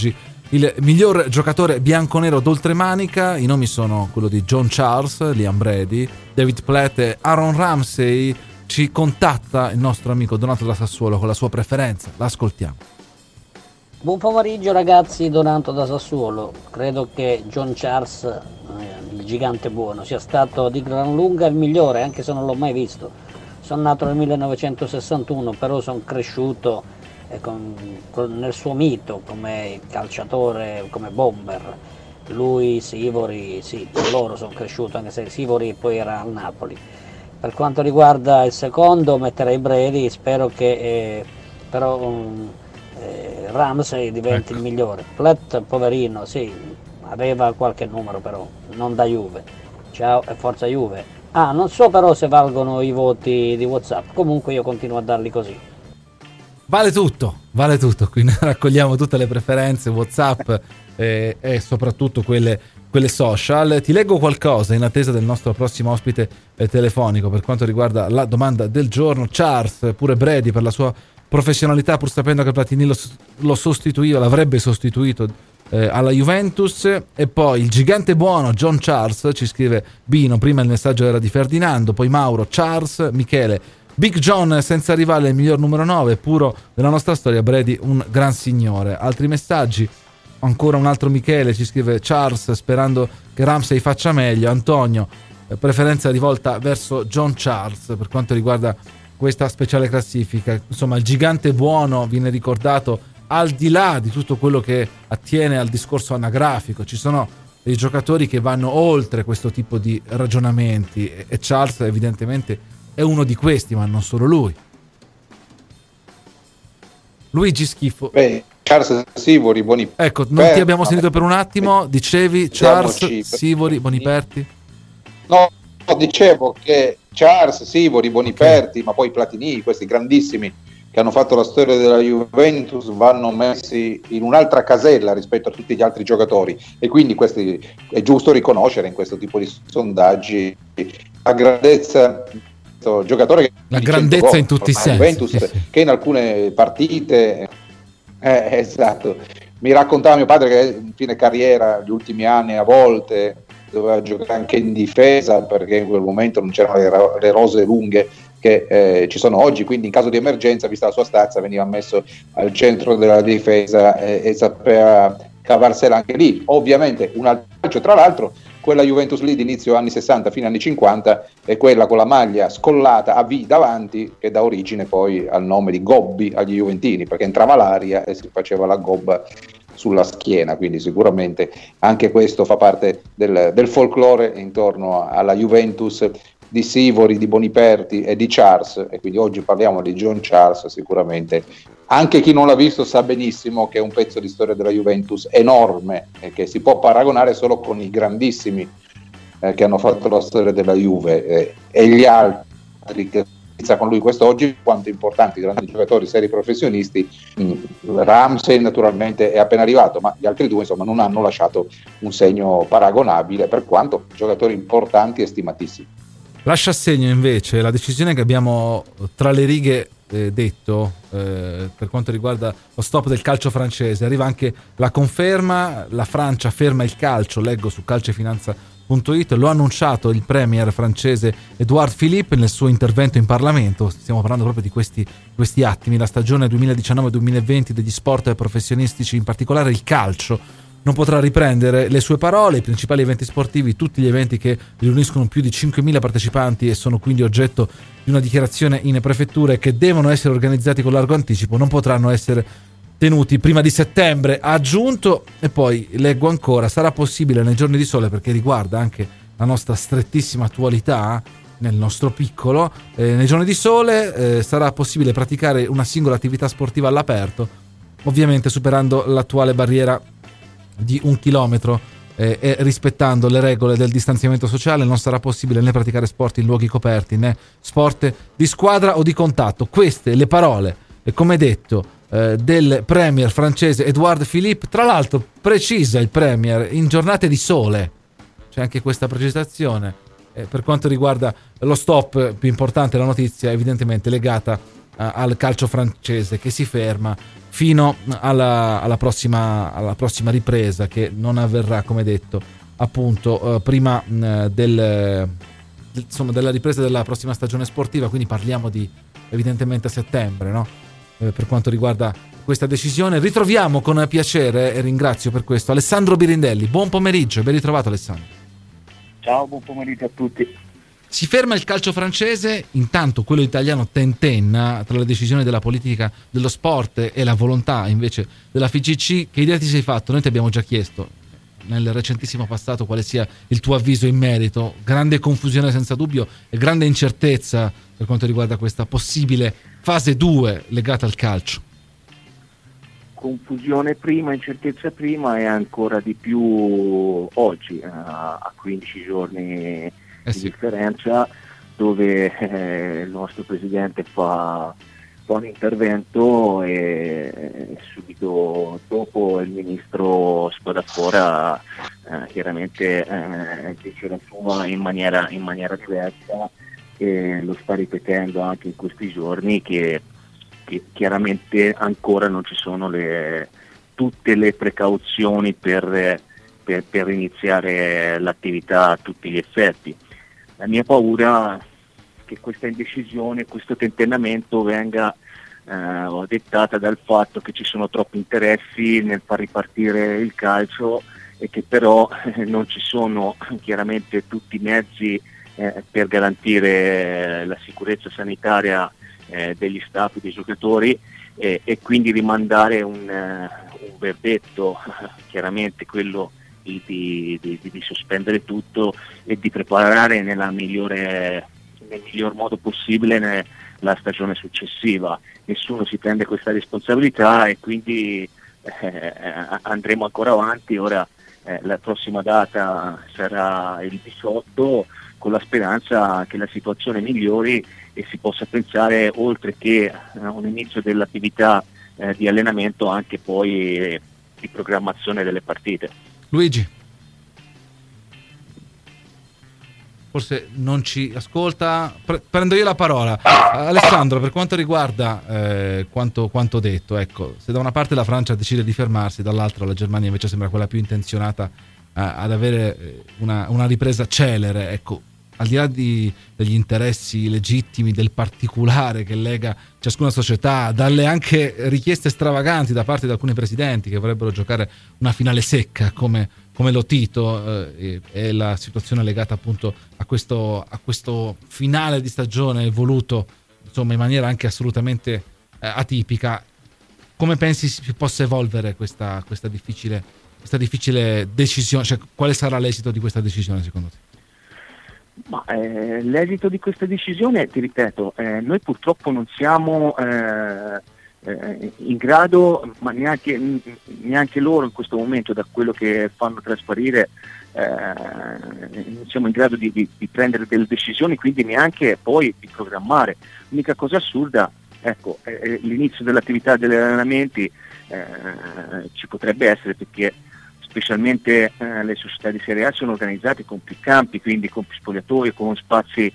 C: il miglior giocatore bianconero d'oltremanica. I nomi sono quello di John Charles, Liam Brady, David Platt e Aaron Ramsey. Ci contatta il nostro amico Donato da Sassuolo con la sua preferenza, l'ascoltiamo.
K: Buon pomeriggio ragazzi, Donato da Sassuolo. Credo che John Charles, eh, il gigante buono, sia stato di gran lunga il migliore, anche se non l'ho mai visto. Sono nato nel millenovecentosessantuno, però sono cresciuto eh, con, con, nel suo mito come calciatore, come bomber. Lui, Sivori, sì, con loro sono cresciuto, anche se Sivori poi era al Napoli. Per quanto riguarda il secondo, metterei Brady, spero che eh, però um, eh, Ramsey diventi ecco. il migliore. Platt, poverino, sì, aveva qualche numero però, non da Juve. Ciao e forza Juve. Ah, non so però se valgono i voti di WhatsApp, comunque io continuo a darli così.
C: Vale tutto, vale tutto, qui raccogliamo tutte le preferenze WhatsApp e, e soprattutto quelle, quelle social. Ti leggo qualcosa in attesa del nostro prossimo ospite eh, telefonico per quanto riguarda la domanda del giorno. Charles, pure Brady per la sua professionalità, pur sapendo che Platini lo, lo sostituiva, l'avrebbe sostituito eh, alla Juventus. E poi il gigante buono John Charles, ci scrive Bino, prima il messaggio era di Ferdinando, poi Mauro, Charles, Michele. Big John senza rivale, il miglior numero nove, puro della nostra storia, Brady un gran signore. Altri messaggi, ancora un altro Michele ci scrive Charles sperando che Ramsey faccia meglio. Antonio, preferenza rivolta verso John Charles per quanto riguarda questa speciale classifica. Insomma, il gigante buono viene ricordato al di là di tutto quello che attiene al discorso anagrafico. Ci sono dei giocatori che vanno oltre questo tipo di ragionamenti e Charles evidentemente è uno di questi, ma non solo lui. Luigi Schifo.
D: Beh, Charles Sivori, Boniperti.
C: Ecco, non ti abbiamo sentito per un attimo. Dicevi Charles Sivori, Boniperti.
D: No, dicevo che Charles Sivori, Boniperti, okay. Ma poi Platini, questi grandissimi che hanno fatto la storia della Juventus, vanno messi in un'altra casella rispetto a tutti gli altri giocatori, e quindi questi è giusto riconoscere in questo tipo di sondaggi la grandezza giocatore che
C: la grandezza gol, in tutti i sensi
D: Juventus, sì, sì. Che in alcune partite eh, esatto, mi raccontava mio padre che in fine carriera gli ultimi anni a volte doveva giocare anche in difesa perché in quel momento non c'erano le, le rose lunghe che eh, ci sono oggi, quindi in caso di emergenza, vista la sua stazza, veniva messo al centro della difesa eh, e sapeva cavarsela anche lì. Ovviamente un altro, tra l'altro quella Juventus lì di inizio anni sessanta fine anni cinquanta è quella con la maglia scollata a V davanti che dà origine poi al nome di Gobbi agli juventini, perché entrava l'aria e si faceva la gobba sulla schiena, quindi sicuramente anche questo fa parte del, del folklore intorno alla Juventus di Sivori, di Boniperti e di Charles, e quindi oggi parliamo di John Charles. Sicuramente anche chi non l'ha visto sa benissimo che è un pezzo di storia della Juventus enorme e che si può paragonare solo con i grandissimi eh, che hanno fatto la storia della Juve eh, e gli altri che inizia con lui quest'oggi, quanto importanti grandi giocatori, seri professionisti. mh, Ramsey naturalmente è appena arrivato, ma gli altri due insomma non hanno lasciato un segno paragonabile, per quanto giocatori importanti e stimatissimi.
C: Lascia segno invece la decisione che abbiamo tra le righe eh, detto eh, per quanto riguarda lo stop del calcio francese. Arriva anche la conferma, la Francia ferma il calcio, leggo su calcefinanza punto it, lo ha annunciato il premier francese Edouard Philippe nel suo intervento in Parlamento. Stiamo parlando proprio di questi, questi attimi. La stagione duemiladiciannove duemilaventi degli sport professionistici, in particolare il calcio, non potrà riprendere. Le sue parole: i principali eventi sportivi, tutti gli eventi che riuniscono più di cinquemila partecipanti e sono quindi oggetto di una dichiarazione in prefettura e che devono essere organizzati con largo anticipo, non potranno essere tenuti prima di settembre, ha aggiunto. E poi leggo ancora: sarà possibile nei giorni di sole, perché riguarda anche la nostra strettissima attualità nel nostro piccolo, eh, nei giorni di sole eh, sarà possibile praticare una singola attività sportiva all'aperto, ovviamente superando l'attuale barriera di un chilometro eh, e rispettando le regole del distanziamento sociale. Non sarà possibile né praticare sport in luoghi coperti né sport di squadra o di contatto. Queste le parole, e come detto, eh, del premier francese Edouard Philippe. Tra l'altro precisa il premier: in giornate di sole. C'è anche questa precisazione. Eh, per quanto riguarda lo stop, più importante la notizia evidentemente legata uh, al calcio francese, che si ferma fino alla, alla, prossima, alla prossima ripresa, che non avverrà, come detto, appunto uh, prima uh, del, insomma, della ripresa della prossima stagione sportiva, quindi parliamo di evidentemente a settembre, no? Eh, per quanto riguarda questa decisione. Ritroviamo con piacere, e ringrazio per questo, Alessandro Birindelli. Buon pomeriggio e ben ritrovato, Alessandro.
L: Ciao, buon pomeriggio a tutti.
C: Si ferma il calcio francese, intanto quello italiano tentenna tra le decisioni della politica dello sport e la volontà invece della F I G C. Che idea ti sei fatto? Noi ti abbiamo già chiesto nel recentissimo passato quale sia il tuo avviso in merito. Grande confusione senza dubbio e grande incertezza per quanto riguarda questa possibile fase due legata al calcio.
L: Confusione prima, incertezza prima e ancora di più oggi, a quindici giorni
C: Eh
L: di
C: sì.
L: differenza, dove eh, il nostro presidente fa, fa un intervento e subito dopo il ministro Spadafora eh, chiaramente eh, dice la sua in maniera, in maniera diversa, e lo sta ripetendo anche in questi giorni, che, che chiaramente ancora non ci sono le, tutte le precauzioni per, per, per iniziare l'attività a tutti gli effetti. La mia paura è che questa indecisione, questo tentennamento venga eh, dettata dal fatto che ci sono troppi interessi nel far ripartire il calcio e che però eh, non ci sono chiaramente tutti i mezzi eh, per garantire la sicurezza sanitaria eh, degli staff, dei giocatori, eh, e quindi rimandare un, uh, un verdetto, chiaramente quello Di, di, di, di sospendere tutto e di preparare nella migliore, nel miglior modo possibile la stagione successiva. Nessuno si prende questa responsabilità e quindi eh, andremo ancora avanti. Ora eh, la prossima data sarà il diciotto, con la speranza che la situazione migliori e si possa pensare, oltre che a un inizio dell'attività eh, di allenamento, anche poi eh, di programmazione delle partite.
C: Luigi, forse non ci ascolta, Pre- prendo io la parola. Alessandro, per quanto riguarda eh, quanto, quanto detto, ecco, se da una parte la Francia decide di fermarsi, dall'altra la Germania invece sembra quella più intenzionata eh, ad avere una, una ripresa celere, ecco, al di là di, degli interessi legittimi del particolare che lega ciascuna società, dalle anche richieste stravaganti da parte di alcuni presidenti che vorrebbero giocare una finale secca come, come lo Tito, eh, e, e la situazione legata appunto a questo, a questo finale di stagione voluto insomma in maniera anche assolutamente eh, atipica, come pensi si possa evolvere questa, questa difficile, questa difficile decisione, cioè quale sarà l'esito di questa decisione secondo te?
L: Ma, eh, l'esito di questa decisione, ti ripeto, eh, noi purtroppo non siamo eh, eh, in grado, ma neanche, neanche loro in questo momento, da quello che fanno trasparire, eh, non siamo in grado di, di, di prendere delle decisioni, quindi neanche poi di programmare. L'unica cosa assurda, ecco, eh, l'inizio dell'attività degli allenamenti eh, ci potrebbe essere, perché specialmente eh, le società di Serie A sono organizzate con più campi, quindi con più spogliatoi, con spazi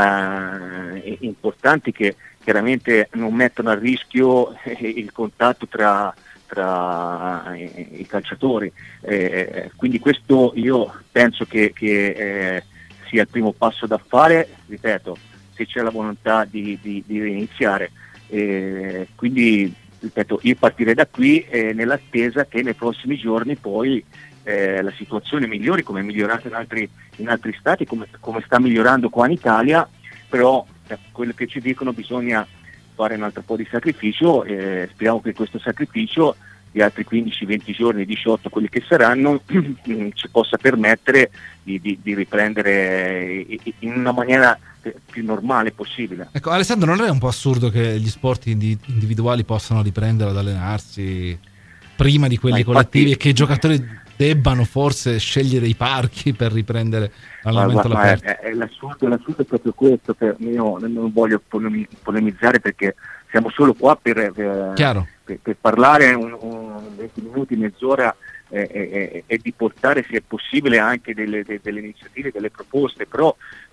L: eh, importanti che chiaramente non mettono a rischio eh, il contatto tra, tra eh, i calciatori. Eh, quindi questo io penso che, che eh, sia il primo passo da fare, ripeto, se c'è la volontà di, di, di iniziare. Eh, quindi ripeto, io partirei da qui eh, nell'attesa che nei prossimi giorni poi eh, la situazione migliori, come è migliorata in altri, in altri stati, come, come sta migliorando qua in Italia, però eh, quello che ci dicono bisogna fare un altro po' di sacrificio, eh, speriamo che questo sacrificio di altri quindici venti giorni, diciotto, quelli che saranno, ci possa permettere di, di, di riprendere in una maniera più normale possibile.
C: Ecco, Alessandro, non è un po' assurdo che gli sport individuali possano riprendere ad allenarsi prima di quelli infatti, collettivi e che i giocatori debbano forse scegliere i parchi per riprendere l'allenamento all'aperto?
L: È, è, l'assurdo, l'assurdo è proprio questo, che io non voglio polemizzare perché siamo solo qua per, per, per, per parlare un, un venti minuti, mezz'ora e, e, e di portare, se è possibile, anche delle, delle iniziative, delle proposte, però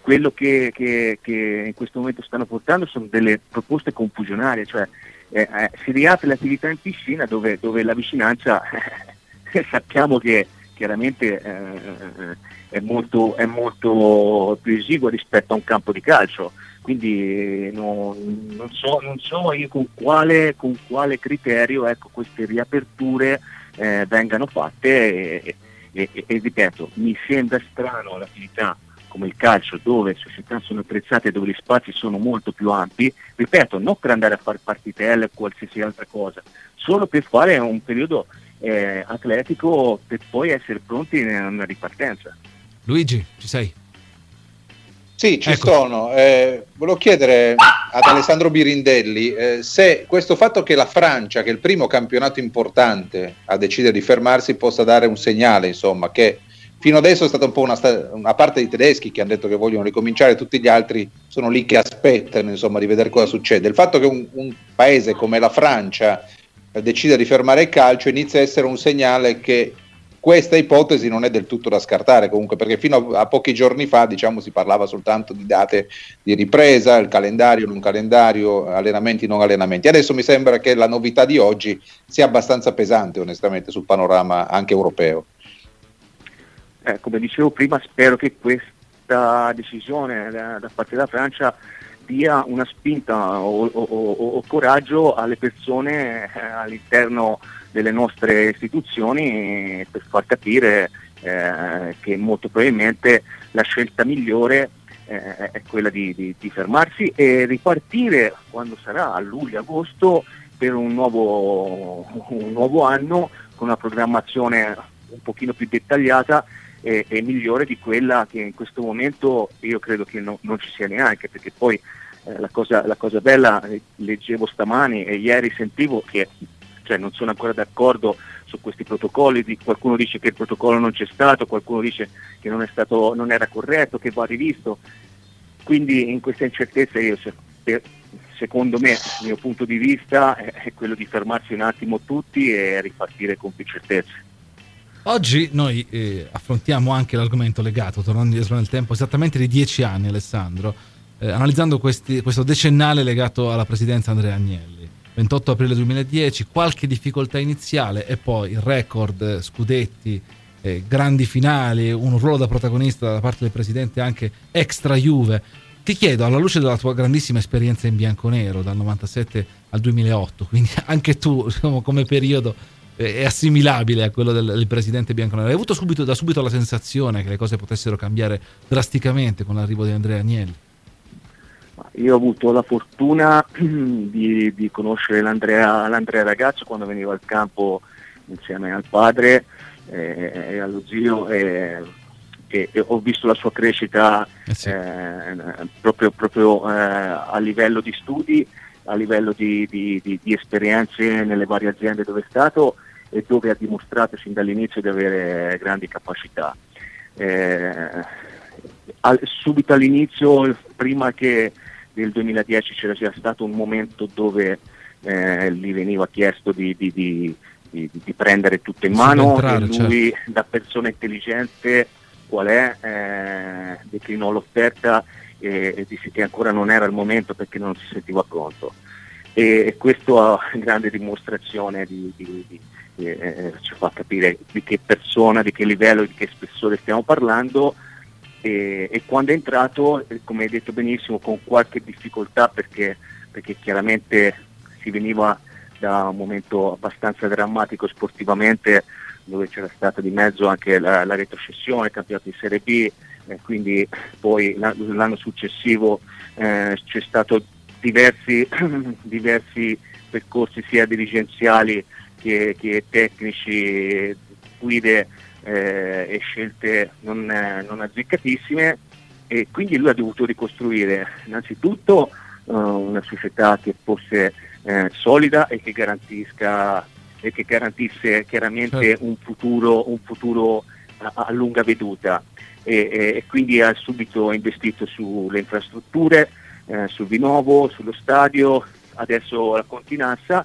L: quello che, che, che in questo momento stanno portando sono delle proposte confusionarie, cioè eh, eh, si riapre l'attività in piscina dove, dove la vicinanza eh, sappiamo che chiaramente eh, è, molto, è molto più esigua rispetto a un campo di calcio, quindi non, non, so, non so io con quale, con quale criterio, ecco, queste riaperture eh, vengano fatte e, e, e, e ripeto, mi sembra strano l'attività come il calcio, dove le società sono attrezzate, dove gli spazi sono molto più ampi, ripeto, non per andare a fare partitelle o qualsiasi altra cosa, solo per fare un periodo eh, atletico per poi essere pronti in una ripartenza.
C: Luigi, ci sei?
D: Sì, ci
C: ecco.
D: sono. Eh, volevo chiedere ad Alessandro Birindelli eh, se questo fatto che la Francia, che è il primo campionato importante a decidere di fermarsi, possa dare un segnale, insomma, che fino adesso è stata un po' una, una parte dei tedeschi che hanno detto che vogliono ricominciare, tutti gli altri sono lì che aspettano, insomma, di vedere cosa succede. Il fatto che un, un paese come la Francia eh, decida di fermare il calcio inizia a essere un segnale che questa ipotesi non è del tutto da scartare, comunque, perché fino a, a pochi giorni fa, diciamo, si parlava soltanto di date di ripresa, il calendario, non calendario, allenamenti, non allenamenti. Adesso mi sembra che la novità di oggi sia abbastanza pesante, onestamente, sul panorama anche europeo.
L: Eh, come dicevo prima, spero che questa decisione da, da parte della Francia dia una spinta o, o, o, o coraggio alle persone eh, all'interno delle nostre istituzioni per far capire eh, che molto probabilmente la scelta migliore eh, è quella di, di, di fermarsi e ripartire quando sarà a luglio-agosto per un nuovo, un nuovo anno con una programmazione un pochino più dettagliata e, e migliore di quella che in questo momento io credo che no, non ci sia neanche, perché poi eh, la, cosa, la cosa bella, eh, leggevo stamani e ieri sentivo che cioè, non sono ancora d'accordo su questi protocolli, di, qualcuno dice che il protocollo non c'è stato, qualcuno dice che non è stato, non era corretto, che va rivisto, quindi in questa incertezza io se, per, secondo me, il mio punto di vista è, è quello di fermarsi un attimo tutti e ripartire con più certezze.
C: Oggi noi eh, affrontiamo anche l'argomento legato, tornando indietro nel tempo, esattamente di dieci anni, Alessandro, eh, analizzando questi, questo decennale legato alla presidenza Andrea Agnelli. ventotto aprile duemiladieci, qualche difficoltà iniziale e poi il record, scudetti, eh, grandi finali, un ruolo da protagonista da parte del presidente anche extra Juve. Ti chiedo, alla luce della tua grandissima esperienza in bianconero dal novantasette al duemilaotto, quindi anche tu, diciamo, come periodo è assimilabile a quello del, del presidente bianconero, hai avuto subito, da subito la sensazione che le cose potessero cambiare drasticamente con l'arrivo di Andrea Agnelli?
L: Io ho avuto la fortuna di, di conoscere l'Andrea, l'Andrea ragazzo quando veniva al campo insieme al padre eh, e allo zio e, e, e ho visto la sua crescita eh sì. eh, proprio, proprio eh, a livello di studi, a livello di, di, di, di esperienze nelle varie aziende dove è stato e dove ha dimostrato sin dall'inizio di avere grandi capacità. Eh, al, subito all'inizio, prima che del duemiladieci c'era già stato un momento dove eh, gli veniva chiesto di, di, di, di, di prendere tutto in mano e lui, certo, da persona intelligente qual è, eh, declinò l'offerta e, e disse che ancora non era il momento perché non si sentiva pronto, e, e questo è una grande dimostrazione di, di, di, di eh, ci fa capire di che persona, di che livello, di che spessore stiamo parlando. E, e quando è entrato, come hai detto benissimo, con qualche difficoltà perché, perché chiaramente si veniva da un momento abbastanza drammatico sportivamente, dove c'era stata di mezzo anche la, la retrocessione, il campionato di Serie B, eh, quindi poi l'anno successivo eh, c'è stato diversi, diversi percorsi sia dirigenziali che, che tecnici, guide Eh, e scelte non, eh, non azzeccatissime, e quindi lui ha dovuto ricostruire innanzitutto uh, una società che fosse eh, solida e che garantisca e che garantisse chiaramente certo. un futuro, un futuro a, a lunga veduta, e, e, e quindi ha subito investito sulle infrastrutture, eh, sul rinnovo, sullo stadio, adesso la Continassa,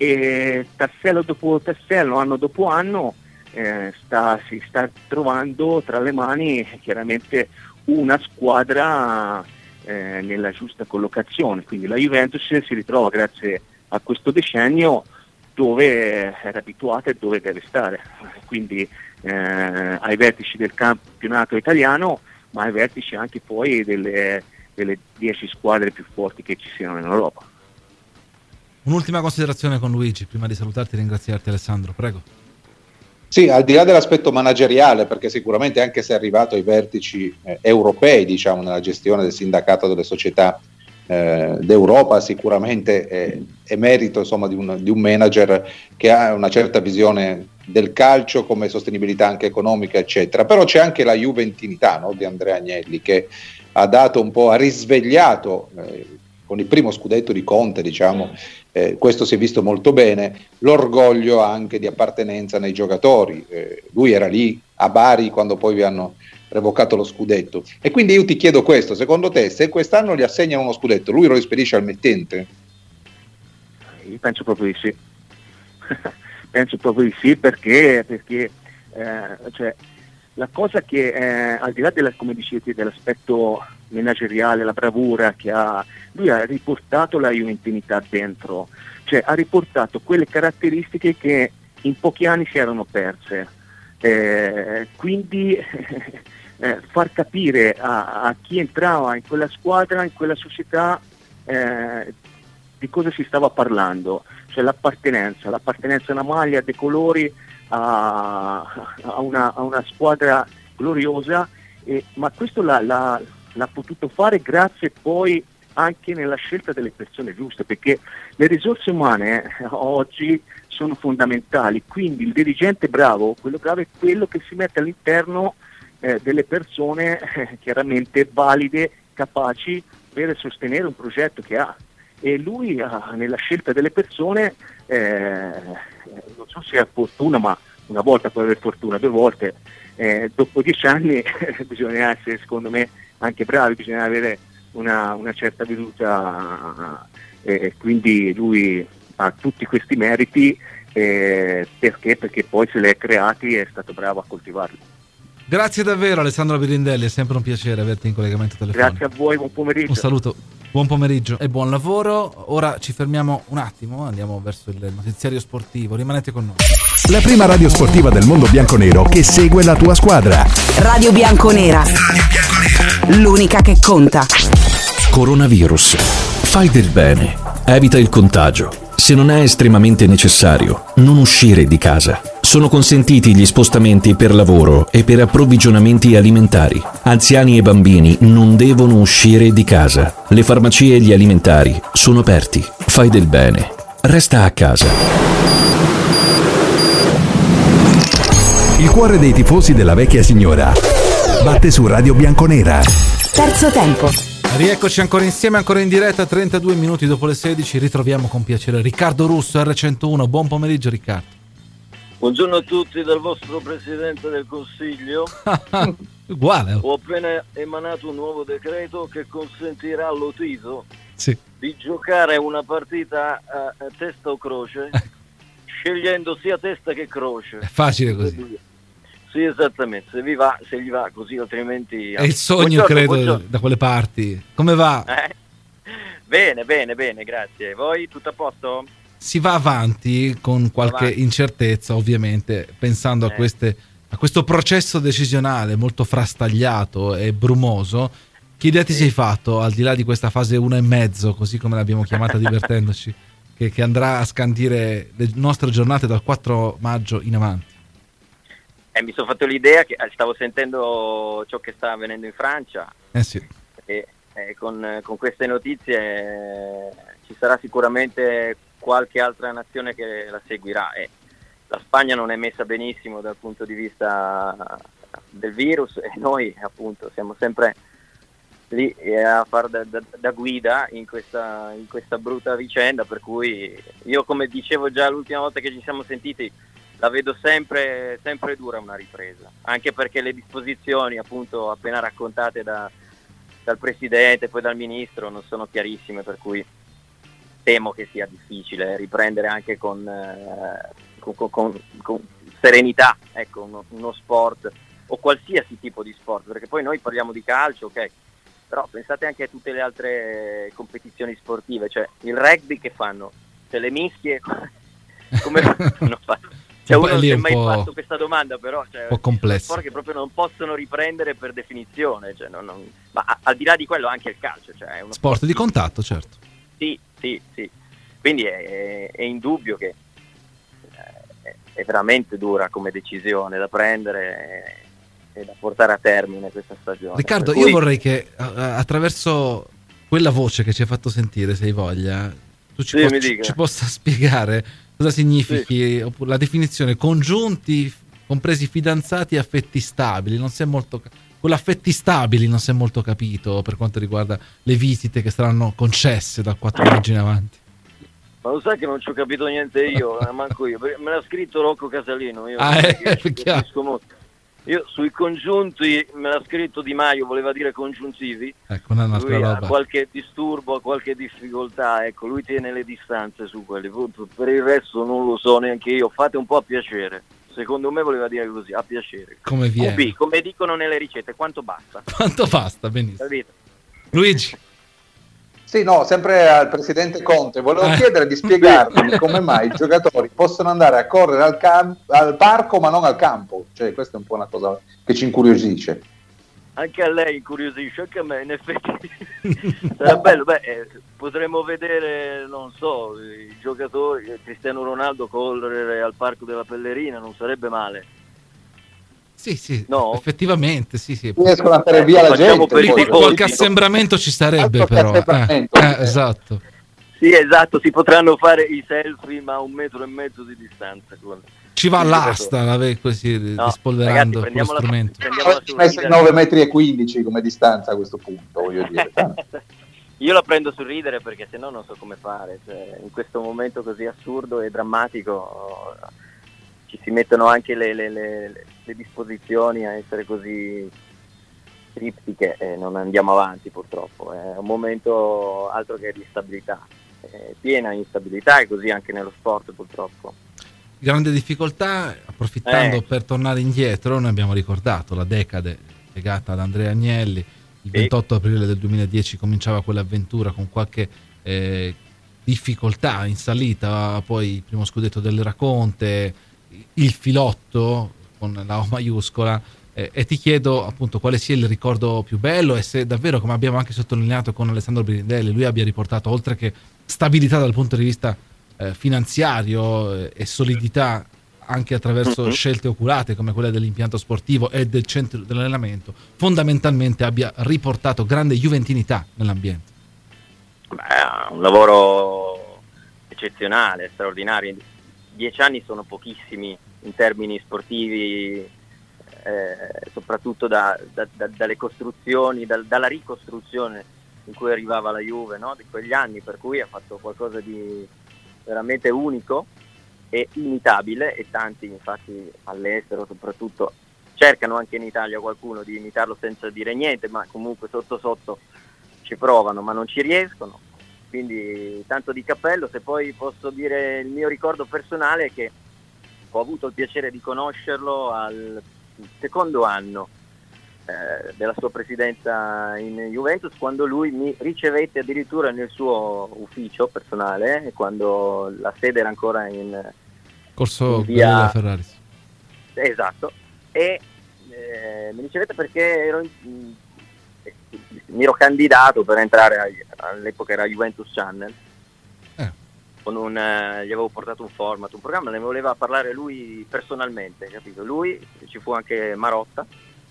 L: e tassello dopo tassello, anno dopo anno, Eh, sta, si sta trovando tra le mani chiaramente una squadra eh, nella giusta collocazione, quindi la Juventus si ritrova grazie a questo decennio dove era abituata e dove deve stare, quindi eh, ai vertici del campionato italiano, ma ai vertici anche poi delle, delle dieci squadre più forti che ci siano in Europa.
C: Un'ultima considerazione con Luigi prima di salutarti e ringraziarti, Alessandro, prego.
D: Sì, al di là dell'aspetto manageriale, perché sicuramente anche se è arrivato ai vertici eh, europei, diciamo, nella gestione del sindacato delle società eh, d'Europa, sicuramente è, è merito, insomma, di un, di un manager che ha una certa visione del calcio come sostenibilità anche economica, eccetera. Però c'è anche la juventinità, no, di Andrea Agnelli, che ha dato un po', ha risvegliato eh, con il primo scudetto di Conte, diciamo, eh, questo si è visto molto bene, l'orgoglio anche di appartenenza nei giocatori. Eh, lui era lì a Bari quando poi vi hanno revocato lo scudetto. E quindi io ti chiedo questo, secondo te, se quest'anno gli assegnano uno scudetto, lui lo rispedisce al mittente?
L: Io penso proprio di sì. penso proprio di sì perché, perché eh, cioè, la cosa che eh, al di là della, come dicete, dell'aspetto manageriale, la bravura che ha, lui ha riportato la juventinità dentro, cioè ha riportato quelle caratteristiche che in pochi anni si erano perse, eh, quindi eh, far capire a, a chi entrava in quella squadra, in quella società, eh, di cosa si stava parlando, cioè l'appartenenza, l'appartenenza a una maglia, dei colori, a, a, una, a una squadra gloriosa, eh, ma questo l'ha, l'ha, l'ha potuto fare grazie poi anche nella scelta delle persone giuste, perché le risorse umane eh, oggi sono fondamentali, quindi il dirigente bravo, quello bravo è quello che si mette all'interno eh, delle persone eh, chiaramente valide, capaci per sostenere un progetto che ha. E lui ha, nella scelta delle persone, eh, non so se è fortuna, ma una volta può avere fortuna, due volte, eh, dopo dieci anni bisogna essere, secondo me, anche bravi, bisogna avere una, una certa veduta, eh, quindi lui ha tutti questi meriti, eh, perché? Perché poi se li è creati e è stato bravo a coltivarli.
C: Grazie davvero Alessandro Pirindelli, è sempre un piacere averti in collegamento telefonico.
L: Grazie a voi, buon pomeriggio.
C: Un saluto, buon pomeriggio e buon lavoro. Ora ci fermiamo un attimo, andiamo verso il notiziario sportivo, rimanete con noi.
B: La prima radio sportiva del mondo bianconero che segue la tua squadra.
E: Radio Bianconera, l'unica che conta.
A: Coronavirus. Fai del bene, evita il contagio. Se non è estremamente necessario, non uscire di casa. Sono consentiti gli spostamenti per lavoro e per approvvigionamenti alimentari. Anziani e bambini non devono uscire di casa. Le farmacie e gli alimentari sono aperti. Fai del bene. Resta a casa.
B: Il cuore dei tifosi della vecchia signora batte su Radio Bianconera.
E: Terzo tempo.
C: Rieccoci ancora insieme, ancora in diretta, trentadue minuti dopo le sedici. Ritroviamo con piacere Riccardo Russo, erre centouno. Buon pomeriggio Riccardo.
M: Buongiorno a tutti dal vostro Presidente del Consiglio.
C: Uguale.
M: Ho appena emanato un nuovo decreto che consentirà all'Otito
C: sì.
M: di giocare una partita a, a testa o croce, scegliendo sia testa che croce.
C: È facile così.
M: Sì, esattamente, se vi va, se gli va così, altrimenti...
C: È il sogno, buongiorno, credo, buongiorno. Da quelle parti. Come va?
M: Eh? Bene, bene, bene, grazie. Voi, tutto a posto?
C: Si va avanti con qualche avanti. incertezza, ovviamente, pensando eh. a, queste, a questo processo decisionale molto frastagliato e brumoso. Che idea ti sì. sei fatto, al di là di questa fase uno e mezzo, così come l'abbiamo chiamata divertendoci, che, che andrà a scandire le nostre giornate dal quattro maggio in avanti?
M: Eh, mi sono fatto l'idea che stavo sentendo ciò che sta avvenendo in Francia
C: eh sì.
M: e eh, con, con queste notizie eh, ci sarà sicuramente qualche altra nazione che la seguirà. Eh, la Spagna non è messa benissimo dal punto di vista del virus e noi appunto siamo sempre lì a far da, da, da guida in questa, in questa brutta vicenda, per cui io, come dicevo già l'ultima volta che ci siamo sentiti, la vedo sempre, sempre dura una ripresa, anche perché le disposizioni appunto appena raccontate da, dal Presidente e poi dal Ministro non sono chiarissime, per cui temo che sia difficile riprendere anche con, eh, con, con, con serenità, ecco, uno, uno sport o qualsiasi tipo di sport, perché poi noi parliamo di calcio, ok, però pensate anche a tutte le altre competizioni sportive, cioè il rugby che fanno, se le mischie come fanno a fare? Cioè, uno non si è mai fatto questa domanda, però cioè,
C: un po' complesso,
M: sport che proprio non possono riprendere per definizione, cioè, non, non... ma a, al di là di quello anche il calcio, cioè, è uno
C: sport,
M: sport
C: di contatto, certo.
M: Sì, sì, sì. Quindi è, è indubbio che è, è veramente dura come decisione da prendere e, e da portare a termine questa stagione.
C: Riccardo,
M: cui...
C: io vorrei che uh, attraverso quella voce che ci hai fatto sentire, se hai voglia, tu ci,
M: sì,
C: po- ci, ci possa spiegare cosa significhi sì. la definizione congiunti, compresi fidanzati e affetti stabili. Non si è molto... Con affetti stabili non si è molto capito per quanto riguarda le visite che saranno concesse dal quattro maggio in avanti.
M: Ma lo sai che non ci ho capito niente io, manco io, me l'ha scritto Rocco Casalino, io,
C: ah, eh,
M: io, io sui congiunti me l'ha scritto Di Maio, voleva dire congiuntivi,
C: ecco, un'altra
M: lui
C: roba.
M: Ha qualche disturbo, ha qualche difficoltà, ecco, lui tiene le distanze su quelli, per il resto non lo so neanche io, fate un po' a piacere. Secondo me voleva dire così, a piacere.
C: Come viene?
M: Q B, come dicono nelle ricette, quanto basta.
C: Quanto basta, benissimo.
M: Capito?
C: Luigi.
D: Sì, no, sempre al presidente Conte, volevo eh. chiedere di spiegarmi come mai i giocatori possono andare a correre al, cam- al parco ma non al campo. Cioè, questa è un po' una cosa che ci incuriosisce.
M: Anche a lei incuriosisce, anche a me in effetti. Sarà bello, beh, eh, potremmo vedere, non so, i giocatori, Cristiano Ronaldo correre al Parco della Pellerina, non sarebbe male.
C: Sì, sì,
M: no?
C: effettivamente, sì, sì.
D: Riescono a fare via la gente.
C: Poi, poi, qualche assembramento ci sarebbe però. Eh, eh, esatto.
M: Sì, esatto, si potranno fare i selfie ma a un metro e mezzo di distanza.
C: Ci va l'asta, così, no, rispolverando
M: ragazzi,
C: lo strumento.
D: Ci messo nove metri e quindici come distanza a questo punto, voglio dire.
M: Io la prendo sul ridere perché sennò non so come fare. Cioè, in questo momento così assurdo e drammatico ci si mettono anche le, le, le, le disposizioni a essere così criptiche e non andiamo avanti purtroppo. È un momento altro che di stabilità, è piena instabilità e così anche nello sport purtroppo.
C: Grande difficoltà, approfittando
M: eh.
C: per tornare indietro, noi abbiamo ricordato la decade legata ad Andrea Agnelli, il ventotto aprile del duemiladieci cominciava quell'avventura con qualche eh, difficoltà in salita, poi il primo scudetto dell'era Conte, il filotto con la O maiuscola, eh, e ti chiedo appunto quale sia il ricordo più bello e se davvero, come abbiamo anche sottolineato con Alessandro Birindelli, lui abbia riportato oltre che stabilità dal punto di vista eh, finanziario eh, e solidità anche attraverso mm-hmm. scelte oculate come quelle dell'impianto sportivo e del centro dell'allenamento, fondamentalmente abbia riportato grande juventinità nell'ambiente.
M: Beh, un lavoro eccezionale, straordinario. Dieci anni sono pochissimi in termini sportivi, eh, soprattutto da, da, da, dalle costruzioni, da, dalla ricostruzione in cui arrivava la Juve, no? Di quegli anni, per cui ha fatto qualcosa di veramente unico e imitabile, e tanti infatti all'estero soprattutto cercano anche in Italia qualcuno di imitarlo senza dire niente, ma comunque sotto sotto ci provano ma non ci riescono, quindi tanto di cappello. Se poi posso dire il mio ricordo personale è che ho avuto il piacere di conoscerlo al secondo anno eh, della sua presidenza in Juventus, quando lui mi ricevette addirittura nel suo ufficio personale, eh, quando la sede era ancora in
C: Corso
M: in via
C: Ferraris.
M: Esatto, e eh, mi ricevette perché ero in, mi ero candidato per entrare a, all'epoca era Juventus Channel, eh. con un, eh, gli avevo portato un format, un programma, ne voleva parlare lui personalmente, capito? Lui, ci fu anche Marotta,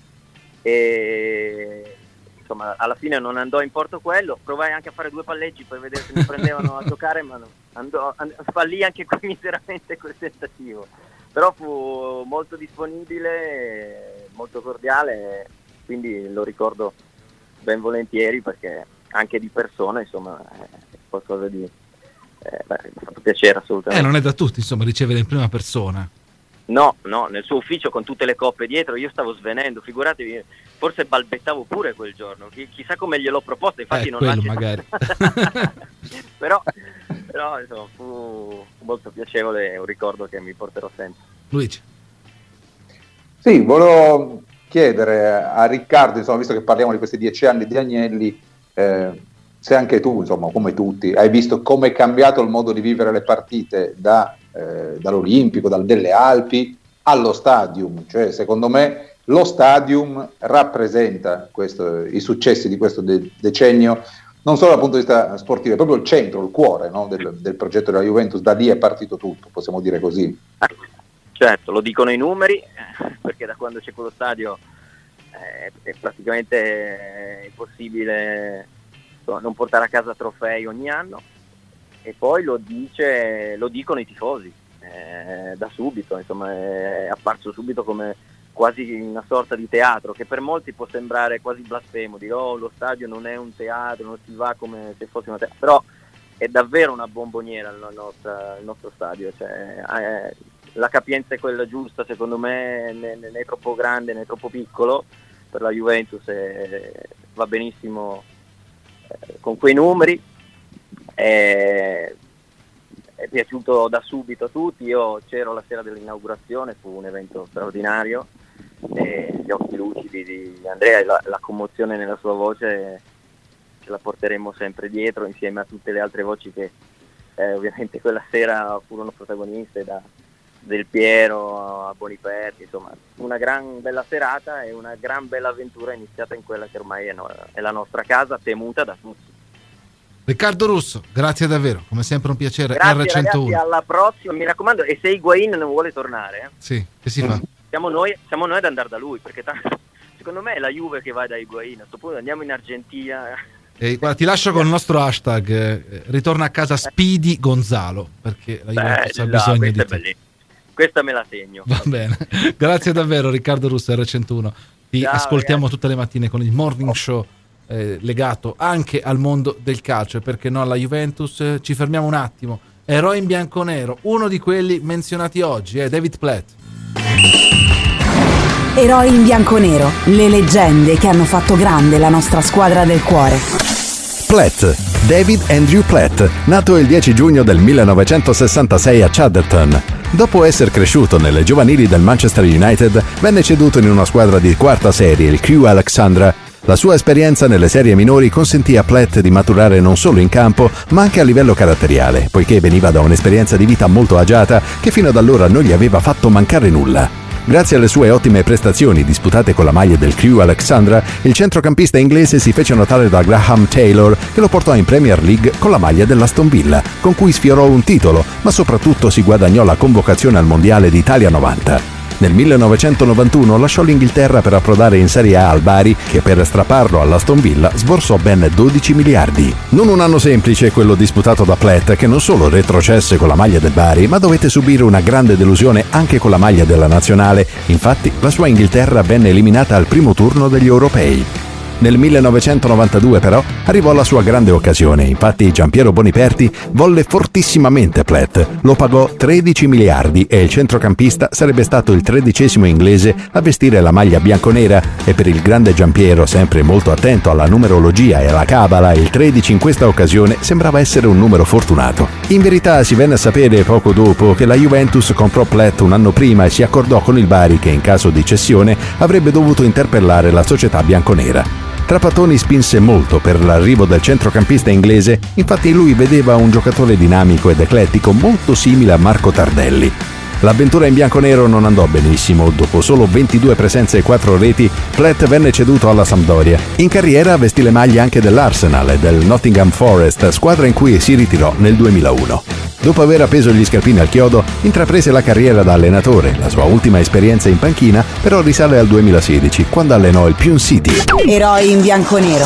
M: e insomma alla fine non andò in porto quello. Provai anche a fare due palleggi per vedere se mi prendevano a giocare, ma no, andò, and- fallì anche qui miseramente quel tentativo, però fu molto disponibile, molto cordiale, quindi lo ricordo ben volentieri perché anche di persona insomma è qualcosa di eh, beh, mi ha fatto piacere assolutamente.
C: Eh, non è da tutti insomma ricevere in prima persona.
M: No, no, nel suo ufficio con tutte le coppe dietro io stavo svenendo, figuratevi, forse balbettavo pure quel giorno, Ch- chissà come gliel'ho proposto, infatti
C: eh,
M: non
C: quello
M: l'ha
C: magari.
M: però, però insomma, fu molto piacevole, è un ricordo che mi porterò sempre.
C: Luigi.
D: Sì, volevo chiedere a Riccardo, insomma, visto che parliamo di questi dieci anni di Agnelli, eh, se anche tu, insomma, come tutti, hai visto come è cambiato il modo di vivere le partite da, eh, dall'Olimpico, dal delle Alpi allo Stadium. Cioè, secondo me lo Stadium rappresenta questo, i successi di questo de- decennio, non solo dal punto di vista sportivo, è proprio il centro, il cuore, no, del, del progetto della Juventus. Da lì è partito tutto, possiamo dire così.
M: Certo, lo dicono i numeri, perché da quando c'è quello stadio eh, è praticamente impossibile non portare a casa trofei ogni anno, e poi lo dice, lo dicono i tifosi eh, da subito, insomma è apparso subito come quasi una sorta di teatro, che per molti può sembrare quasi blasfemo, dire oh, lo stadio non è un teatro, non si va come se fosse una teatro, però è davvero una bomboniera il nostro, il nostro stadio, cioè, eh, la capienza è quella giusta, secondo me, né, né è troppo grande né troppo piccolo per la Juventus, e va benissimo eh, con quei numeri. E, è piaciuto da subito a tutti. Io c'ero la sera dell'inaugurazione, fu un evento straordinario, e gli occhi lucidi di Andrea e la, la commozione nella sua voce ce la porteremo sempre dietro, insieme a tutte le altre voci che eh, ovviamente quella sera furono protagoniste, da Del Piero a Boniperti, insomma una gran bella serata e una gran bella avventura iniziata in quella che ormai è, no, è la nostra casa, temuta da tutti.
C: Riccardo Russo, grazie davvero, come sempre un piacere.
M: Grazie
C: R centouno.
M: ragazzi, alla prossima, mi raccomando, e se Higuain non vuole tornare, eh,
C: sì, che si fa?
M: Siamo noi, siamo noi ad andare da lui, perché tanto, secondo me è la Juve che va da Higuain, a questo punto andiamo in Argentina.
C: E guarda, ti lascio con il nostro hashtag, eh, ritorna a casa Speedy Gonzalo, perché la Juventus ha bisogno di te.
M: Questa me la segno.
C: Va bene, grazie davvero Riccardo Russo, R centouno. Ti
M: Ciao,
C: ascoltiamo
M: ragazzi.
C: tutte le mattine con il morning show eh, legato anche al mondo del calcio, e perché no alla Juventus. Eh, ci fermiamo un attimo. Eroe in bianconero, uno di quelli menzionati oggi è David Platt.
E: Eroi in bianconero, le leggende che hanno fatto grande la nostra squadra del cuore.
B: Platt, David Andrew Platt, nato il dieci giugno del millenovecentosessantasei a Chadderton. Dopo essere cresciuto nelle giovanili del Manchester United, venne ceduto in una squadra di quarta serie, il Crewe Alexandra. La sua esperienza nelle serie minori consentì a Platt di maturare non solo in campo, ma anche a livello caratteriale, poiché veniva da un'esperienza di vita molto agiata che fino ad allora non gli aveva fatto mancare nulla. Grazie alle sue ottime prestazioni disputate con la maglia del Crewe Alexandra, il centrocampista inglese si fece notare da Graham Taylor, che lo portò in Premier League con la maglia dell'Aston Villa, con cui sfiorò un titolo, ma soprattutto si guadagnò la convocazione al Mondiale d'Italia novanta. Nel millenovecentonovantuno lasciò l'Inghilterra per approdare in Serie A al Bari, che per strapparlo all'Aston Villa sborsò ben dodici miliardi. Non un anno semplice quello disputato da Platt, che non solo retrocesse con la maglia del Bari, ma dovette subire una grande delusione anche con la maglia della nazionale. Infatti la sua Inghilterra venne eliminata al primo turno degli europei. Nel millenovecentonovantadue però arrivò la sua grande occasione, infatti Giampiero Boniperti volle fortissimamente Platt, lo pagò tredici miliardi e il centrocampista sarebbe stato il tredicesimo inglese a vestire la maglia bianconera, e per il grande Giampiero, sempre molto attento alla numerologia e alla cabala, il tredici in questa occasione sembrava essere un numero fortunato. In verità si venne a sapere poco dopo che la Juventus comprò Platt un anno prima e si accordò con il Bari che in caso di cessione avrebbe dovuto interpellare la società bianconera. Trapattoni spinse molto per l'arrivo del centrocampista inglese, infatti lui vedeva un giocatore dinamico ed eclettico molto simile a Marco Tardelli. L'avventura in bianconero non andò benissimo. Dopo solo ventidue presenze e quattro reti, Platt venne ceduto alla Sampdoria. In carriera vestì le maglie anche dell'Arsenal e del Nottingham Forest, squadra in cui si ritirò nel duemilauno. Dopo aver appeso gli scarpini al chiodo, intraprese la carriera da allenatore. La sua ultima esperienza in panchina però risale al duemilasedici, quando allenò il Pune City.
E: Eroi in bianconero.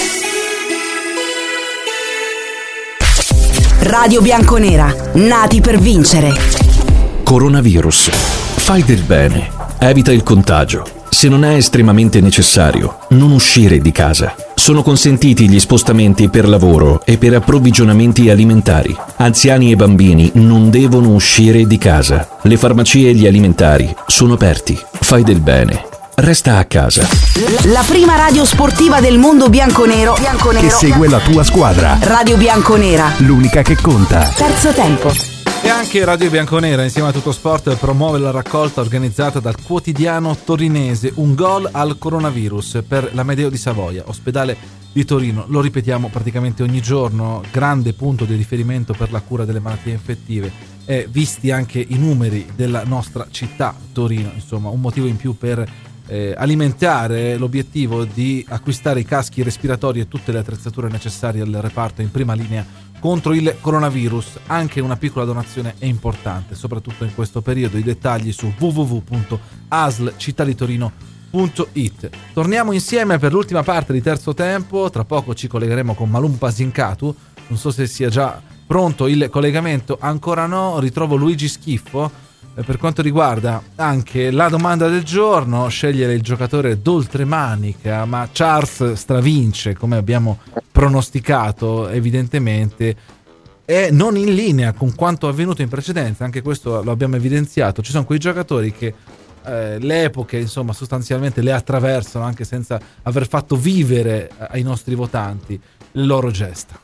E: Radio Bianconera, nati per vincere.
A: Coronavirus. Fai del bene. Evita il contagio. Se non è estremamente necessario, non uscire di casa. Sono consentiti gli spostamenti per lavoro e per approvvigionamenti alimentari. Anziani e bambini non devono uscire di casa. Le farmacie e gli alimentari sono aperti. Fai del bene. Resta a casa.
E: La prima radio sportiva del mondo bianconero, bianconero
B: che segue la tua squadra.
E: Radio Bianconera.
B: L'unica che conta.
E: Terzo tempo.
C: E anche Radio Bianconera insieme a Tutto Sport promuove la raccolta organizzata dal quotidiano torinese Un gol al coronavirus per l'Amedeo di Savoia, ospedale di Torino. Lo ripetiamo praticamente ogni giorno, grande punto di riferimento per la cura delle malattie infettive e visti anche i numeri della nostra città Torino, insomma un motivo in più per eh, alimentare l'obiettivo di acquistare i caschi respiratori e tutte le attrezzature necessarie al reparto in prima linea contro il coronavirus. Anche una piccola donazione è importante, soprattutto in questo periodo. I dettagli su w w w punto a s l città di torino punto i t. Torniamo insieme per l'ultima parte di Terzo Tempo, tra poco ci collegheremo con Malum Pasincatu, non so se sia già pronto il collegamento, ancora no. Ritrovo Luigi Schiffo eh, per quanto riguarda anche la domanda del giorno, scegliere il giocatore d'oltremanica, ma Charles stravince come abbiamo pronosticato evidentemente, è non in linea con quanto avvenuto in precedenza, anche questo lo abbiamo evidenziato. Ci sono quei giocatori che eh, le epoche insomma sostanzialmente le attraversano anche senza aver fatto vivere ai nostri votanti le loro gesta.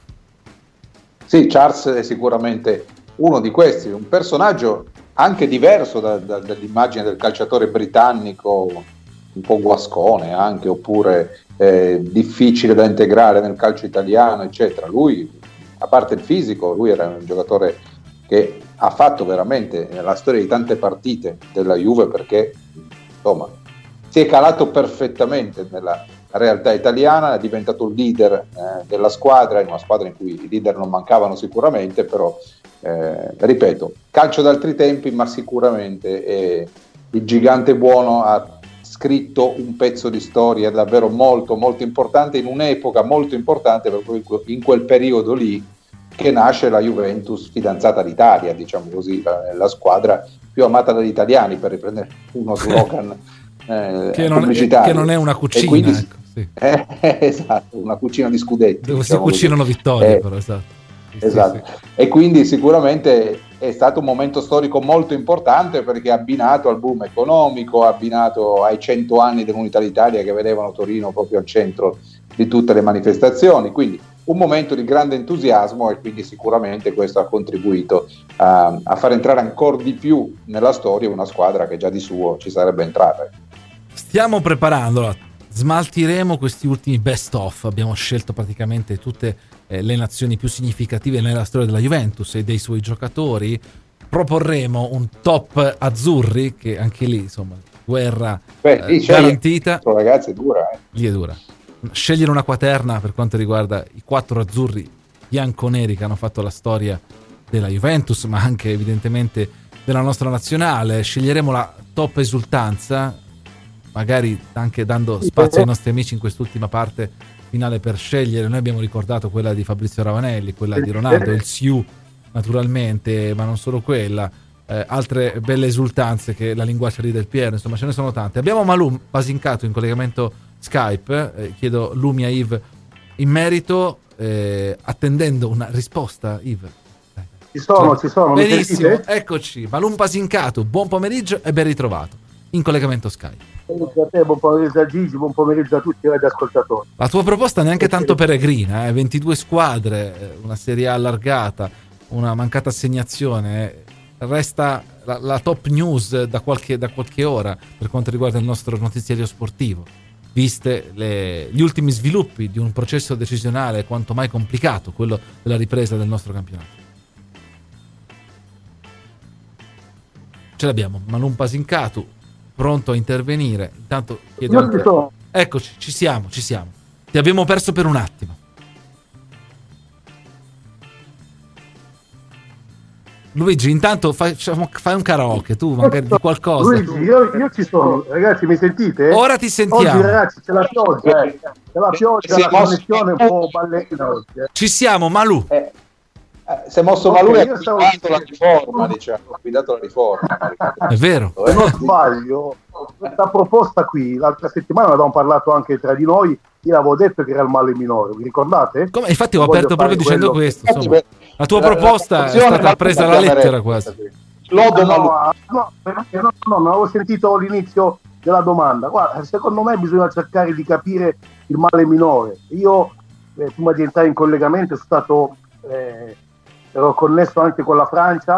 D: Sì, Charles è sicuramente uno di questi, un personaggio anche diverso da, da, dall'immagine del calciatore britannico, un po' guascone anche, oppure eh, difficile da integrare nel calcio italiano, eccetera. Lui, a parte il fisico, lui era un giocatore che ha fatto veramente la storia di tante partite della Juve, perché insomma si è calato perfettamente nella realtà italiana, è diventato il leader eh, della squadra, in una squadra in cui i leader non mancavano sicuramente, però eh, ripeto, calcio d'altri tempi, ma sicuramente eh, il gigante buono ha scritto un pezzo di storia davvero molto molto importante in un'epoca molto importante, proprio in quel periodo lì che nasce la Juventus fidanzata d'Italia, diciamo così, la, la squadra più amata dagli italiani, per riprendere uno slogan eh,
C: che, non è, che non è una cucina, quindi, ecco, sì.
D: eh, esatto, una cucina di scudetti
C: dove
D: diciamo
C: si cucinano
D: così.
C: vittorie,
D: eh,
C: però esatto. Sì,
D: esatto.
C: Sì, sì.
D: E quindi sicuramente è stato un momento storico molto importante, perché abbinato al boom economico, abbinato ai cento anni dell'Unità d'Italia che vedevano Torino proprio al centro di tutte le manifestazioni, quindi un momento di grande entusiasmo, e quindi sicuramente questo ha contribuito a, a far entrare ancora di più nella storia una squadra che già di suo ci sarebbe entrata.
C: Stiamo preparandola, smaltiremo questi ultimi best of, abbiamo scelto praticamente tutte eh, le nazioni più significative nella storia della Juventus e dei suoi giocatori. Proporremo un top azzurri, che anche lì insomma guerra
D: Beh,
C: eh, garantita.
D: Ragazzi, è dura, eh.
C: Lì è dura. Scegliere una quaterna per quanto riguarda i quattro azzurri bianconeri che hanno fatto la storia della Juventus, ma anche evidentemente della nostra nazionale. Sceglieremo la top esultanza, magari anche dando spazio ai nostri amici in quest'ultima parte finale per scegliere. Noi abbiamo ricordato quella di Fabrizio Ravanelli, quella di Ronaldo, il Siu naturalmente, ma non solo quella, eh, altre belle esultanze che la linguaccia di Del Piero, insomma ce ne sono tante. Abbiamo Malum Pasincato in collegamento Skype, eh, chiedo Lumia Yves in merito, eh, attendendo una risposta. Yves,
N: ci sono,
C: cioè,
N: ci sono,
C: benissimo, eccoci. Malum Pasincato, buon pomeriggio e ben ritrovato in collegamento Skype.
N: Buon pomeriggio a te, buon pomeriggio a Gigi, buon pomeriggio a tutti i radioascoltatori.
C: La tua proposta neanche tanto peregrina, eh? ventidue squadre, una serie A allargata, una mancata assegnazione, eh? resta la, la top news da qualche, da qualche ora per quanto riguarda il nostro notiziario sportivo, viste le, gli ultimi sviluppi di un processo decisionale quanto mai complicato, quello della ripresa del nostro campionato. Ce l'abbiamo, Malum Pasincatu pronto a intervenire. Intanto chiedo anche... Eccoci, ci siamo, ci siamo. Ti abbiamo perso per un attimo. Luigi, intanto fai, fai un karaoke, tu magari di qualcosa.
N: Luigi, io, io ci sono, ragazzi, mi sentite?
C: Ora ti sentiamo.
N: Oggi ragazzi c'è la pioggia, eh. c'è la pioggia, la connessione un po' ballerina oggi. Eh.
C: Ci siamo, Malù.
D: Eh, eh, si è mosso okay, Malù e ha guidato la riforma, diciamo, ha guidato la riforma.
C: È vero.
N: Se non sbaglio, questa proposta qui, l'altra settimana ne abbiamo parlato anche tra di noi, io avevo detto che era il male minore, vi ricordate?
C: Come? Infatti ho aperto proprio dicendo quello... questo, insomma. La tua proposta è stata presa alla lettera quasi.
N: Lodo no, no, no, no, no, non avevo sentito l'inizio della domanda. Guarda, secondo me bisogna cercare di capire il male minore. Io, eh, prima di entrare in collegamento, sono stato, eh, ero connesso anche con la Francia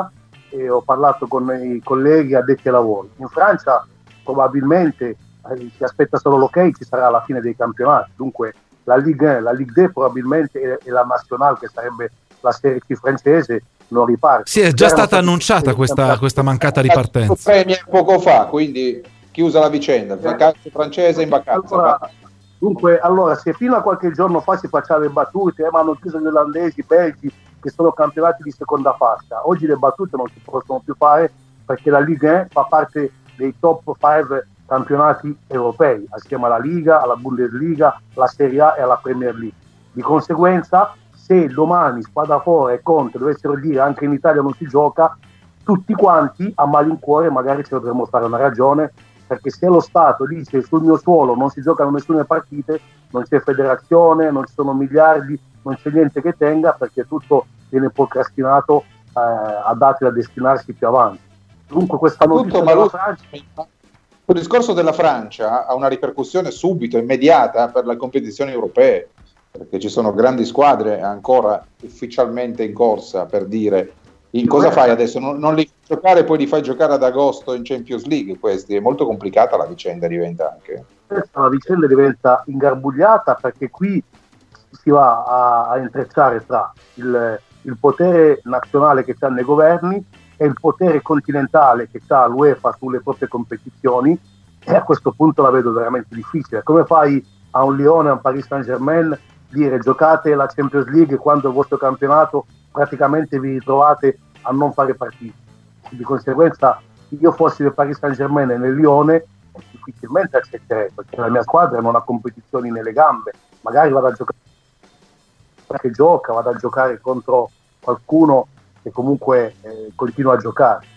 N: e ho parlato con i colleghi addetti ai lavori. In Francia probabilmente eh, si aspetta solo l'ok, ci sarà alla fine dei campionati, dunque la Ligue uno, la Ligue due probabilmente e, e la Nationale, che sarebbe la Serie C francese, non riparte.
C: Sì, è già stata annunciata questa, questa mancata ripartenza.
D: Premier poco fa, quindi chiusa la vicenda, il calcio francese in vacanza.
N: Allora, dunque, allora, se fino a qualche giorno fa si faceva le battute, eh, ma hanno chiuso gli olandesi, i belgi, che sono campionati di seconda fascia, oggi le battute non si possono più fare perché la Ligue uno fa parte dei top cinque campionati europei, assieme alla Liga, alla Bundesliga, alla Serie A e alla Premier League. Di conseguenza, se domani Spadafora e Conte dovessero dire anche in Italia non si gioca, tutti quanti a malincuore magari ci dovremmo fare una ragione, perché se lo Stato dice sul mio suolo non si giocano nessune partite, non c'è federazione, non ci sono miliardi, non c'è niente che tenga, perché tutto viene procrastinato eh, a date da destinarsi più avanti. Dunque questa notizia
D: Tutto,
N: della Francia...
D: Il discorso della Francia ha una ripercussione subito, immediata per le competizioni europee, perché ci sono grandi squadre ancora ufficialmente in corsa, per dire in cosa fai adesso? Non, non li fai giocare, poi li fai giocare ad agosto in Champions League, questi è molto complicata la vicenda, diventa anche.
N: La vicenda diventa ingarbugliata perché qui si va a, a intrecciare tra il, il potere nazionale che hanno i governi e il potere continentale che ha l'UEFA sulle proprie competizioni, e a questo punto la vedo veramente difficile. Come fai a un Lione, a un Paris Saint-Germain dire giocate la Champions League quando il vostro campionato praticamente vi ritrovate a non fare partite? Di conseguenza, se io fossi del Paris Saint-Germain e nel Lione difficilmente accetterei, perché la mia squadra non ha competizioni nelle gambe, magari vado a giocare che gioca, vado a giocare contro qualcuno che comunque eh, continua a giocare.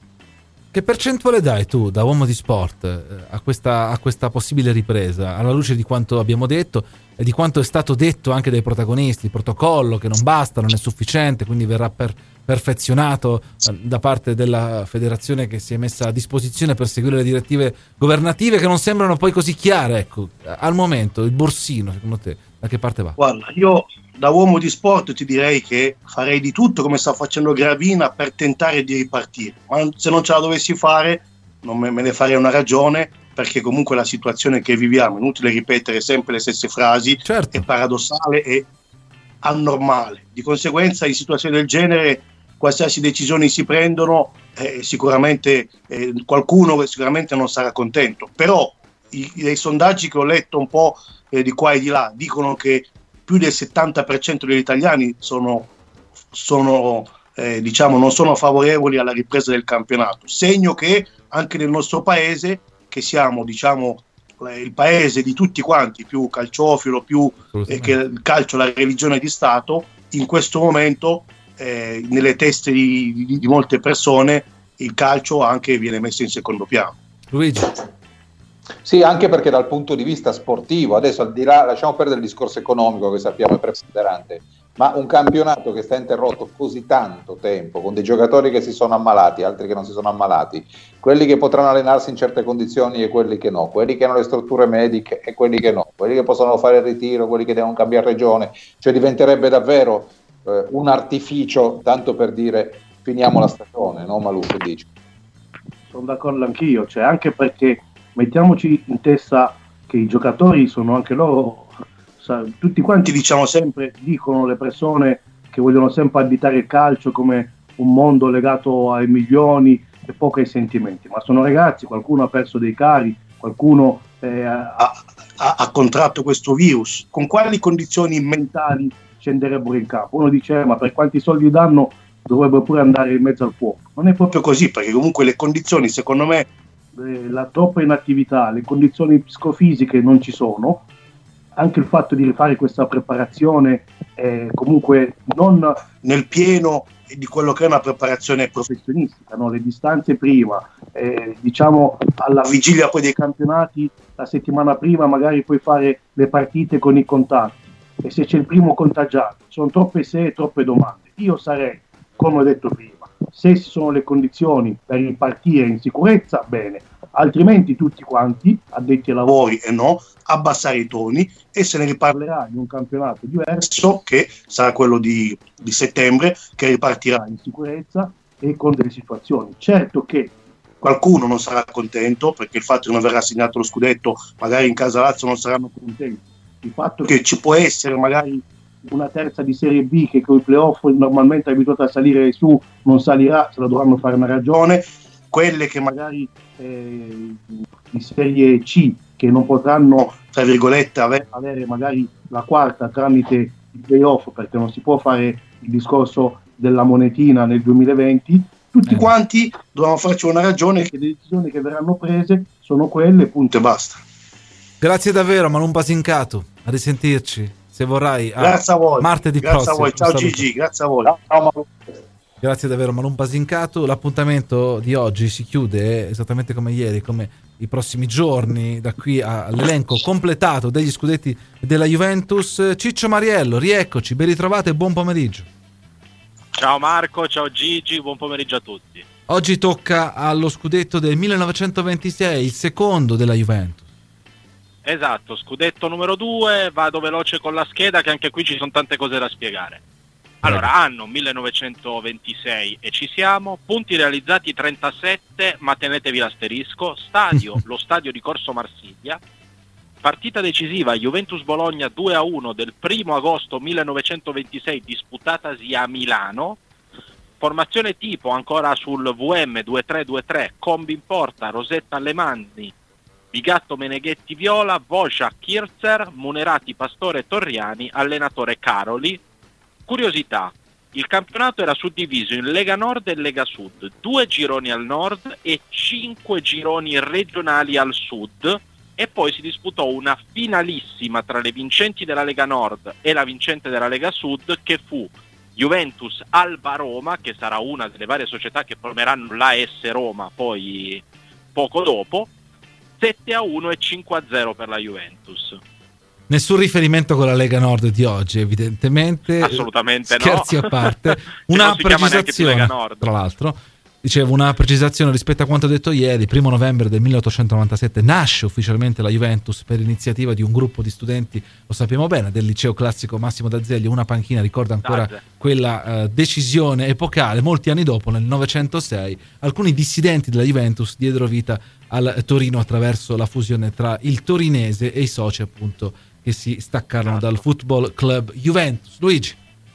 C: Che percentuale dai tu, da uomo di sport, eh, a, questa, a questa possibile ripresa, alla luce di quanto abbiamo detto e di quanto è stato detto anche dai protagonisti, il protocollo che non basta, non è sufficiente, quindi verrà per, perfezionato eh, da parte della federazione che si è messa a disposizione per seguire le direttive governative che non sembrano poi così chiare. Ecco, al momento il borsino, secondo te, da che parte va?
N: Guarda, io da uomo di sport ti direi che farei di tutto, come sta facendo Gravina, per tentare di ripartire, ma se non ce la dovessi fare non me, me ne farei una ragione, perché comunque la situazione che viviamo, inutile ripetere sempre le stesse frasi, certo, è paradossale e anormale. Di conseguenza in situazioni del genere qualsiasi decisioni si prendono eh, sicuramente eh, qualcuno sicuramente non sarà contento, però i, i sondaggi che ho letto un po' eh, di qua e di là dicono che più del settanta per cento degli italiani sono, sono eh, diciamo non sono favorevoli alla ripresa del campionato, segno che anche nel nostro paese, che siamo diciamo il paese di tutti quanti, più calciofilo, più eh, che il calcio la religione di Stato, in questo momento eh, nelle teste di, di, di molte persone il calcio anche viene messo in secondo piano.
C: Luigi.
D: Sì, anche perché dal punto di vista sportivo, adesso al di là, lasciamo perdere il discorso economico che sappiamo è preponderante, ma un campionato che sta interrotto così tanto tempo, con dei giocatori che si sono ammalati, altri che non si sono ammalati, quelli che potranno allenarsi in certe condizioni e quelli che no, quelli che hanno le strutture mediche e quelli che no, quelli che possono fare il ritiro, quelli che devono cambiare regione, cioè diventerebbe davvero eh, un artificio, tanto per dire finiamo la stagione, no Malù, che dici?
N: Sono d'accordo anch'io, cioè anche perché mettiamoci in testa che i giocatori sono anche loro, sa, tutti quanti diciamo sempre, dicono le persone che vogliono sempre additare il calcio come un mondo legato ai milioni e poco ai sentimenti, ma sono ragazzi, qualcuno ha perso dei cari, qualcuno eh, ha, ha, ha contratto questo virus, con quali condizioni mentali scenderebbero in campo? Uno dice eh, ma per quanti soldi danno dovrebbero pure andare in mezzo al fuoco, non è proprio così, perché comunque le condizioni secondo me la troppa inattività, le condizioni psicofisiche non ci sono, anche il fatto di rifare questa preparazione eh, comunque non nel pieno di quello che è una preparazione professionistica, no? Le distanze prima, eh, diciamo alla vigilia poi dei campionati, la settimana prima magari puoi fare le partite con i contatti, e se c'è il primo contagiato, sono troppe se e troppe domande. Io sarei, come ho detto prima, se ci sono le condizioni per ripartire in sicurezza, bene, altrimenti tutti quanti, addetti ai lavori e no, abbassare i toni e se ne riparlerà in un campionato diverso che sarà quello di, di settembre, che ripartirà in sicurezza e con delle situazioni. Certo che qualcuno non sarà contento perché il fatto che non verrà assegnato lo scudetto, magari in casa Lazio non saranno contenti, il fatto che ci può essere magari una terza di Serie B che con i playoff normalmente è abituata a salire su non salirà, se la dovranno fare una ragione, quelle che magari eh, di Serie C che non potranno tra virgolette ave- avere magari la quarta tramite i playoff perché non si può fare il discorso della monetina nel duemilaventi, tutti eh. quanti dobbiamo farci una ragione che le decisioni che verranno prese sono quelle, punto e basta.
C: Grazie davvero Malum Pasincato, a risentirci se vorrai a
N: grazie a voi
C: martedì
N: grazie
C: prossimo.
N: A voi. Ciao Gigi, grazie a voi. Ciao.
C: Grazie davvero Malum Pasincato. L'appuntamento di oggi si chiude esattamente come ieri, come i prossimi giorni, da qui all'elenco completato degli scudetti della Juventus. Ciccio Mariello, rieccoci, ben ritrovate e buon pomeriggio.
O: Ciao Marco, ciao Gigi, buon pomeriggio a tutti.
C: Oggi tocca allo scudetto del millenovecentoventisei, il secondo della Juventus.
O: Esatto, scudetto numero due, vado veloce con la scheda che anche qui ci sono tante cose da spiegare. Allora, anno millenovecentoventisei e ci siamo, punti realizzati trentasette, ma tenetevi l'asterisco, stadio, lo stadio di Corso Marsiglia, partita decisiva Juventus-Bologna due a uno del primo agosto millenovecentoventisei disputatasi a Milano, formazione tipo ancora sul V M due tre due tre, combi in porta, Rosetta alle mani, Bigatto Meneghetti Viola, Wojciech Kircher, Munerati Pastore Torriani, allenatore Caroli. Curiosità, il campionato era suddiviso in Lega Nord e Lega Sud, due gironi al nord e cinque gironi regionali al sud, e poi si disputò una finalissima tra le vincenti della Lega Nord e la vincente della Lega Sud, che fu Juventus Alba Roma, che sarà una delle varie società che formeranno l'A S Roma poi poco dopo, sette a uno e cinque a zero per la Juventus.
C: Nessun riferimento con la Lega Nord di oggi, evidentemente.
O: Assolutamente
C: Scherzi
O: no.
C: a parte. Una precisazione, tra l'altro, dicevo una precisazione rispetto a quanto detto ieri. Primo novembre del milleottocentonovantasette nasce ufficialmente la Juventus per iniziativa di un gruppo di studenti, lo sappiamo bene, del liceo classico Massimo d'Azeglio. Una panchina ricorda ancora Dazze. quella uh, decisione epocale. Molti anni dopo, nel novecentosei, alcuni dissidenti della Juventus diedero vita al Torino attraverso la fusione tra il torinese e i soci appunto che si staccarono dal Football Club Juventus. Luigi.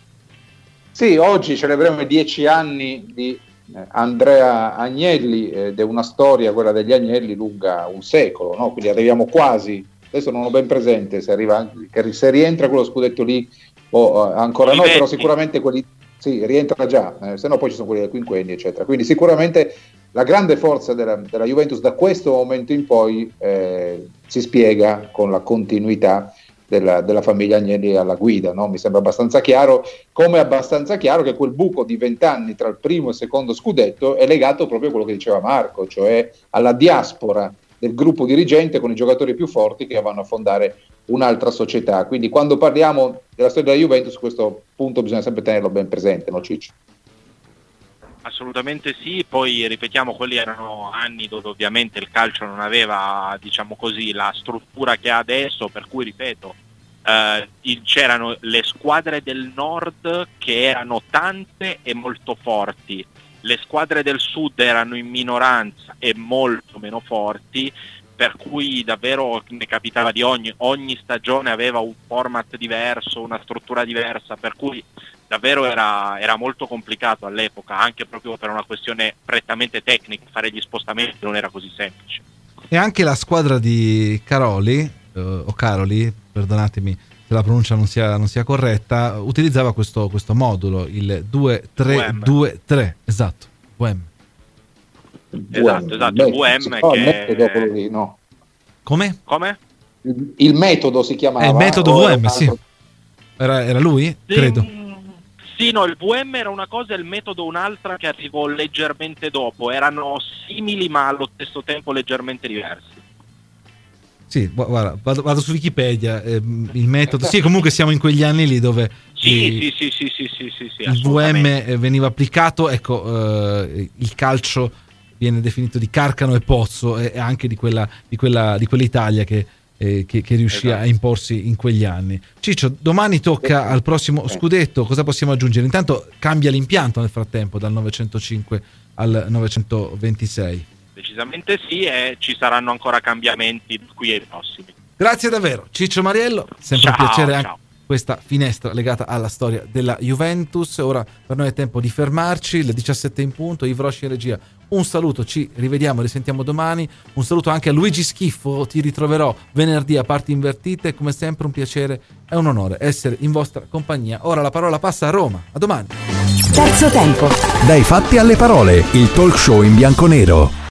D: Sì, oggi celebriamo i dieci anni di Andrea Agnelli ed è una storia, quella degli Agnelli, lunga un secolo, no? Quindi arriviamo quasi, adesso non ho ben presente se arriva, se rientra quello scudetto lì o uh, ancora no, però sicuramente quelli sì, rientra già, eh, se no poi ci sono quelli del quinquennio eccetera, quindi sicuramente la grande forza della, della Juventus da questo momento in poi eh, si spiega con la continuità della, della famiglia Agnelli alla guida, no? Mi sembra abbastanza chiaro, come è abbastanza chiaro che quel buco di vent'anni tra il primo e il secondo scudetto è legato proprio a quello che diceva Marco, cioè alla diaspora del gruppo dirigente con i giocatori più forti che vanno a fondare un'altra società. Quindi quando parliamo della storia della Juventus questo punto bisogna sempre tenerlo ben presente, no Ciccio?
O: Assolutamente sì, poi ripetiamo, quelli erano anni dove ovviamente il calcio non aveva, diciamo così, la struttura che ha adesso, per cui ripeto, eh, c'erano le squadre del nord che erano tante e molto forti, le squadre del sud erano in minoranza e molto meno forti, per cui davvero ne capitava di ogni, ogni stagione aveva un format diverso, una struttura diversa, per cui davvero era, era molto complicato all'epoca, anche proprio per una questione prettamente tecnica, fare gli spostamenti non era così semplice.
C: E anche la squadra di Caroli, eh, o Caroli, perdonatemi se la pronuncia non sia, non sia corretta, utilizzava questo, questo modulo, il due tre due tre, esatto, V M.
O: Esatto, esatto, il V M
D: oh,
O: che...
D: Il metodo, lì, no.
C: Come?
O: Come?
D: Il, il metodo si chiamava.
C: È il metodo V M, sì. Era, era lui?
O: Sì,
C: credo.
O: Sì, no, il V M era una cosa e il metodo un'altra che arrivò leggermente dopo. Erano simili ma allo stesso tempo leggermente diversi.
C: Sì, guarda, vado, vado su Wikipedia, eh, il metodo... Sì, comunque siamo in quegli anni lì dove...
O: Sì,
C: i,
O: sì, sì, sì, sì, sì, sì,
C: il V M veniva applicato, ecco, eh, il calcio viene definito di Carcano e Pozzo, e anche di quella, di quella, di quell'Italia che eh, che, che riuscì
O: esatto.
C: a imporsi in quegli anni. Ciccio, domani tocca al prossimo scudetto, cosa possiamo aggiungere? Intanto cambia l'impianto nel frattempo dal novecentocinque al novecentoventisei.
O: Decisamente sì, e ci saranno ancora cambiamenti qui ai prossimi.
C: Grazie davvero Ciccio Mariello, sempre
O: Ciao,
C: un piacere
O: ciao.
C: anche questa finestra legata alla storia della Juventus. Ora per noi è tempo di fermarci, le diciassette in punto, Yves Rosci in regia. Un saluto, ci rivediamo, risentiamo domani. Un saluto anche a Luigi Schiffo, ti ritroverò venerdì a parti invertite. Come sempre un piacere e un onore essere in vostra compagnia. Ora la parola passa a Roma, a domani.
E: Terzo tempo.
B: Dai fatti alle parole, il talk show in bianco-nero.